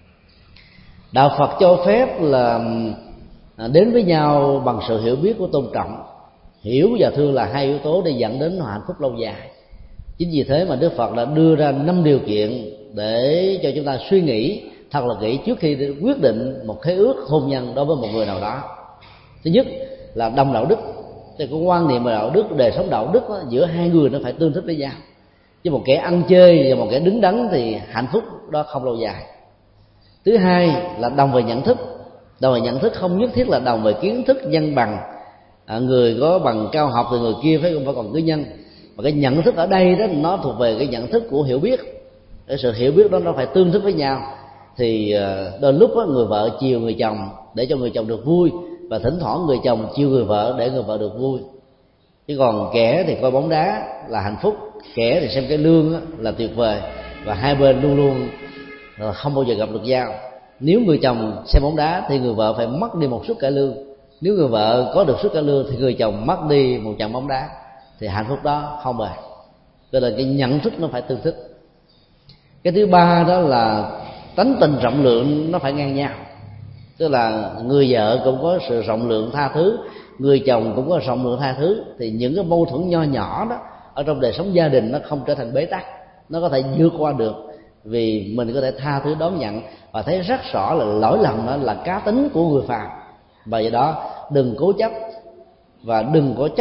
Đạo Phật cho phép là đến với nhau bằng sự hiểu biết của tôn trọng. Hiểu và thương là hai yếu tố để dẫn đến hạnh phúc lâu dài. Chính vì thế mà Đức Phật đã đưa ra 5 điều kiện để cho chúng ta suy nghĩ thật là kỹ trước khi quyết định một khế ước hôn nhân đối với một người nào đó. Thứ nhất là đồng đạo đức. Thì cái quan niệm về đạo đức, đời sống đạo đức đó, giữa hai người nó phải tương thích với nhau. Chứ một kẻ ăn chơi và một kẻ đứng đắn thì hạnh phúc đó không lâu dài. Thứ hai là đồng về nhận thức. Đồng về nhận thức không nhất thiết là đồng về kiến thức nhân bằng. Người có bằng cao học thì người kia phải còn cử nhân. Mà cái nhận thức ở đây đó nó thuộc về cái nhận thức của hiểu biết. Cái sự hiểu biết đó nó phải tương thích với nhau. thì đôi lúc người vợ chiều người chồng để cho người chồng được vui, và thỉnh thoảng người chồng chiều người vợ để người vợ được vui. Chứ còn kẻ thì coi bóng đá là hạnh phúc, kẻ thì xem cái lương là tuyệt vời, và hai bên luôn luôn không bao giờ gặp được nhau. Nếu người chồng xem bóng đá thì người vợ phải mất đi một suất cải lương, nếu người vợ có được suất cải lương thì người chồng mất đi một trận bóng đá, thì hạnh phúc đó không bền. Cho nên cái nhận thức nó phải tương thích. Cái thứ ba đó là tánh tình rộng lượng nó phải ngang nhau, tức là người vợ cũng có sự rộng lượng tha thứ, người chồng cũng có rộng lượng tha thứ, thì những cái mâu thuẫn nho nhỏ đó ở trong đời sống gia đình nó không trở thành bế tắc, nó có thể vượt qua được, vì mình có thể tha thứ đón nhận và thấy rất rõ là lỗi lầm đó là cá tính của người phàm. Và do đó đừng cố chấp và đừng có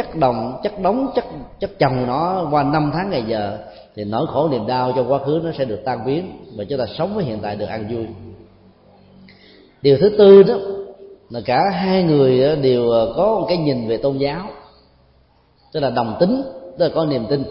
chất chồng nó qua năm tháng ngày giờ, thì nỗi khổ niềm đau trong quá khứ nó sẽ được tan biến và chúng ta sống với hiện tại được an vui. Điều thứ tư đó là cả hai người đều có một cái nhìn về tôn giáo, tức là đồng tính, tức là có niềm tin.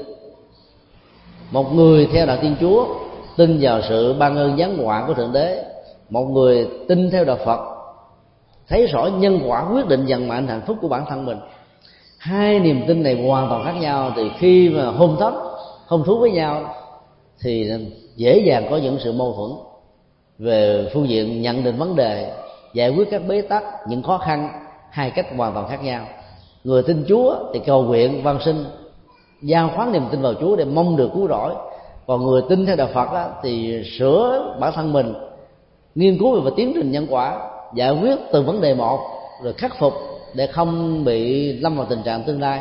Một người theo đạo Thiên Chúa tin vào sự ban ơn giáng họa của Thượng Đế, một người tin theo đạo Phật thấy rõ nhân quả quyết định vận mệnh hạnh phúc của bản thân mình. Hai niềm tin này hoàn toàn khác nhau, thì khi mà hôn thú với nhau thì dễ dàng có những sự mâu thuẫn về phương diện nhận định vấn đề, giải quyết các bế tắc, những khó khăn, hai cách hoàn toàn khác nhau. Người tin Chúa thì cầu nguyện van xin, giao khoán niềm tin vào Chúa để mong được cứu rỗi. Còn người tin theo đạo Phật đó, thì sửa bản thân mình, nghiên cứu về tiến trình nhân quả, giải quyết từng vấn đề một rồi khắc phục để không bị lâm vào tình trạng tương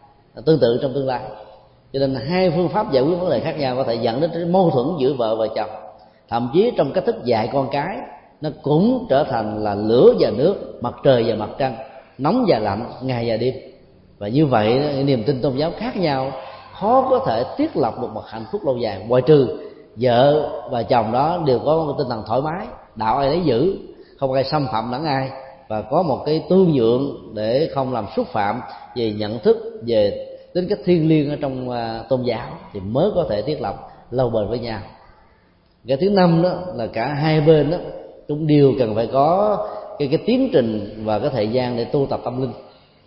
tự trong tương lai. Cho nên hai phương pháp giải quyết vấn đề khác nhau có thể dẫn đến mâu thuẫn giữa vợ và chồng. Thậm chí trong cách thức dạy con cái, nó cũng trở thành là lửa và nước, mặt trời và mặt trăng, nóng và lạnh, ngày và đêm. Và như vậy niềm tin tôn giáo khác nhau khó có thể thiết lập được một hạnh phúc lâu dài, ngoại trừ vợ và chồng đó đều có một tinh thần thoải mái, đạo ai lấy giữ, không ai xâm phạm lẫn ai, và có một cái tương nhượng để không làm xúc phạm về nhận thức, về tính cách thiêng liêng ở trong tôn giáo, thì mới có thể thiết lập lâu bền với nhau. Cái thứ năm đó là cả hai bên đó cũng đều cần phải có cái tiến trình và cái thời gian để tu tập tâm linh,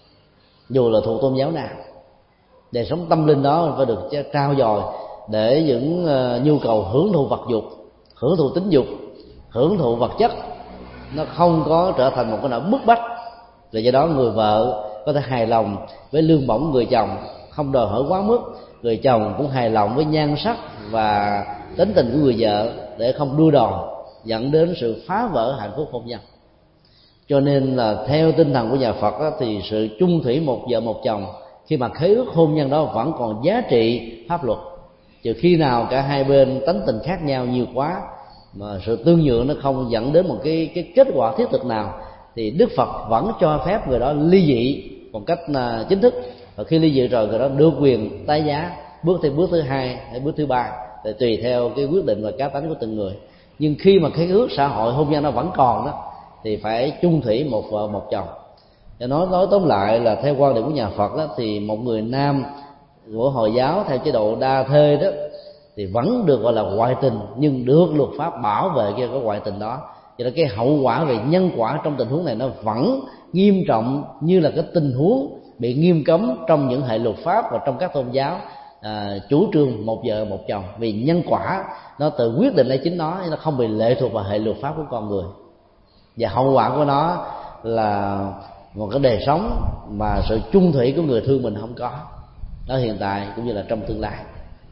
dù là thuộc tôn giáo nào. Đời sống tâm linh đó phải được trao dồi để những nhu cầu hưởng thụ vật dục, hưởng thụ tính dục, hưởng thụ vật chất nó không có trở thành một cái nỗi bức bách. Và do đó người vợ có thể hài lòng với lương bổng người chồng, không đòi hỏi quá mức. Người chồng cũng hài lòng với nhan sắc và tính tình của người vợ để không đua đòi, dẫn đến sự phá vỡ hạnh phúc hôn nhân. Cho nên là theo tinh thần của nhà Phật đó, thì sự chung thủy một vợ một chồng, khi mà khế ước hôn nhân đó vẫn còn giá trị pháp luật. Trừ khi nào cả hai bên tánh tình khác nhau nhiều quá mà sự tương nhượng nó không dẫn đến một cái kết quả thiết thực nào, thì Đức Phật vẫn cho phép người đó ly dị một cách chính thức. Và khi ly dị rồi, người đó được quyền tái giá bước thêm bước thứ hai hay bước thứ ba, để tùy theo cái quyết định và cá tánh của từng người. Nhưng khi mà cái ước xã hội hôn nhân nó vẫn còn đó, thì phải chung thủy một vợ một chồng. Để nói tóm lại là theo quan điểm của nhà Phật đó, thì một người nam của Hồi giáo theo chế độ đa thê đó thì vẫn được gọi là ngoại tình, nhưng được luật pháp bảo vệ cái ngoại tình đó. Cho nên cái hậu quả về nhân quả trong tình huống này nó vẫn nghiêm trọng như là cái tình huống bị nghiêm cấm trong những hệ luật pháp và trong các tôn giáo chủ trương một vợ một chồng, vì nhân quả nó tự quyết định lấy chính nó không bị lệ thuộc vào hệ luật pháp của con người. Và hậu quả của nó là một cái đời sống mà sự chung thủy của người thương mình không có, ở hiện tại cũng như là trong tương lai.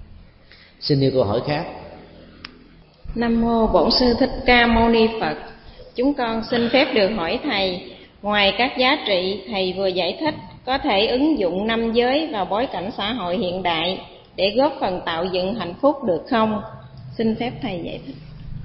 Xin yêu câu hỏi khác. Nam mô Bổn Sư Thích Ca Mâu Ni Phật. Chúng con xin phép được hỏi thầy, ngoài các giá trị thầy vừa giải thích, có thể ứng dụng 5 giới vào bối cảnh xã hội hiện đại để góp phần tạo dựng hạnh phúc được không? Xin phép thầy giải thích.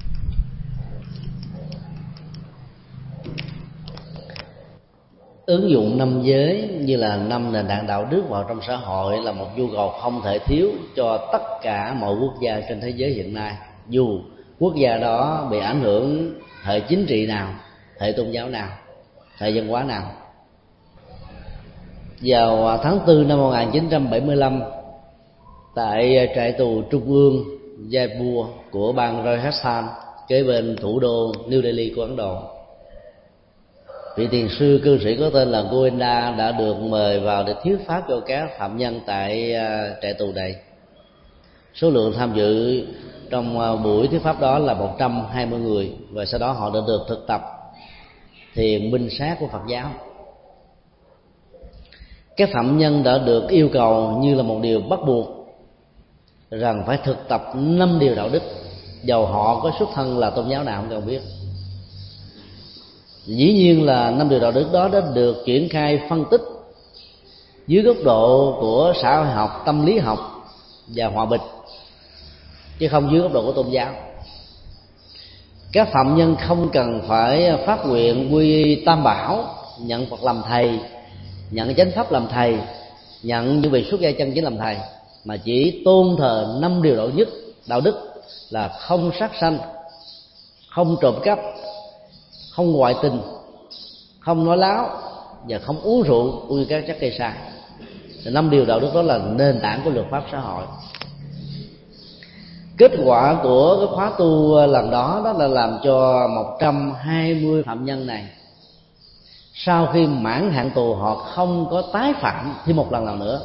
Ứng dụng 5 giới như là 5 nền tảng đạo đức vào trong xã hội là một nhu cầu không thể thiếu cho tất cả mọi quốc gia trên thế giới hiện nay, dù quốc gia đó bị ảnh hưởng hệ chính trị nào, hệ tôn giáo nào, hệ văn hóa nào. Vào tháng 4 năm 1975, tại trại tù trung ương Jaipur của bang Rajasthan, kế bên thủ đô New Delhi của Ấn Độ. Vị thiền sư cư sĩ có tên là Goenka đã được mời vào để thuyết pháp cho các phạm nhân tại trại tù này. Số lượng tham dự trong buổi thuyết pháp đó là 120 người, và sau đó họ đã được thực tập thiền minh sát của Phật giáo. Các phạm nhân đã được yêu cầu như là một điều bắt buộc rằng phải thực tập 5 điều đạo đức, dầu họ có xuất thân là tôn giáo nào không cần biết. Dĩ nhiên là 5 điều đạo đức đó đã được triển khai phân tích dưới góc độ của xã hội học, tâm lý học và hòa bình, chứ không dưới góc độ của tôn giáo. Các phạm nhân không cần phải phát nguyện quy tam bảo, nhận Phật làm thầy, nhận chánh pháp làm thầy, nhận những vị xuất gia chân chính làm thầy, mà chỉ tôn thờ 5 điều đạo đức là không sát sanh, không trộm cắp, không ngoại tình, không nói láo và không uống rượu cũng như các chất gây sai. 5 điều đạo đức đó là nền tảng của luật pháp xã hội. Kết quả của cái khóa tu lần đó là làm cho 120 phạm nhân này sau khi mãn hạn tù họ không có tái phạm thêm một lần nào nữa.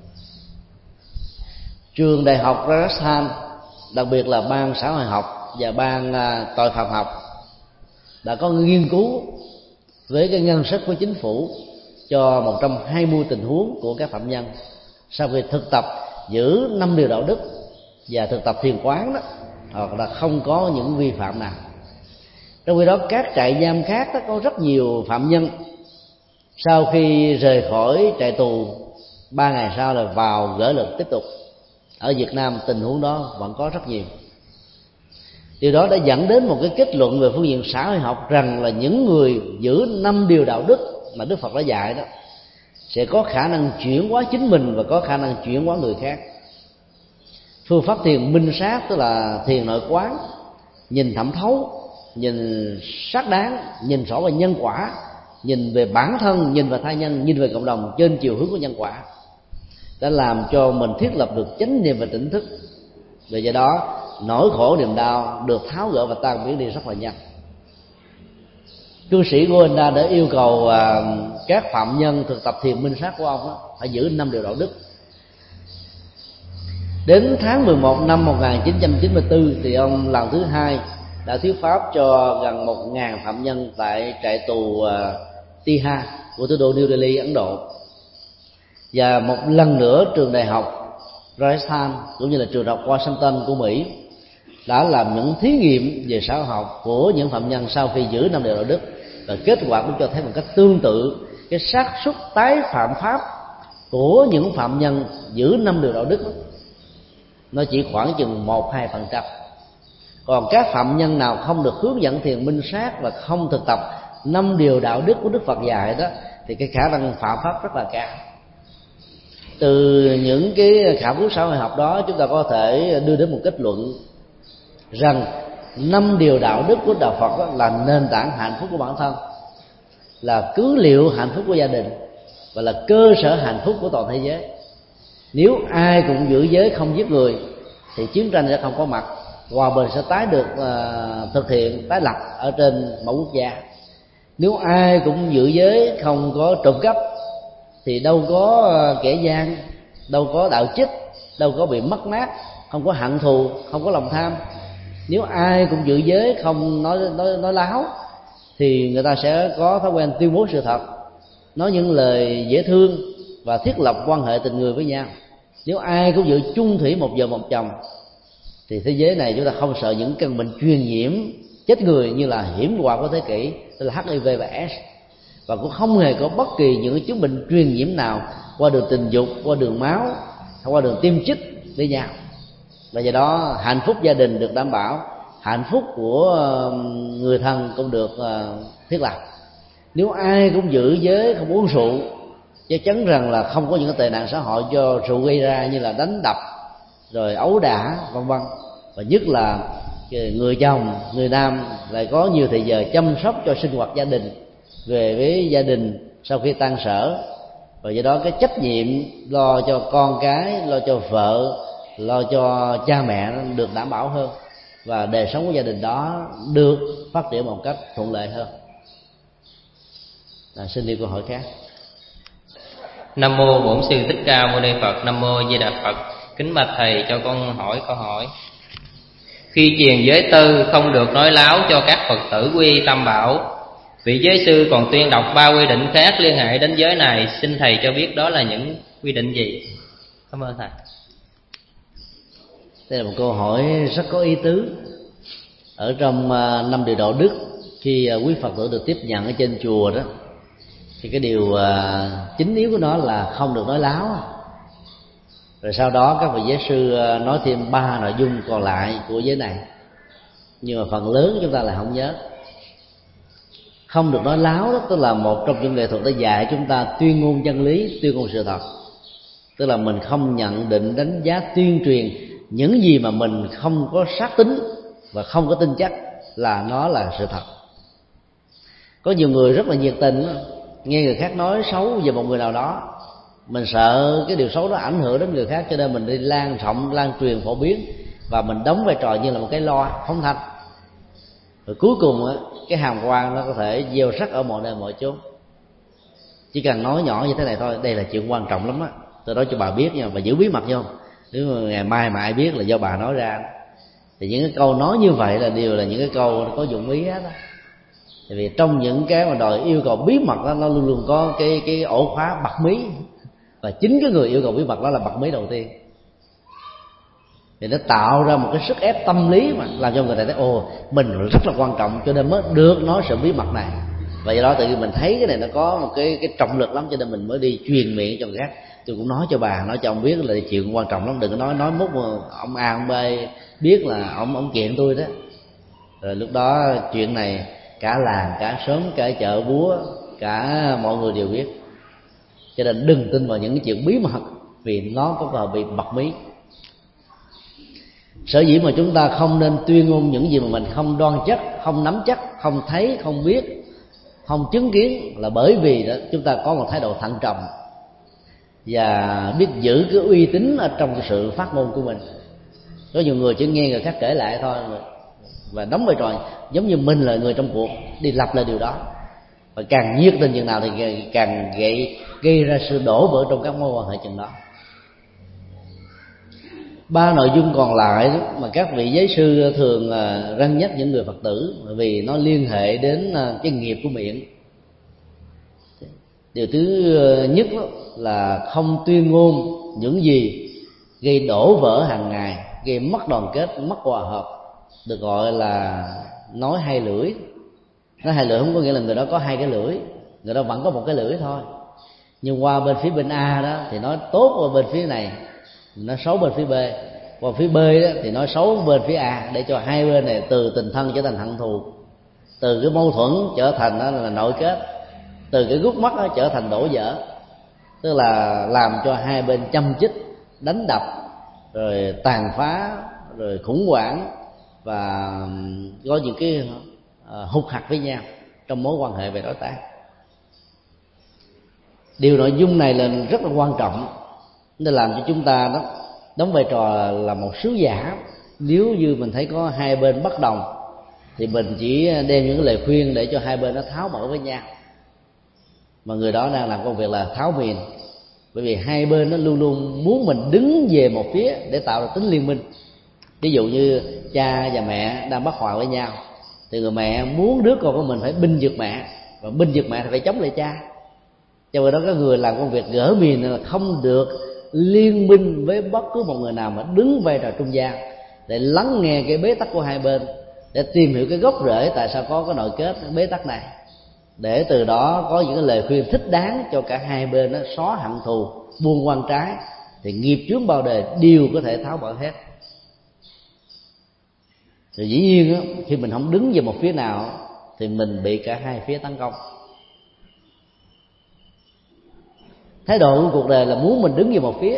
Trường đại học Rajasthan, đặc biệt là ban xã hội học và ban tội phạm học, đã có nghiên cứu với cái ngân sách của chính phủ cho 120 tình huống của các phạm nhân sau khi thực tập giữ 5 điều đạo đức và thực tập thiền quán đó, hoặc là không có những vi phạm nào. Trong khi đó các trại giam khác đó, có rất nhiều phạm nhân sau khi rời khỏi trại tù 3 ngày sau là vào gỡ lực tiếp tục. Ở Việt Nam tình huống đó vẫn có rất nhiều. Điều đó đã dẫn đến một cái kết luận về phương diện xã hội học rằng là những người giữ 5 điều đạo đức mà Đức Phật đã dạy đó sẽ có khả năng chuyển hóa chính mình và có khả năng chuyển hóa người khác. Phương pháp thiền minh sát tức là thiền nội quán, nhìn thẩm thấu, nhìn xác đáng, nhìn rõ về nhân quả, nhìn về bản thân, nhìn về tha nhân, nhìn về cộng đồng trên chiều hướng của nhân quả, đã làm cho mình thiết lập được chánh niệm và tỉnh thức. Vì do đó nỗi khổ niềm đau được tháo gỡ và tan biến đi rất là nhanh. Cư sĩ Goenka đã yêu cầu các phạm nhân thực tập thiền minh sát của ông đó, phải giữ 5 điều đạo đức. Đến tháng 11 năm 1994 thì ông lần thứ 2 đã thuyết pháp cho gần 1.000 phạm nhân tại trại tù Tihar của thủ đô New Delhi, Ấn Độ. Và một lần nữa trường đại học Rajasthan cũng như là trường đại học Washington của Mỹ đã làm những thí nghiệm về xã hội học của những phạm nhân sau khi giữ 5 điều đạo đức, và kết quả cũng cho thấy một cách tương tự cái xác suất tái phạm pháp của những phạm nhân giữ 5 điều đạo đức đó, nó chỉ khoảng chừng 1-2%. Còn các phạm nhân nào không được hướng dẫn thiền minh sát và không thực tập 5 điều đạo đức của Đức Phật dạy đó thì cái khả năng phạm pháp rất là cao. Từ những cái khảo cứu xã hội học đó, chúng ta có thể đưa đến một kết luận rằng 5 điều đạo đức của đạo Phật đó là nền tảng hạnh phúc của bản thân, là cứ liệu hạnh phúc của gia đình và là cơ sở hạnh phúc của toàn thế giới. Nếu ai cũng giữ giới không giết người thì chiến tranh sẽ không có mặt, hòa bình sẽ tái được thực hiện, tái lập ở trên mỗi quốc gia. Nếu ai cũng giữ giới không có trộm cắp thì đâu có kẻ gian, đâu có đạo chích, đâu có bị mất mát, không có hận thù, không có lòng tham. Nếu ai cũng giữ giới không nói láo thì người ta sẽ có thói quen tuyên bố sự thật, nói những lời dễ thương và thiết lập quan hệ tình người với nhau. Nếu ai cũng giữ chung thủy một vợ một chồng thì thế giới này chúng ta không sợ những căn bệnh truyền nhiễm chết người như là hiểm họa của thế kỷ, tức là HIV và AIDS, và cũng không hề có bất kỳ những chứng bệnh truyền nhiễm nào qua đường tình dục, qua đường máu hay qua đường tiêm chích với nhau. Và do đó hạnh phúc gia đình được đảm bảo, hạnh phúc của người thân cũng được thiết lập. Nếu ai cũng giữ giới không uống rượu, chắc chắn rằng là không có những cái tệ nạn xã hội do rượu gây ra như là đánh đập, rồi ấu đả vân vân. Và nhất là người chồng, người nam lại có nhiều thời giờ chăm sóc cho sinh hoạt gia đình, về với gia đình sau khi tan sở, và do đó cái trách nhiệm lo cho con cái, lo cho vợ, lo cho cha mẹ được đảm bảo hơn. và đời sống của gia đình đó được phát triển một cách thuận lợi hơn. Xin đi câu hỏi khác. Nam mô Bổn Sư Thích Ca Mâu Ni Phật. Nam mô Di Đà Phật. Kính bạch thầy, cho con hỏi câu hỏi. Khi truyền giới tư không được nói láo cho các Phật tử quy tam bảo, vị giới sư còn tuyên đọc 3 quy định khác liên hệ đến giới này, xin thầy cho biết đó là những quy định gì? Cảm ơn thầy. Đây là một câu hỏi rất có ý tứ. Ở trong 5 điều đạo đức, khi quý Phật tử được tiếp nhận ở trên chùa đó, thì cái điều chính yếu của nó là không được nói láo. Rồi sau đó các vị giới sư nói thêm 3 nội dung còn lại của giới này, nhưng mà phần lớn chúng ta là không nhớ. Không được nói láo đó, tức là một trong những nghệ thuật đã dạy chúng ta tuyên ngôn chân lý, tuyên ngôn sự thật. Tức là mình không nhận định, đánh giá, tuyên truyền những gì mà mình không có xác tín và không có tin chắc là nó là sự thật. Có nhiều người rất là nhiệt tình, nghe người khác nói xấu về một người nào đó, mình sợ cái điều xấu đó ảnh hưởng đến người khác, cho nên mình đi lan rộng, lan truyền, phổ biến, và mình đóng vai trò như là một cái loa phóng thanh. Rồi cuối cùng cái hàm quang nó có thể gieo rắc ở mọi nơi mọi chốn. Chỉ cần nói nhỏ như thế này thôi: đây là chuyện quan trọng lắm á, tôi nói cho bà biết nha, bà giữ bí mật không? Nếu mà ngày mai mà ai biết là do bà nói ra. Thì những cái câu nói như vậy là đều là những cái câu có dụng ý hết đó. Tại vì trong những cái mà đòi yêu cầu bí mật đó, nó luôn luôn có cái ổ khóa bật mí, và chính cái người yêu cầu bí mật đó là bật mí đầu tiên. Thì nó tạo ra một cái sức ép tâm lý mà làm cho người ta thấy ồ, mình rất là quan trọng, cho nên mới được nói sự bí mật này. Và do đó tự nhiên mình thấy cái này nó có một cái trọng lực lắm, cho nên mình mới đi truyền miệng cho người khác. Tôi cũng nói cho bà, nói cho ông biết là chuyện quan trọng lắm, đừng có nói mốt mà ông A ông B biết là ông kiện tôi đó. Rồi lúc đó chuyện này cả làng, cả xóm, cả chợ búa, cả mọi người đều biết. Cho nên đừng tin vào những cái chuyện bí mật, vì nó có thể bị bật mí. Sở dĩ mà chúng ta không nên tuyên ngôn những gì mà mình không đoan chắc, không nắm chắc, không thấy, không biết, không chứng kiến, là bởi vì đó chúng ta có một thái độ thận trọng và biết giữ cái uy tín ở trong cái sự phát ngôn của mình. Có nhiều người chỉ nghe người khác kể lại thôi và đóng vai trò giống như mình là người trong cuộc, đi lặp lại điều đó, và càng nhiệt tình chừng nào thì càng gây ra sự đổ vỡ trong các mối quan hệ chừng đó. 3 nội dung còn lại đó, mà các vị giới sư thường răn nhắc những người Phật tử, vì nó liên hệ đến cái nghiệp của miệng. Điều thứ nhất đó là không tuyên ngôn những gì gây đổ vỡ hàng ngày, gây mất đoàn kết, mất hòa hợp, được gọi là nói hai lưỡi. Nói hai lưỡi không có nghĩa là người đó có 2 cái lưỡi, người đó vẫn có 1 cái lưỡi thôi, nhưng qua bên A đó thì nói tốt qua bên phía này, nói xấu bên phía B. Qua phía B đó thì nói xấu bên phía A, để cho hai bên này từ tình thân trở thành hận thù, từ cái mâu thuẫn trở thành đó là nội kết, từ cái gút mắt đó trở thành đổ vỡ. Tức là làm cho hai bên châm chích, đánh đập, rồi tàn phá, rồi khủng hoảng, và có những cái hụt hặc với nhau trong mối quan hệ về đối tác. Điều nội dung này là rất là quan trọng, để làm cho chúng ta đó đóng vai trò là một sứ giả. Nếu như mình thấy có hai bên bất đồng thì mình chỉ đem những lời khuyên để cho hai bên nó tháo mở với nhau, mà người đó đang làm công việc là tháo miền. Bởi vì hai bên nó luôn luôn muốn mình đứng về một phía để tạo ra tính liên minh. Ví dụ như cha và mẹ đang bất hòa với nhau, thì người mẹ muốn đứa con của mình phải binh vực mẹ, và binh vực mẹ thì phải chống lại cha. Cho nên đó các người làm công việc gỡ miền là không được liên minh với bất cứ một người nào mà đứng vai trò trung gian để lắng nghe cái bế tắc của hai bên, để tìm hiểu cái gốc rễ tại sao có cái nội kết cái bế tắc này, để từ đó có những cái lời khuyên thích đáng cho cả hai bên đó xóa hận thù, buông quan trái, thì nghiệp chướng bao đời đều có thể tháo mở hết. Rồi dĩ nhiên đó, khi mình không đứng về một phía nào thì mình bị cả hai phía tấn công. Thái độ của cuộc đời là muốn mình đứng về một phía.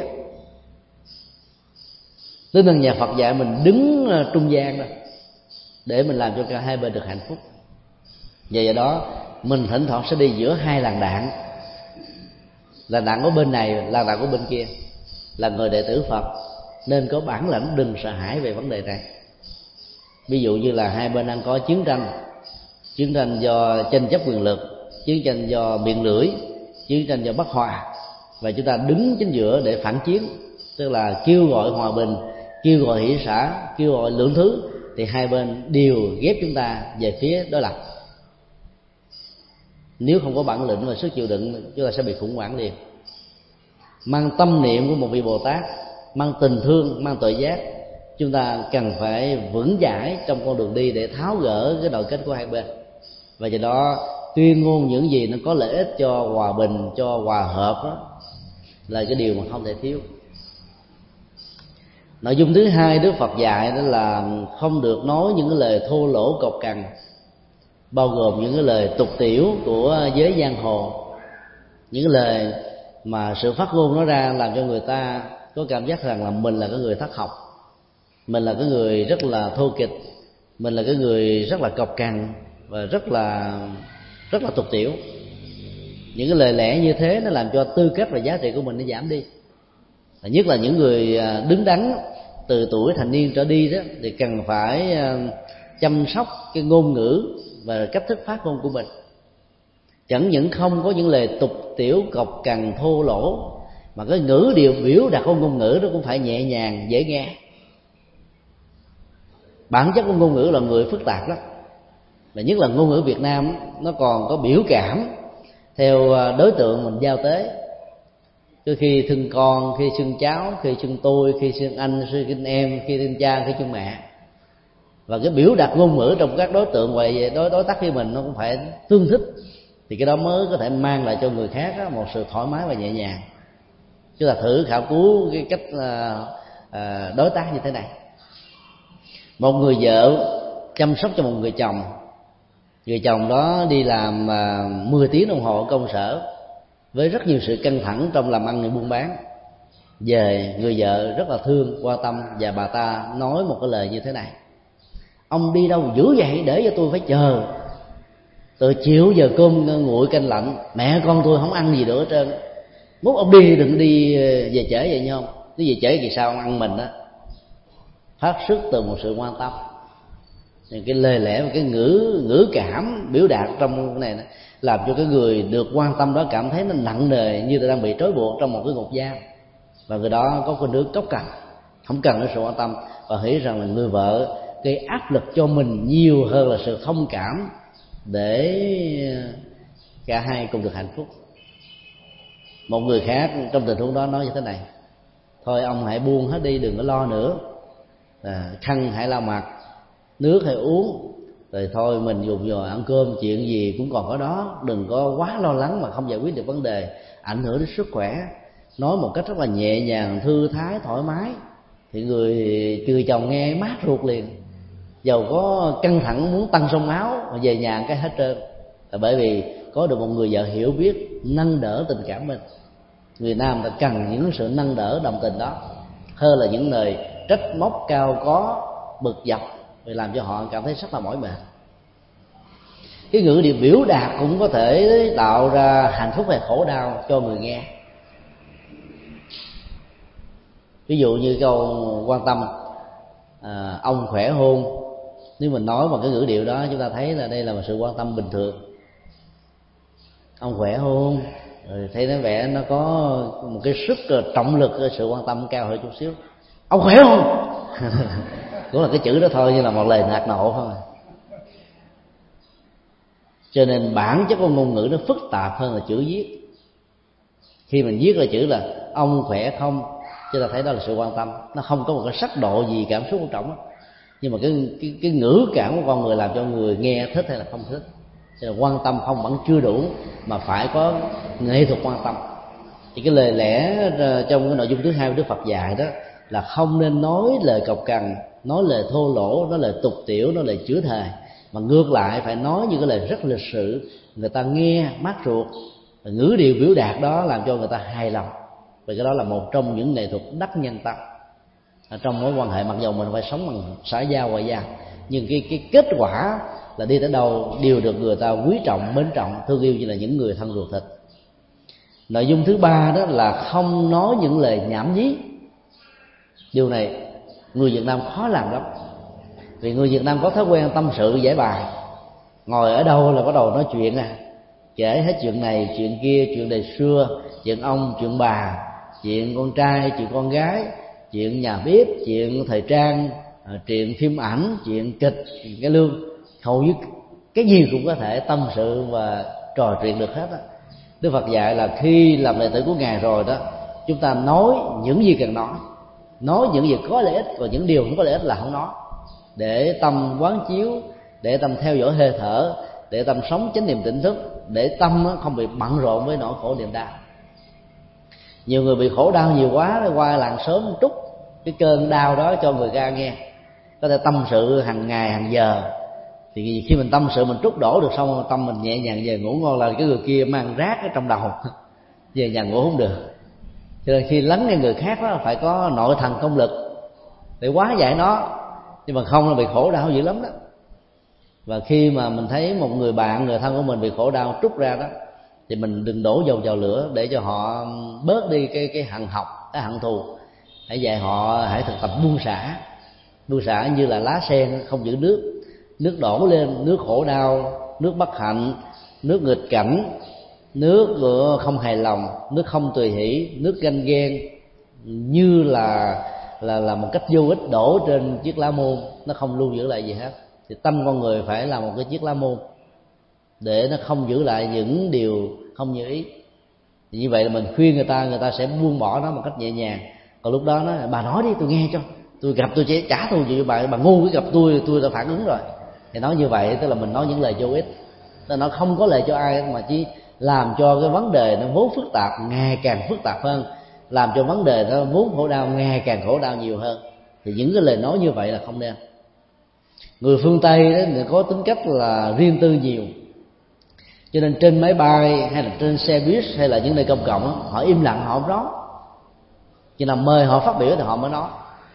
Tinh thần nhà Phật dạy mình đứng trung gian đó, để mình làm cho cả hai bên được hạnh phúc. Và do đó mình thỉnh thoảng sẽ đi giữa hai làn đạn, làn đạn của bên này, làn đạn của bên kia. Là người đệ tử Phật nên có bản lĩnh, đừng sợ hãi về vấn đề này. Ví dụ như là hai bên đang có chiến tranh do tranh chấp quyền lực, chiến tranh do miệng lưỡi, chiến tranh do bất hòa, và chúng ta đứng chính giữa để phản chiến, tức là kêu gọi hòa bình, kêu gọi hỷ xả, kêu gọi lượng thứ, thì hai bên đều ghép chúng ta về phía đối lập. Nếu không có bản lĩnh và sức chịu đựng, chúng ta sẽ bị khủng hoảng liền. Mang tâm niệm của một vị Bồ Tát, mang tình thương, mang tuệ giác, chúng ta cần phải vững chãi trong con đường đi để tháo gỡ cái nội kết của hai bên. Và do đó tuyên ngôn những gì nó có lợi ích cho hòa bình, cho hòa hợp đó, là cái điều mà không thể thiếu. Nội dung thứ hai Đức Phật dạy đó là không được nói những cái lời thô lỗ cộc cằn, bao gồm những cái lời tục tiểu của giới giang hồ, những cái lời mà sự phát ngôn nó ra làm cho người ta có cảm giác rằng là mình là cái người thất học, mình là cái người rất là thô kịch, mình là cái người rất là cộc cằn và rất là tục tiểu. Những cái lời lẽ như thế nó làm cho tư cách và giá trị của mình nó giảm đi. Nhất là những người đứng đắn từ tuổi thành niên trở đi đó, thì cần phải chăm sóc cái ngôn ngữ và cách thức phát ngôn của mình. Chẳng những không có những lời tục tiểu cộc cằn thô lỗ, mà cái ngữ điệu biểu đạt của ngôn ngữ nó cũng phải nhẹ nhàng dễ nghe. Bản chất của ngôn ngữ là người phức tạp lắm, và nhất là ngôn ngữ Việt Nam nó còn có biểu cảm theo đối tượng mình giao tế. Cứ khi xưng con, khi xưng cháu, khi xưng tôi, khi xưng anh, khi xưng em, khi xưng cha, khi xưng mẹ. Và cái biểu đạt ngôn ngữ trong các đối tượng và đối tác với mình nó cũng phải tương thích, thì cái đó mới có thể mang lại cho người khác một sự thoải mái và nhẹ nhàng. Chúng ta thử khảo cứu cái cách đối tác như thế này. Một người vợ chăm sóc cho một người chồng. Người chồng đó đi làm 10 tiếng đồng hồ ở công sở với rất nhiều sự căng thẳng trong làm ăn và buôn bán. Về người vợ rất là thương, quan tâm, và bà ta nói một cái lời như thế này: ông đi đâu dữ vậy để cho tôi phải chờ, từ chiều giờ cơm nguội canh lạnh, mẹ con tôi không ăn gì nữa hết trơn. Mốt ông đi đừng đi về trễ vậy nhau, cái về trễ thì sao ông ăn mình đó. Phát xuất từ một sự quan tâm. Cái lời lẽ và cái ngữ cảm biểu đạt trong cái này làm cho cái người được quan tâm đó cảm thấy nó nặng nề, như là đang bị trói buộc trong một cái ngục giam. Và người đó có cái nước cốc cần, không cần cái sự quan tâm, và nghĩ rằng là người vợ gây áp lực cho mình nhiều hơn là sự thông cảm để cả hai cùng được hạnh phúc. Một người khác trong tình huống đó nói như thế này: thôi ông hãy buông hết đi, đừng có lo nữa, khăn hãy lau mặt, nước hãy uống, rồi thôi mình dùng rồi ăn cơm, chuyện gì cũng còn có đó, đừng có quá lo lắng mà không giải quyết được vấn đề, ảnh hưởng đến sức khỏe. Nói một cách rất là nhẹ nhàng, thư thái, thoải mái, thì người chồng nghe mát ruột liền, dầu có căng thẳng muốn tăng sông máu mà về nhà cái hết trơn. Là bởi vì có được một người vợ hiểu biết nâng đỡ tình cảm mình. Người nam ta cần những sự nâng đỡ đồng tình đó hơn là những lời trách móc cao có bực dọc, vì làm cho họ cảm thấy rất là mỏi mệt. Cái ngữ điệu biểu đạt cũng có thể tạo ra hạnh phúc hay khổ đau cho người nghe. Ví dụ như câu quan tâm ông khỏe hôn, nếu mình nói bằng cái ngữ điệu đó, chúng ta thấy là đây là một sự quan tâm bình thường. Ông khỏe hôn, rồi thấy nó vẻ nó có một cái sức trọng lực, sự quan tâm cao hơn chút xíu. Ông khỏe không? Cũng là cái chữ đó thôi, như là một lời nạt nộ thôi. Cho nên bản chất của ngôn ngữ nó phức tạp hơn là chữ viết. Khi mình viết là chữ là ông khỏe không, chúng ta thấy đó là sự quan tâm, nó không có một cái sắc độ gì cảm xúc quan trọng đó. Nhưng mà cái ngữ cảm của con người làm cho người nghe thích hay là không thích. Cho nên quan tâm không vẫn chưa đủ, mà phải có nghệ thuật quan tâm. Thì cái lời lẽ trong cái nội dung thứ hai của Đức Phật dạy đó là không nên nói lời cộc cằn, nói lời thô lỗ, nói lời tục tiểu, nói lời chửi thề, mà ngược lại phải nói những cái lời rất lịch sự, người ta nghe mát ruột, ngữ điệu biểu đạt đó làm cho người ta hài lòng. Vì cái đó là một trong những nghệ thuật đắc nhân tâm. Trong mối quan hệ, mặc dù mình phải sống bằng xã giao ngoại giao, nhưng cái kết quả là đi tới đâu đều được người ta quý trọng, mến trọng, thương yêu như là những người thân ruột thịt. Nội dung thứ ba đó là không nói những lời nhảm nhí. Điều này người Việt Nam khó làm lắm. Vì người Việt Nam có thói quen tâm sự giải bài, ngồi ở đâu là bắt đầu nói chuyện kể hết chuyện này chuyện kia, chuyện đời xưa, chuyện ông chuyện bà, chuyện con trai chuyện con gái, chuyện nhà bếp, chuyện thời trang, chuyện phim ảnh, chuyện kịch, chuyện cải lương. Hầu như cái gì cũng có thể tâm sự và trò chuyện được hết á. Đức Phật dạy là khi làm đệ tử của Ngài rồi đó, chúng ta nói những gì cần nói những gì có lợi ích, còn những điều không có lợi ích là không nói, để tâm quán chiếu, để tâm theo dõi hơi thở, để tâm sống chánh niệm tỉnh thức, để tâm không bị bận rộn với nỗi khổ niềm đau. Nhiều người bị khổ đau nhiều quá, qua làng sớm trút cái cơn đau đó cho người ta nghe, có thể tâm sự hàng ngày hàng giờ. Thì khi mình tâm sự mình trút đổ được xong, tâm mình nhẹ nhàng về ngủ ngon, là cái người kia mang rác ở trong đầu về nhà ngủ không được. Cho nên khi lắng nghe người khác đó, phải có nội thần công lực để hóa giải nó, nhưng mà không là bị khổ đau dữ lắm đó. Và khi mà mình thấy một người bạn, người thân của mình bị khổ đau trút ra đó, thì mình đừng đổ dầu vào lửa để cho họ bớt đi cái hận học, cái hận thù. Hãy dạy họ hãy thực tập buông xả. Buông xả như là lá sen không giữ nước, nước đổ lên, nước khổ đau, nước bất hạnh, nước nghịch cảnh, nước không hài lòng, nước không tùy hỷ, nước ganh ghen, như là một cách vô ích đổ trên chiếc lá môn, nó không lưu giữ lại gì hết. Thì tâm con người phải là một cái chiếc lá môn để nó không giữ lại những điều không như ý. Thì như vậy là mình khuyên người ta sẽ buông bỏ nó một cách nhẹ nhàng. Còn lúc đó nó bà nói đi tôi nghe cho, tôi gặp tôi sẽ trả thù gì bà ngu cái gặp tôi đã phản ứng rồi. Thì nói như vậy tức là mình nói những lời vô ích, nó không có lợi cho ai, mà chỉ làm cho cái vấn đề nó vốn phức tạp ngày càng phức tạp hơn, làm cho vấn đề nó vốn khổ đau ngày càng khổ đau nhiều hơn. Thì những cái lời nói như vậy là không nên. Người phương Tây đó người có tính cách là riêng tư nhiều, cho nên trên máy bay hay là trên xe buýt hay là những nơi công cộng họ im lặng, họ không nói. Chỉ là mời họ phát biểu thì họ mới nói.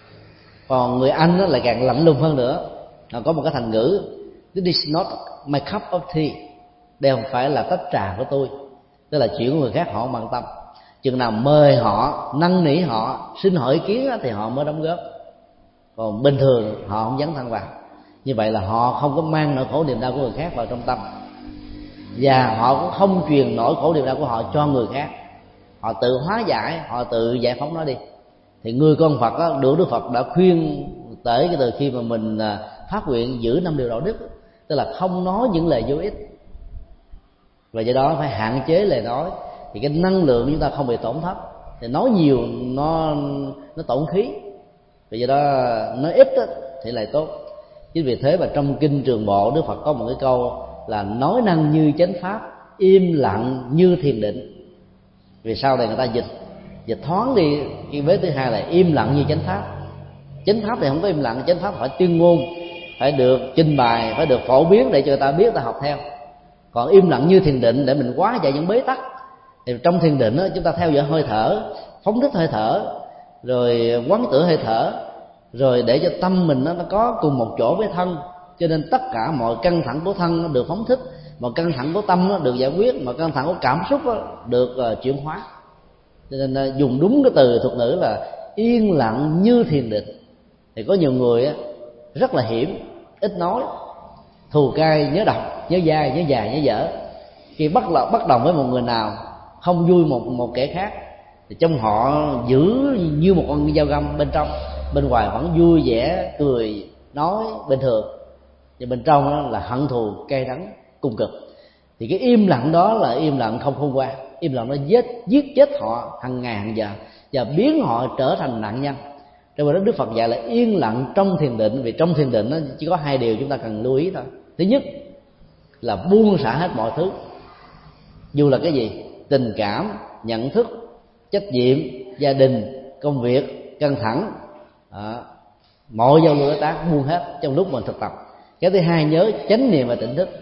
Còn người Anh đó lại càng lạnh lùng hơn nữa. Họ có một cái thành ngữ: "This is not my cup of tea." Đây không phải là tách trà của tôi. Tức là chuyện của người khác họ không quan tâm. Chừng nào mời họ, năn nỉ họ, xin hỏi ý kiến thì họ mới đóng góp. Còn bình thường họ không dấn thân vào. Như vậy là họ không có mang nỗi khổ niềm đau của người khác vào trong tâm, và họ cũng không truyền nỗi khổ niềm đau của họ cho người khác. Họ tự hóa giải, họ tự giải phóng nó đi. Thì người con Phật đó, được Đức Phật đã khuyên tới cái từ khi mà mình phát nguyện giữ 5 điều đạo đức, tức là không nói những lời vô ích, và do đó phải hạn chế lời nói, thì cái năng lượng chúng ta không bị tổn thất. Thì nói nhiều nó tổn khí, và do đó nói ít thì lại tốt. Chính vì thế mà trong kinh Trường Bộ, Đức Phật có một cái câu là nói năng như chánh pháp, im lặng như thiền định. Vì sau này người ta dịch thoáng đi cái vế thứ hai là im lặng như chánh pháp. Chánh pháp thì không có im lặng, chánh pháp phải tuyên ngôn, phải được trình bày, phải được phổ biến để cho người ta biết, ta học theo. Còn im lặng như thiền định để mình hóa giải những bế tắc. Thì trong thiền định đó, chúng ta theo dõi hơi thở, phóng thích hơi thở, rồi quán tưởng hơi thở, rồi để cho tâm mình nó có cùng một chỗ với thân. Cho nên tất cả mọi căng thẳng của thân nó được phóng thích, mọi căng thẳng của tâm nó được giải quyết, mọi căng thẳng của cảm xúc được chuyển hóa. Cho nên dùng đúng cái từ thuật ngữ là yên lặng như thiền định. Thì có nhiều người rất là hiểm, ít nói, thù cay nhớ độc, nhớ dai, nhớ dài, nhớ dở. Khi bất đồng với một người nào, không vui một kẻ khác, thì trong họ giữ như một con dao găm bên trong, bên ngoài vẫn vui vẻ cười nói bình thường, nhưng bên trong đó là hận thù cay đắng cùng cực. Thì cái im lặng đó là im lặng không khôn ngoan, im lặng nó giết chết họ hàng ngày hàng giờ và biến họ trở thành nạn nhân. Cho nên Đức Phật dạy là yên lặng trong thiền định, vì trong thiền định nó chỉ có 2 điều chúng ta cần lưu ý thôi. Thứ nhất là buông xả hết mọi thứ, dù là cái gì: tình cảm, nhận thức, trách nhiệm, gia đình, công việc, căng thẳng, mọi giao lưu đối tác buông hết trong lúc mình thực tập. Cái thứ hai, nhớ chánh niệm và tỉnh thức,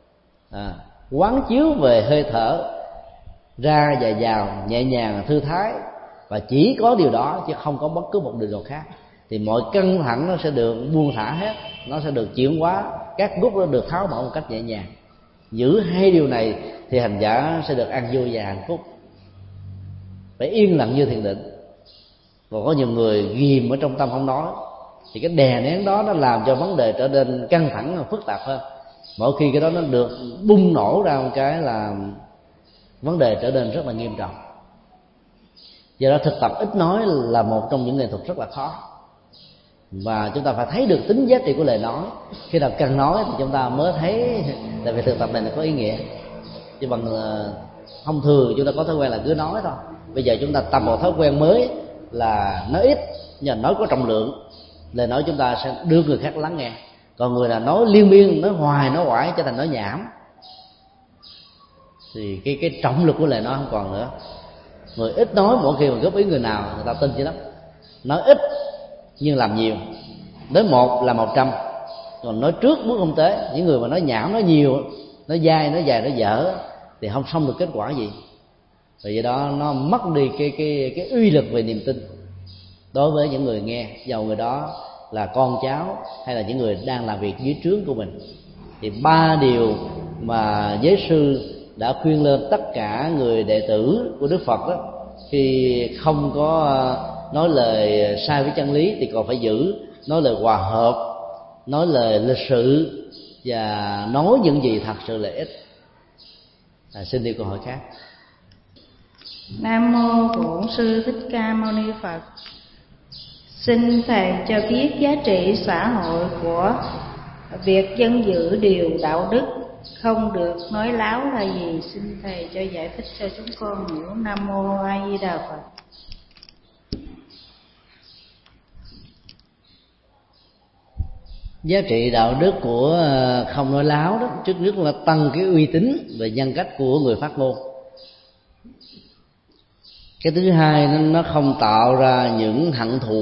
quán chiếu về hơi thở ra và vào nhẹ nhàng thư thái, và chỉ có điều đó chứ không có bất cứ một điều nào khác. Thì mọi căng thẳng nó sẽ được buông thả hết, nó sẽ được chuyển hóa, các gút nó được tháo mở một cách nhẹ nhàng. Giữ 2 điều này thì hành giả sẽ được an vui và hạnh phúc. Phải yên lặng như thiền định. Còn có nhiều người ghìm ở trong tâm không nói, thì cái đè nén đó nó làm cho vấn đề trở nên căng thẳng và phức tạp hơn. Mỗi khi cái đó nó được bùng nổ ra một cái là vấn đề trở nên rất là nghiêm trọng. Do đó thực tập ít nói là một trong những nghệ thuật rất là khó, và chúng ta phải thấy được tính giá trị của lời nói. Khi nào cần nói thì chúng ta mới thấy, tại vì thực tập này là có ý nghĩa. Chứ bằng thông thường chúng ta có thói quen là cứ nói thôi. Bây giờ chúng ta tập một thói quen mới là nói ít nhưng nói có trọng lượng. Lời nói chúng ta sẽ đưa người khác lắng nghe. Còn người nào nói liên miên, nói hoài, nói oải trở thành nói nhảm thì cái trọng lực của lời nói không còn nữa. Người ít nói mỗi khi mà góp ý người nào người ta tin chứ lắm. Nói ít nhưng làm nhiều, nói 1 là 100, còn nói trước bước không tế. Những người mà nói nhảm, nói nhiều, nói dai, nói dài, nói dở thì không xong được kết quả gì. Vì vậy đó nó mất đi cái uy lực về niềm tin đối với những người nghe, dầu người đó là con cháu hay là những người đang làm việc dưới trướng của mình. Thì 3 điều mà giới sư đã khuyên lên tất cả người đệ tử của Đức Phật đó, khi không có nói lời sai với chân lý thì còn phải giữ nói lời hòa hợp, nói lời lịch sự và nói những gì thật sự lợi ích. Xin đi câu hỏi khác. Nam mô Bổn Sư Thích Ca Mâu Ni Phật. Xin thầy cho biết giá trị xã hội của việc dân giữ điều đạo đức không được nói láo là gì? Xin thầy cho giải thích cho chúng con hiểu. Nam mô A Di Đà Phật. Giá trị đạo đức của không nói láo đó, trước nhất là tăng cái uy tín về nhân cách của người phát ngôn. Cái thứ hai, nó không tạo ra những hận thù.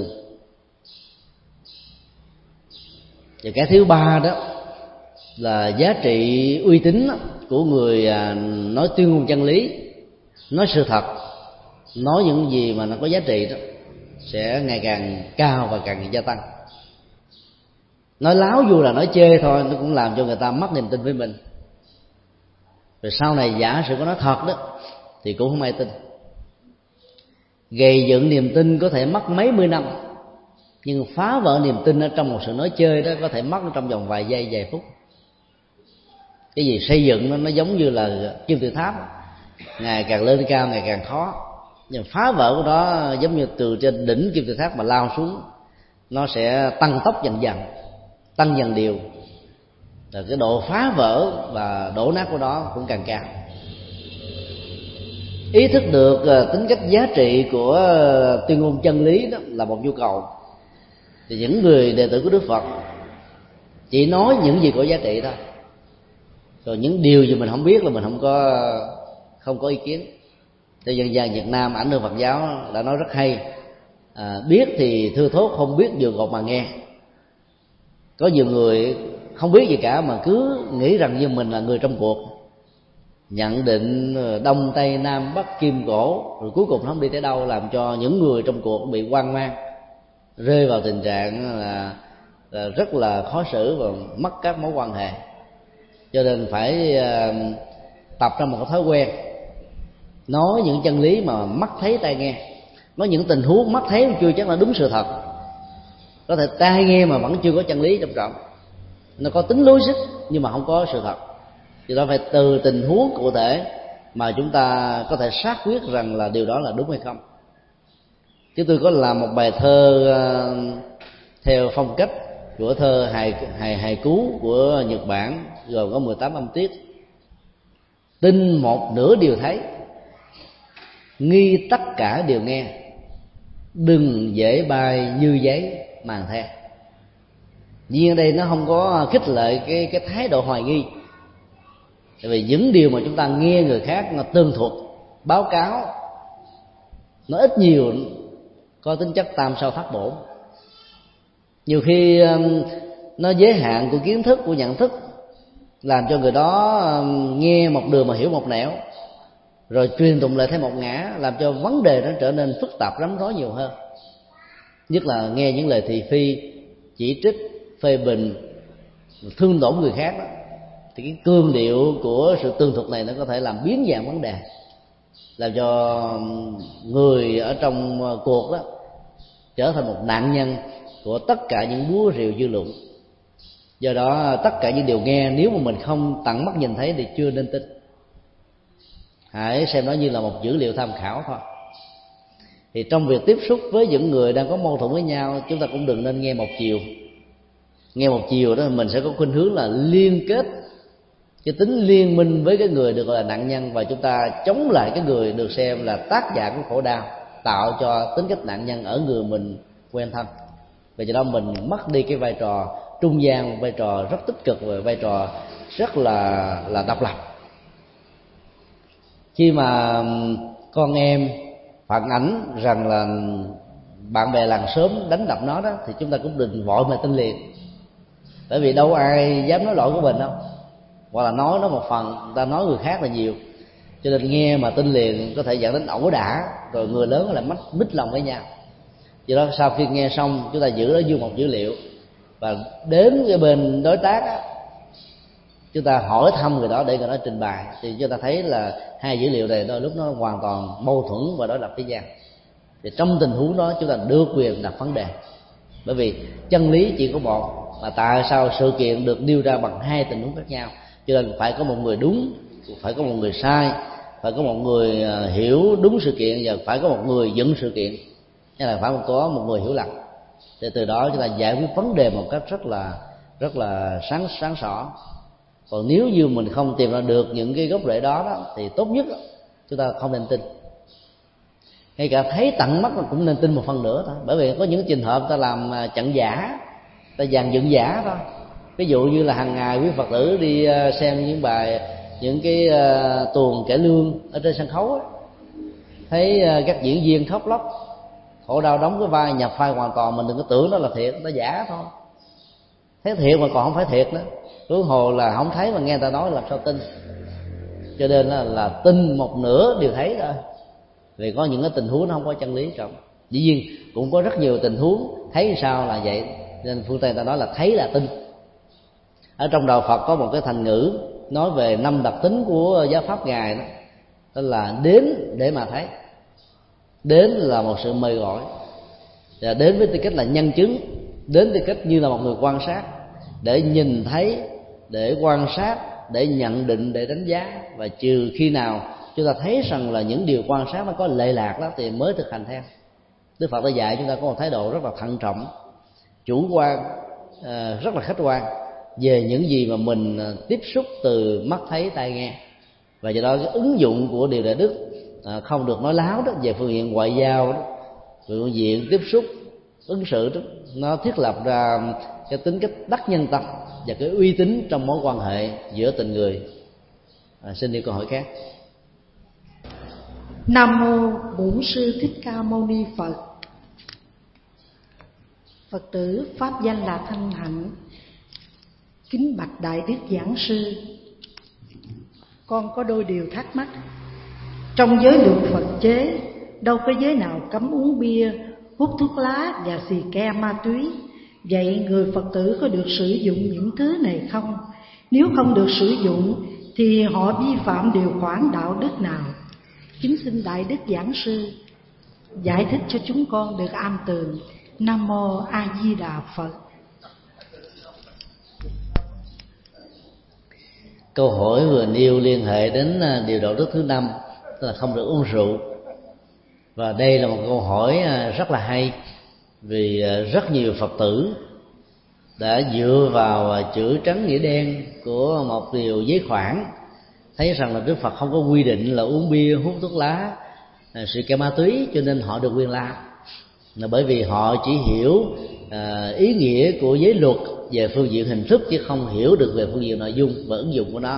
Và cái thứ ba đó là giá trị uy tín của người nói tuyên ngôn chân lý, nói sự thật, nói những gì mà nó có giá trị đó sẽ ngày càng cao và càng gia tăng. Nói láo dù là nói chê thôi, nó cũng làm cho người ta mất niềm tin với mình. Rồi sau này giả sử có nói thật đó thì cũng không ai tin. Gầy dựng niềm tin có thể mất mấy mươi năm, nhưng phá vỡ niềm tin ở trong một sự nói chơi đó có thể mất trong vòng vài giây, vài phút. Cái gì xây dựng nó giống như là kim tự tháp, ngày càng lên cao ngày càng khó, nhưng phá vỡ của nó giống như từ trên đỉnh kim tự tháp mà lao xuống, nó sẽ tăng tốc dần dần, tăng dần đều. Rồi cái độ phá vỡ và đổ nát của nó cũng càng cao. Ý thức được tính cách giá trị của tuyên ngôn chân lý đó là một nhu cầu. Thì những người đệ tử của Đức Phật chỉ nói những gì có giá trị thôi. Rồi những điều gì mình không biết là mình không có ý kiến. Thì dân gian Việt Nam ảnh hưởng Phật giáo đã nói rất hay, biết thì thưa thốt, không biết vừa gột mà nghe. Có nhiều người không biết gì cả mà cứ nghĩ rằng như mình là người trong cuộc, nhận định đông tây nam bắc kim cổ, rồi cuối cùng nó không đi tới đâu, làm cho những người trong cuộc bị hoang mang, rơi vào tình trạng là rất là khó xử và mất các mối quan hệ. Cho nên phải tập ra một cái thói quen nói những chân lý mà mắt thấy tai nghe, nói những tình huống mắt thấy chưa chắc là đúng sự thật, có thể tai nghe mà vẫn chưa có chân lý trong trọng, nó có tính logic nhưng mà không có sự thật. Vì đó phải từ tình huống cụ thể mà chúng ta có thể xác quyết rằng là điều đó là đúng hay không. Chứ tôi có làm một bài thơ theo phong cách của thơ hài cú của Nhật Bản, gồm có 18 âm tiết. Tin một nửa điều thấy, nghi tất cả điều nghe, đừng dễ bay như giấy màng the. Nhưng ở đây nó không có khích lệ cái thái độ hoài nghi. Tại vì những điều mà chúng ta nghe người khác nó tường thuật, báo cáo, nó ít nhiều có tính chất tam sao thất bổn. Nhiều khi nó giới hạn của kiến thức, của nhận thức, làm cho người đó nghe một đường mà hiểu một nẻo, rồi truyền tụng lại theo một ngã, làm cho vấn đề nó trở nên phức tạp rắm rối nhiều hơn. Nhất là nghe những lời thị phi, chỉ trích, phê bình, thương tổn người khác đó, thì cái cương điệu của sự tương thuật này nó có thể làm biến dạng vấn đề, làm cho người ở trong cuộc đó trở thành một nạn nhân của tất cả những búa rìu dư luận. Do đó tất cả những điều nghe nếu mà mình không tận mắt nhìn thấy thì chưa nên tin. Hãy xem nó như là một dữ liệu tham khảo thôi. Thì trong việc tiếp xúc với những người đang có mâu thuẫn với nhau, chúng ta cũng đừng nên nghe một chiều. Nghe một chiều đó mình sẽ có khuynh hướng là liên kết cái tính liên minh với cái người được gọi là nạn nhân, và chúng ta chống lại cái người được xem là tác giả của khổ đau, tạo cho tính cách nạn nhân ở người mình quen thân. Vì do đó mình mất đi cái vai trò trung gian, vai trò rất tích cực và vai trò rất là độc lập. Khi mà con em phản ảnh rằng là bạn bè làng xóm đánh đập nó đó, thì chúng ta cũng đừng vội mà tin liền. Bởi vì đâu ai dám nói lỗi của mình đâu, hoặc là nói nó một phần, người ta nói người khác là nhiều. Cho nên nghe mà tin liền có thể dẫn đến ẩu đả, rồi người lớn lại mít lòng với nhau. Do đó sau khi nghe xong, chúng ta giữ nó như một dữ liệu, và đến cái bên đối tác á, chúng ta hỏi thăm người đó để người đó trình bày, thì chúng ta thấy là hai dữ liệu này đôi lúc nó hoàn toàn mâu thuẫn và đối lập với nhau. Thì trong tình huống đó chúng ta được quyền đặt vấn đề, bởi vì chân lý chỉ có một, mà tại sao sự kiện được nêu ra bằng hai tình huống khác nhau. Cho nên phải có một người đúng, phải có một người sai, phải có một người hiểu đúng sự kiện, và phải có một người dựng sự kiện, hay là phải có một người hiểu lầm. Để từ đó chúng ta giải quyết vấn đề một cách rất là sáng sỏ. Còn nếu như mình không tìm ra được những cái gốc rễ đó, thì tốt nhất chúng ta không nên tin. Ngay cả thấy tận mắt mà cũng nên tin một phần nữa thôi. Bởi vì có những trường hợp ta làm chặn giả, ta dàn dựng giả thôi. Ví dụ như là hàng ngày quý Phật tử đi xem những cái tuồng cải lương ở trên sân khấu ấy, thấy các diễn viên khóc lóc khổ đau đóng cái vai, nhập vai hoàn toàn, mình đừng có tưởng đó là thiệt, nó giả thôi. Thấy thiệt mà còn không phải thiệt nữa, huống hồ là không thấy mà nghe ta nói làm sao tin. Cho nên là tin một nửa điều thấy thôi. Vì có những cái tình huống nó không có chân lý trong. Dĩ nhiên cũng có rất nhiều tình huống thấy sao là vậy, nên phương Tây ta nói là thấy là tin. Ở trong đạo Phật có một cái thành ngữ nói về 5 đặc tính của giáo pháp Ngài đó, đó là đến để mà thấy. Đến là một sự mời gọi, và đến với tư cách là nhân chứng, đến tư cách như là một người quan sát, để nhìn thấy, để quan sát, để nhận định, để đánh giá. Và trừ khi nào chúng ta thấy rằng là những điều quan sát nó có lệ lạc đó thì mới thực hành theo. Đức Phật đã dạy chúng ta có một thái độ rất là thận trọng, chủ quan, rất là khách quan về những gì mà mình tiếp xúc từ mắt thấy tai nghe. Và do đó cái ứng dụng của điều đại đức không được nói láo đó, về phương diện ngoại giao đó, về phương diện tiếp xúc ứng xử đó, nó thiết lập ra cái tính cách đắc nhân tâm và cái uy tín trong mối quan hệ giữa tình người. Xin đi câu hỏi khác. Nam mô Bổn Sư Thích Ca Mâu Ni Phật. Phật tử pháp danh là Thanh Hạnh, kính bạch Đại Đức Giảng Sư. Con có đôi điều thắc mắc. Trong giới luật Phật chế, đâu có giới nào cấm uống bia, hút thuốc lá và xì ke ma túy. Vậy người Phật tử có được sử dụng những thứ này không? Nếu không được sử dụng thì họ vi phạm điều khoản đạo đức nào? Kính xin Đại Đức Giảng Sư giải thích cho chúng con được am tường. Nam mô A Di Đà Phật. Câu hỏi vừa nêu liên hệ đến điều đạo đức thứ 5, tức là không được uống rượu. Và đây là một câu hỏi rất là hay, vì rất nhiều Phật tử đã dựa vào chữ trắng nghĩa đen của một điều giới khoản, thấy rằng là Đức Phật không có quy định là uống bia, hút thuốc lá, xì ke ma túy, cho nên họ được quyền làm. Là bởi vì họ chỉ hiểu ý nghĩa của giới luật về phương diện hình thức, chứ không hiểu được về phương diện nội dung và ứng dụng của nó.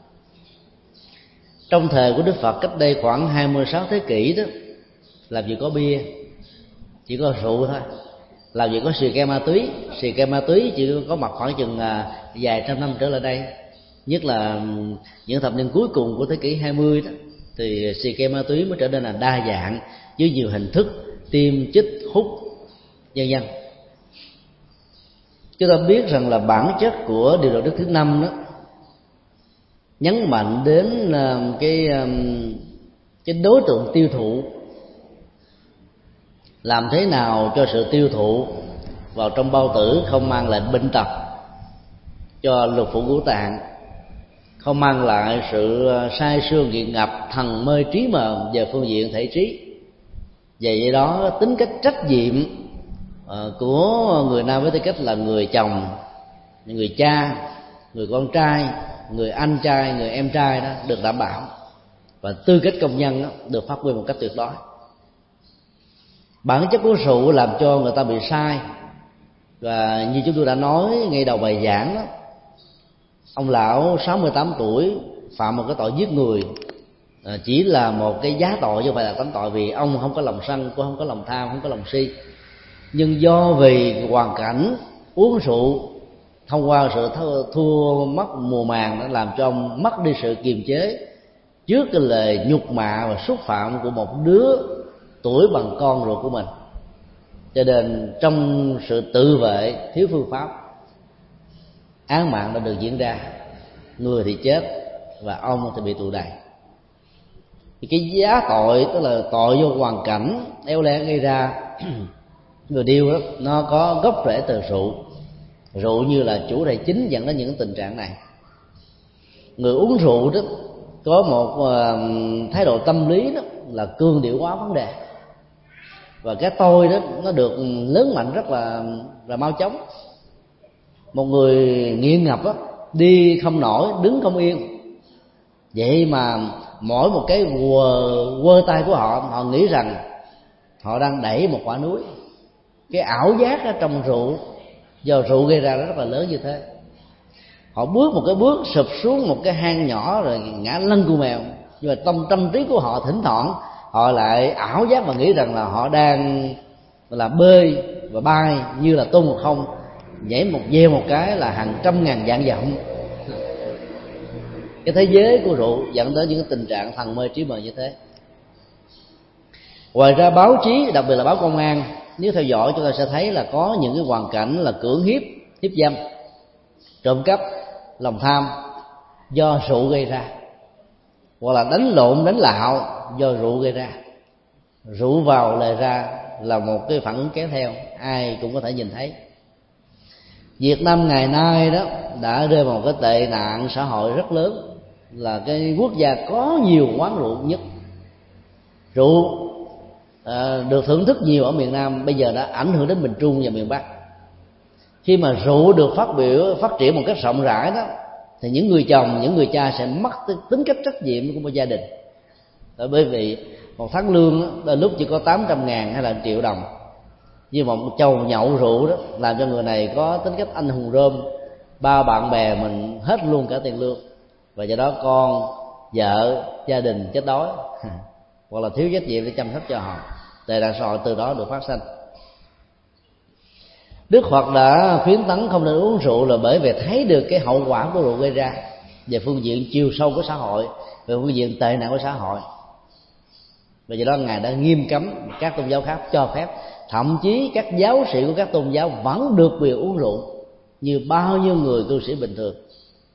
Trong thời của Đức Phật cách đây khoảng 26 thế kỷ đó, làm gì có bia, chỉ có rượu thôi. Làm gì có xì ke ma túy. Xì ke ma túy chỉ có mặt khoảng chừng vài trăm năm trở lại đây, nhất là những thập niên cuối cùng của thế kỷ 20 đó, thì xì ke ma túy mới trở nên là đa dạng với nhiều hình thức, tiêm, chích, hút, vân vân. Chúng ta biết rằng là bản chất của điều đạo đức thứ 5 đó nhấn mạnh đến cái đối tượng tiêu thụ. Làm thế nào cho sự tiêu thụ vào trong bao tử không mang lại bệnh tật cho lục phủ ngũ tạng, không mang lại sự sai xương nghiện ngập, thần mê trí mờ về phương diện thể trí. Và vậy đó, tính cách trách nhiệm của người nam với tư cách là người chồng, người cha, người con trai, người anh trai, người em trai đó được đảm bảo, và tư cách công nhân đó được phát huy một cách tuyệt đối. Bản chất của rượu làm cho người ta bị sai, và như chúng tôi đã nói ngay đầu bài giảng đó, ông lão 68 tuổi phạm một cái tội giết người, chỉ là một cái giá tội chứ không phải là tánh tội, vì ông không có lòng sân, cũng không có lòng tham, không có lòng si. Nhưng do vì hoàn cảnh uống rượu thông qua sự thua mất mùa màng đã làm cho ông mất đi sự kiềm chế trước cái lời nhục mạ và xúc phạm của một đứa tuổi bằng con ruột của mình. Cho nên trong sự tự vệ thiếu phương pháp, án mạng đã được diễn ra, người thì chết và ông thì bị tù đày. Thì cái giá tội, tức là tội do hoàn cảnh éo le gây ra, người điêu đó nó có gốc rễ từ rượu. Rượu như là chủ đề chính dẫn đến những tình trạng này. Người uống rượu đó có một thái độ tâm lý đó là cương điệu hóa vấn đề, và cái tôi đó nó được lớn mạnh rất là mau chóng. Một người nghiện ngập đó, đi không nổi, đứng không yên, vậy mà mỗi một cái quơ tay của họ, họ nghĩ rằng họ đang đẩy một quả núi. Cái ảo giác ở trong rượu do rượu gây ra rất là lớn như thế. Họ bước một cái bước sụp xuống một cái hang nhỏ rồi ngã lăn cù mèo, nhưng mà trong tâm trí của họ thỉnh thoảng họ lại ảo giác và nghĩ rằng là họ đang là bơi và bay như là tôn ngộ không, nhảy một gieo một cái là hàng trăm ngàn vạn dặm. Cái thế giới của rượu dẫn đến những tình trạng thần mê trí mờ như thế. Ngoài ra báo chí, đặc biệt là báo công an, nếu theo dõi chúng ta sẽ thấy là có những cái hoàn cảnh là cưỡng hiếp, hiếp dâm, trộm cắp, lòng tham do rượu gây ra, hoặc là đánh lộn, đánh lạo do rượu gây ra. Rượu vào lời ra là một cái phản ứng kéo theo, ai cũng có thể nhìn thấy. Việt Nam ngày nay đó đã rơi vào một cái tệ nạn xã hội rất lớn, là cái quốc gia có nhiều quán rượu nhất. Rượu được thưởng thức nhiều ở miền Nam, bây giờ đã ảnh hưởng đến miền Trung và miền Bắc. Khi mà rượu được phát triển một cách rộng rãi đó, thì những người chồng, những người cha sẽ mất tính cách trách nhiệm của một gia đình. Bởi vì một tháng lương đó, đôi lúc chỉ có 800.000 hay là 1 triệu đồng, nhưng một chầu nhậu rượu đó làm cho người này có tính cách anh hùng rơm, ba bạn bè mình hết luôn cả tiền lương, và do đó con, vợ, gia đình chết đói hoặc là thiếu trách nhiệm để chăm sóc cho họ. Tệ nạn xã hội từ đó được phát sinh. Đức Phật đã khuyến tấn không nên uống rượu là bởi vì thấy được cái hậu quả của rượu gây ra về phương diện chiều sâu của xã hội, về phương diện tệ nạn của xã hội. Và do đó Ngài đã nghiêm cấm các tôn giáo khác cho phép, thậm chí các giáo sĩ của các tôn giáo vẫn được quyền uống rượu như bao nhiêu người cư sĩ bình thường.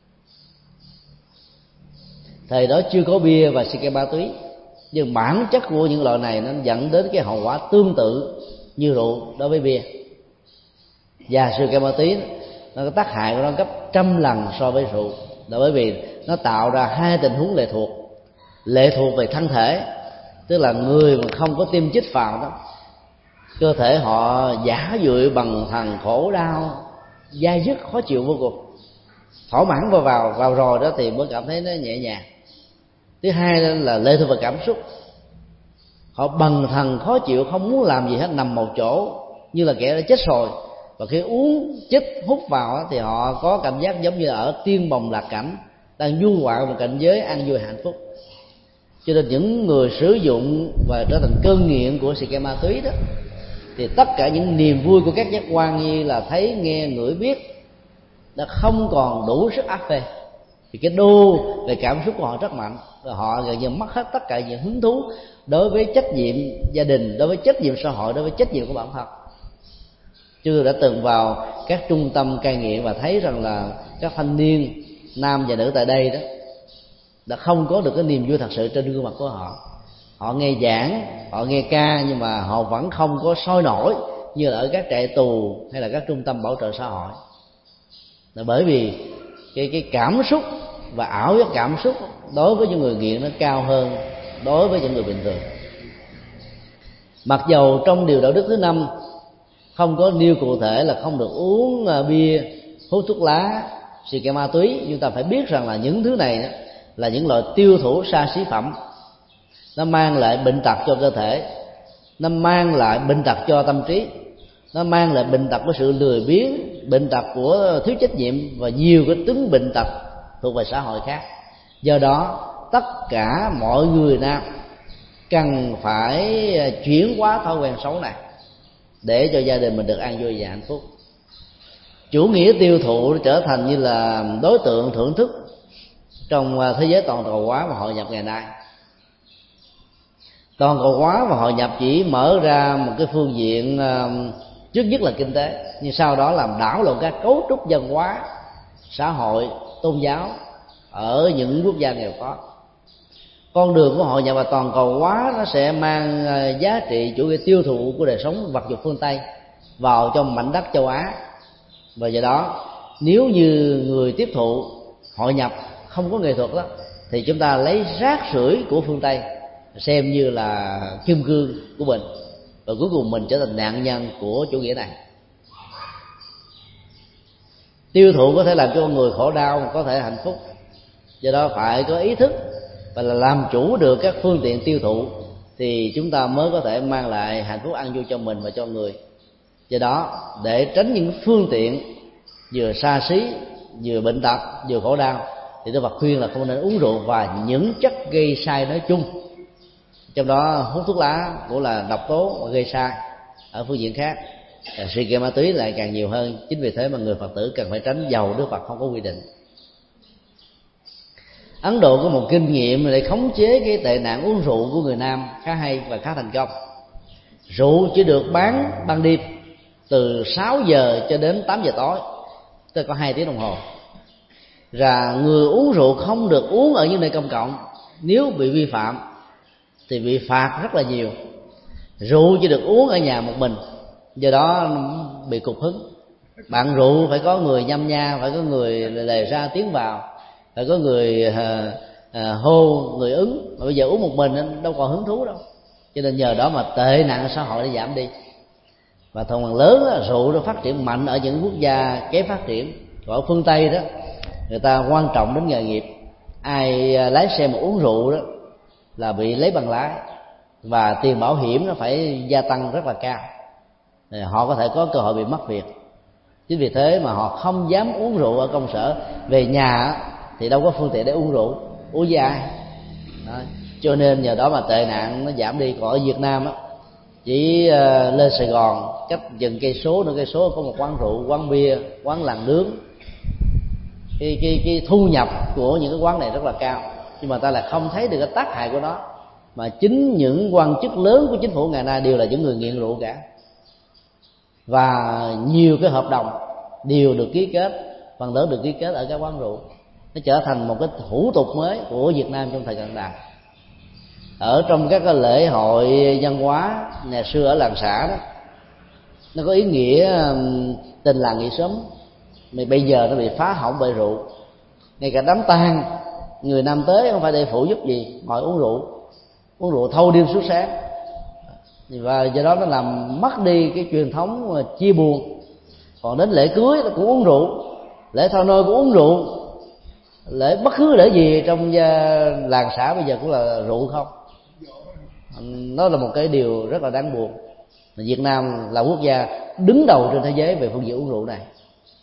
Thời đó chưa có bia và xì ke ma túy, nhưng bản chất của những loại này nó dẫn đến cái hậu quả tương tự như rượu đối với bia. Và xì ke ma túy nó có tác hại của nó gấp 100 lần so với rượu, là bởi vì nó tạo ra hai tình huống lệ thuộc về thân thể, tức là người mà không có tiêm chích vào đó, cơ thể họ giả dụi bằng thần khổ đau, dai dứt, khó chịu vô cùng. Thỏa mãn vào rồi đó thì mới cảm thấy nó nhẹ nhàng. Thứ hai là lệ thuộc vào cảm xúc, họ bần thần khó chịu, không muốn làm gì hết, nằm một chỗ như là kẻ đã chết rồi. Và khi uống chích hút vào thì họ có cảm giác giống như ở tiên bồng lạc cảnh, đang du ngoạn một cảnh giới an vui hạnh phúc. Cho nên những người sử dụng và trở thành cơn nghiện của xì ke ma túy đó, thì tất cả những niềm vui của các giác quan như là thấy, nghe, ngửi, biết đã không còn đủ sức áp phê. Thì cái đô về cảm xúc của họ rất mạnh, và họ gần như mất hết tất cả những hứng thú đối với trách nhiệm gia đình, đối với trách nhiệm xã hội, đối với trách nhiệm của bản thân. Chúng tôi đã từng vào các trung tâm cai nghiện và thấy rằng là các thanh niên nam và nữ tại đây đó đã không có được cái niềm vui thật sự trên gương mặt của họ. Họ nghe giảng, họ nghe ca, nhưng mà họ vẫn không có sôi nổi như là ở các trại tù hay là các trung tâm bảo trợ xã hội. Là bởi vì cái cảm xúc và ảo giác cảm xúc đối với những người nghiện nó cao hơn đối với những người bình thường. Mặc dầu trong điều đạo đức thứ 5 không có nêu cụ thể là không được uống bia, hút thuốc lá, xì ke ma túy, chúng ta phải biết rằng là những thứ này là những loại tiêu thụ sa xí phẩm. Nó mang lại bệnh tật cho cơ thể, nó mang lại bệnh tật cho tâm trí, nó mang lại bệnh tật của sự lười biếng, bệnh tật của thiếu trách nhiệm và nhiều cái chứng bệnh tật thuộc về xã hội khác. Do đó tất cả mọi người nam cần phải chuyển hóa thói quen xấu này để cho gia đình mình được an vui và hạnh phúc. Chủ nghĩa tiêu thụ trở thành như là đối tượng thưởng thức trong thế giới toàn cầu hóa và hội nhập ngày nay. Toàn cầu hóa và hội nhập chỉ mở ra một cái phương diện trước nhất là kinh tế, nhưng sau đó làm đảo lộn các cấu trúc văn hóa, xã hội, tôn giáo ở những quốc gia nghèo khó. Con đường của hội nhập và toàn cầu hóa nó sẽ mang giá trị chủ nghĩa tiêu thụ của đời sống vật dục phương Tây vào trong mảnh đất châu Á. Và do đó nếu như người tiếp thụ hội nhập không có nghệ thuật đó, thì chúng ta lấy rác rưởi của phương Tây xem như là kim cương của mình, và cuối cùng mình trở thành nạn nhân của chủ nghĩa này. Tiêu thụ có thể làm cho con người khổ đau, mà có thể hạnh phúc. Do đó phải có ý thức và là làm chủ được các phương tiện tiêu thụ, thì chúng ta mới có thể mang lại hạnh phúc an vui cho mình và cho người. Do đó để tránh những phương tiện vừa sa xí, vừa bệnh tật, vừa khổ đau, thì Đức Phật khuyên là không nên uống rượu và những chất gây sai nói chung. Trong đó hút thuốc lá cũng là độc tố và gây sai. Ở phương diện khác, xì ke ma túy lại càng nhiều hơn. Chính vì thế mà người Phật tử cần phải tránh, dầu Đức Phật không có quy định. Ấn Độ có một kinh nghiệm để khống chế cái tệ nạn uống rượu của người nam khá hay và khá thành công. Rượu chỉ được bán ban đêm từ 6 giờ cho đến 8 giờ tối, tức có 2 tiếng đồng hồ. Và người uống rượu không được uống ở những nơi công cộng, nếu bị vi phạm thì bị phạt rất là nhiều. Rượu chỉ được uống ở nhà một mình, do đó bị cục hứng. Bạn rượu phải có người nhâm nha, phải có người lề ra tiếng vào, phải có người hô, người ứng. Mà bây giờ uống một mình đâu còn hứng thú đâu. Cho nên nhờ đó mà tệ nạn xã hội đã giảm đi. Và phần lớn đó, rượu nó phát triển mạnh ở những quốc gia kém phát triển. Còn ở phương Tây đó, người ta quan trọng đến nghề nghiệp. Ai lái xe mà uống rượu đó là bị lấy bằng lái, và tiền bảo hiểm nó phải gia tăng rất là cao, họ có thể có cơ hội bị mất việc. Chính vì thế mà họ không dám uống rượu ở công sở. Về nhà thì đâu có phương tiện để uống rượu, uống với ai đó. Cho nên nhờ đó mà tệ nạn nó giảm đi. Còn ở Việt Nam á, chỉ lên Sài Gòn cách chừng cây số, nửa cây số có một quán rượu, quán bia, quán làng nướng. Cái thu nhập của những cái quán này rất là cao, nhưng mà ta lại không thấy được cái tác hại của nó. Mà chính những quan chức lớn của chính phủ ngày nay đều là những người nghiện rượu cả. Và nhiều cái hợp đồng đều được ký kết, phần lớn được ký kết ở các quán rượu. Nó trở thành một cái thủ tục mới của Việt Nam trong thời cận đại. Ở trong các cái lễ hội văn hóa ngày xưa ở làng xã đó, nó có ý nghĩa tình làng nghĩa xóm, mà bây giờ nó bị phá hỏng bởi rượu. Ngay cả đám tang, người nam tới không phải để phụ giúp gì, ngồi uống rượu thâu đêm suốt sáng. Và do đó nó làm mất đi cái truyền thống chia buồn. Còn đến lễ cưới nó cũng uống rượu, lễ thao nôi cũng uống rượu, lễ bất cứ lễ gì trong làng xã bây giờ cũng là rượu không. Nó là một cái điều rất là đáng buồn. Việt Nam là quốc gia đứng đầu trên thế giới về phương diện uống rượu này.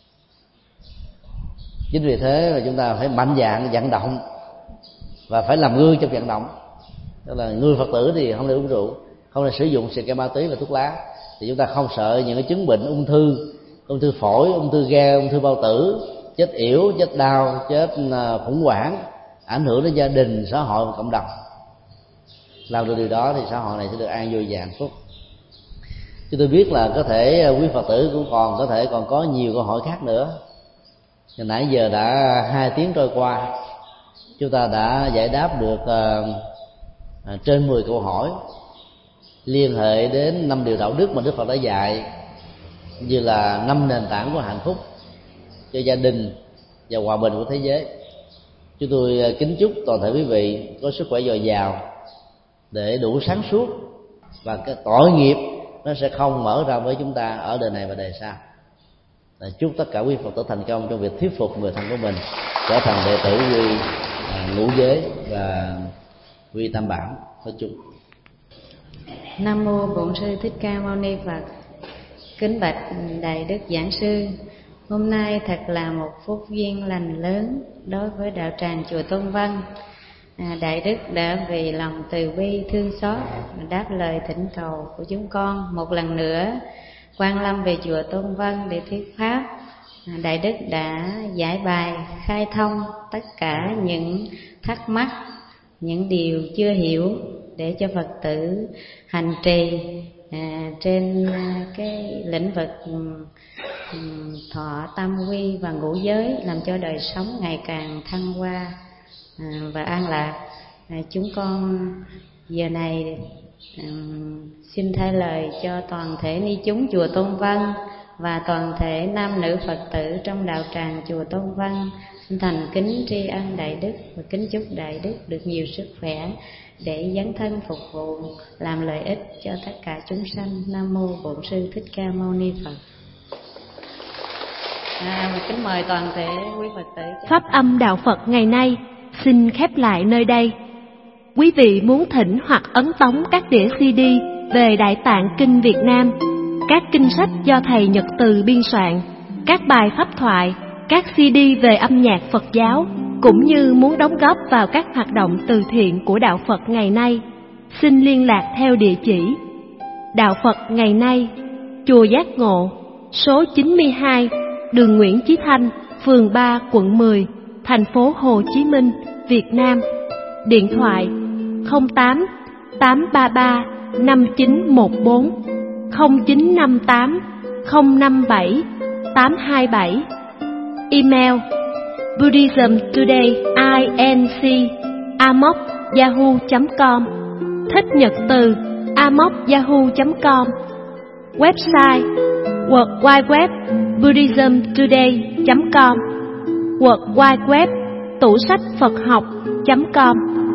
Chính vì thế mà chúng ta phải mạnh dạn vận động và phải làm gương trong vận động. Tức là người Phật tử thì không nên uống rượu, không nên sử dụng xì ke ma túy và thuốc lá, thì chúng ta không sợ những cái chứng bệnh ung thư phổi, ung thư gan, ung thư bao tử, chết yểu, chết đau, chết khủng hoảng, ảnh hưởng đến gia đình, xã hội và cộng đồng. Làm được điều đó thì xã hội này sẽ được an vui và hạnh phúc. Chứ tôi biết là có thể quý Phật tử cũng còn có nhiều câu hỏi khác nữa. Hồi nãy giờ đã 2 tiếng trôi qua, chúng ta đã giải đáp được trên 10 câu hỏi. liên hệ đến 5 điều đạo đức mà Đức Phật đã dạy, như là 5 nền tảng của hạnh phúc cho gia đình và hòa bình của thế giới. Chúng tôi kính chúc toàn thể quý vị có sức khỏe dồi dào để đủ sáng suốt, và cái tội nghiệp nó sẽ không mở ra với chúng ta ở đời này và đời sau. Chúc tất cả quý Phật tử thành công trong việc thuyết phục người thân của mình trở thành đệ tử quy ngũ giới và quy tam bảo nói chung. Nam mô Bổn Sư Thích Ca Mâu Ni Phật. Kính bạch Đại Đức Giảng Sư, hôm nay thật là một phúc duyên lành lớn đối với đạo tràng chùa Tôn Văn. Đại Đức đã vì lòng từ bi thương xót đáp lời thỉnh cầu của chúng con một lần nữa quan lâm về chùa Tôn Văn để thuyết pháp. Đại Đức đã giải bài khai thông tất cả những thắc mắc, những điều chưa hiểu để cho Phật tử hành trì trên cái lĩnh vực thọ tam quy và ngũ giới, làm cho đời sống ngày càng thăng hoa và an lạc. Chúng con giờ này xin thay lời cho toàn thể ni chúng chùa Tôn Văn và toàn thể nam nữ Phật tử trong đạo tràng chùa Tôn Văn xin thành kính tri ân Đại Đức và kính chúc Đại Đức được nhiều sức khỏe để dấn thân phục vụ làm lợi ích cho tất cả chúng sanh. Nam mô Bổn Sư Thích Ca Mâu Ni Phật. Kính mời toàn thể quý Phật tử. Pháp âm đạo Phật ngày nay xin khép lại nơi đây. Quý vị muốn thỉnh hoặc ấn tống các đĩa CD về Đại Tạng Kinh Việt Nam, các kinh sách do thầy Nhật Từ biên soạn, các bài pháp thoại, các CD về âm nhạc Phật giáo, cũng như muốn đóng góp vào các hoạt động từ thiện của đạo Phật ngày nay, xin liên lạc theo địa chỉ: Đạo Phật ngày nay, chùa Giác Ngộ, số 92, đường Nguyễn Chí Thanh, phường 3, quận 10, thành phố Hồ Chí Minh, Việt Nam. Điện thoại 08 833 5914, 0958 057 827. Email buddhismtodayinc@yahoo.com, Thích Nhật Từ @yahoo.com. Website World Wide Web buddhismtoday.com, World Wide Web tủ sách Phật học.com.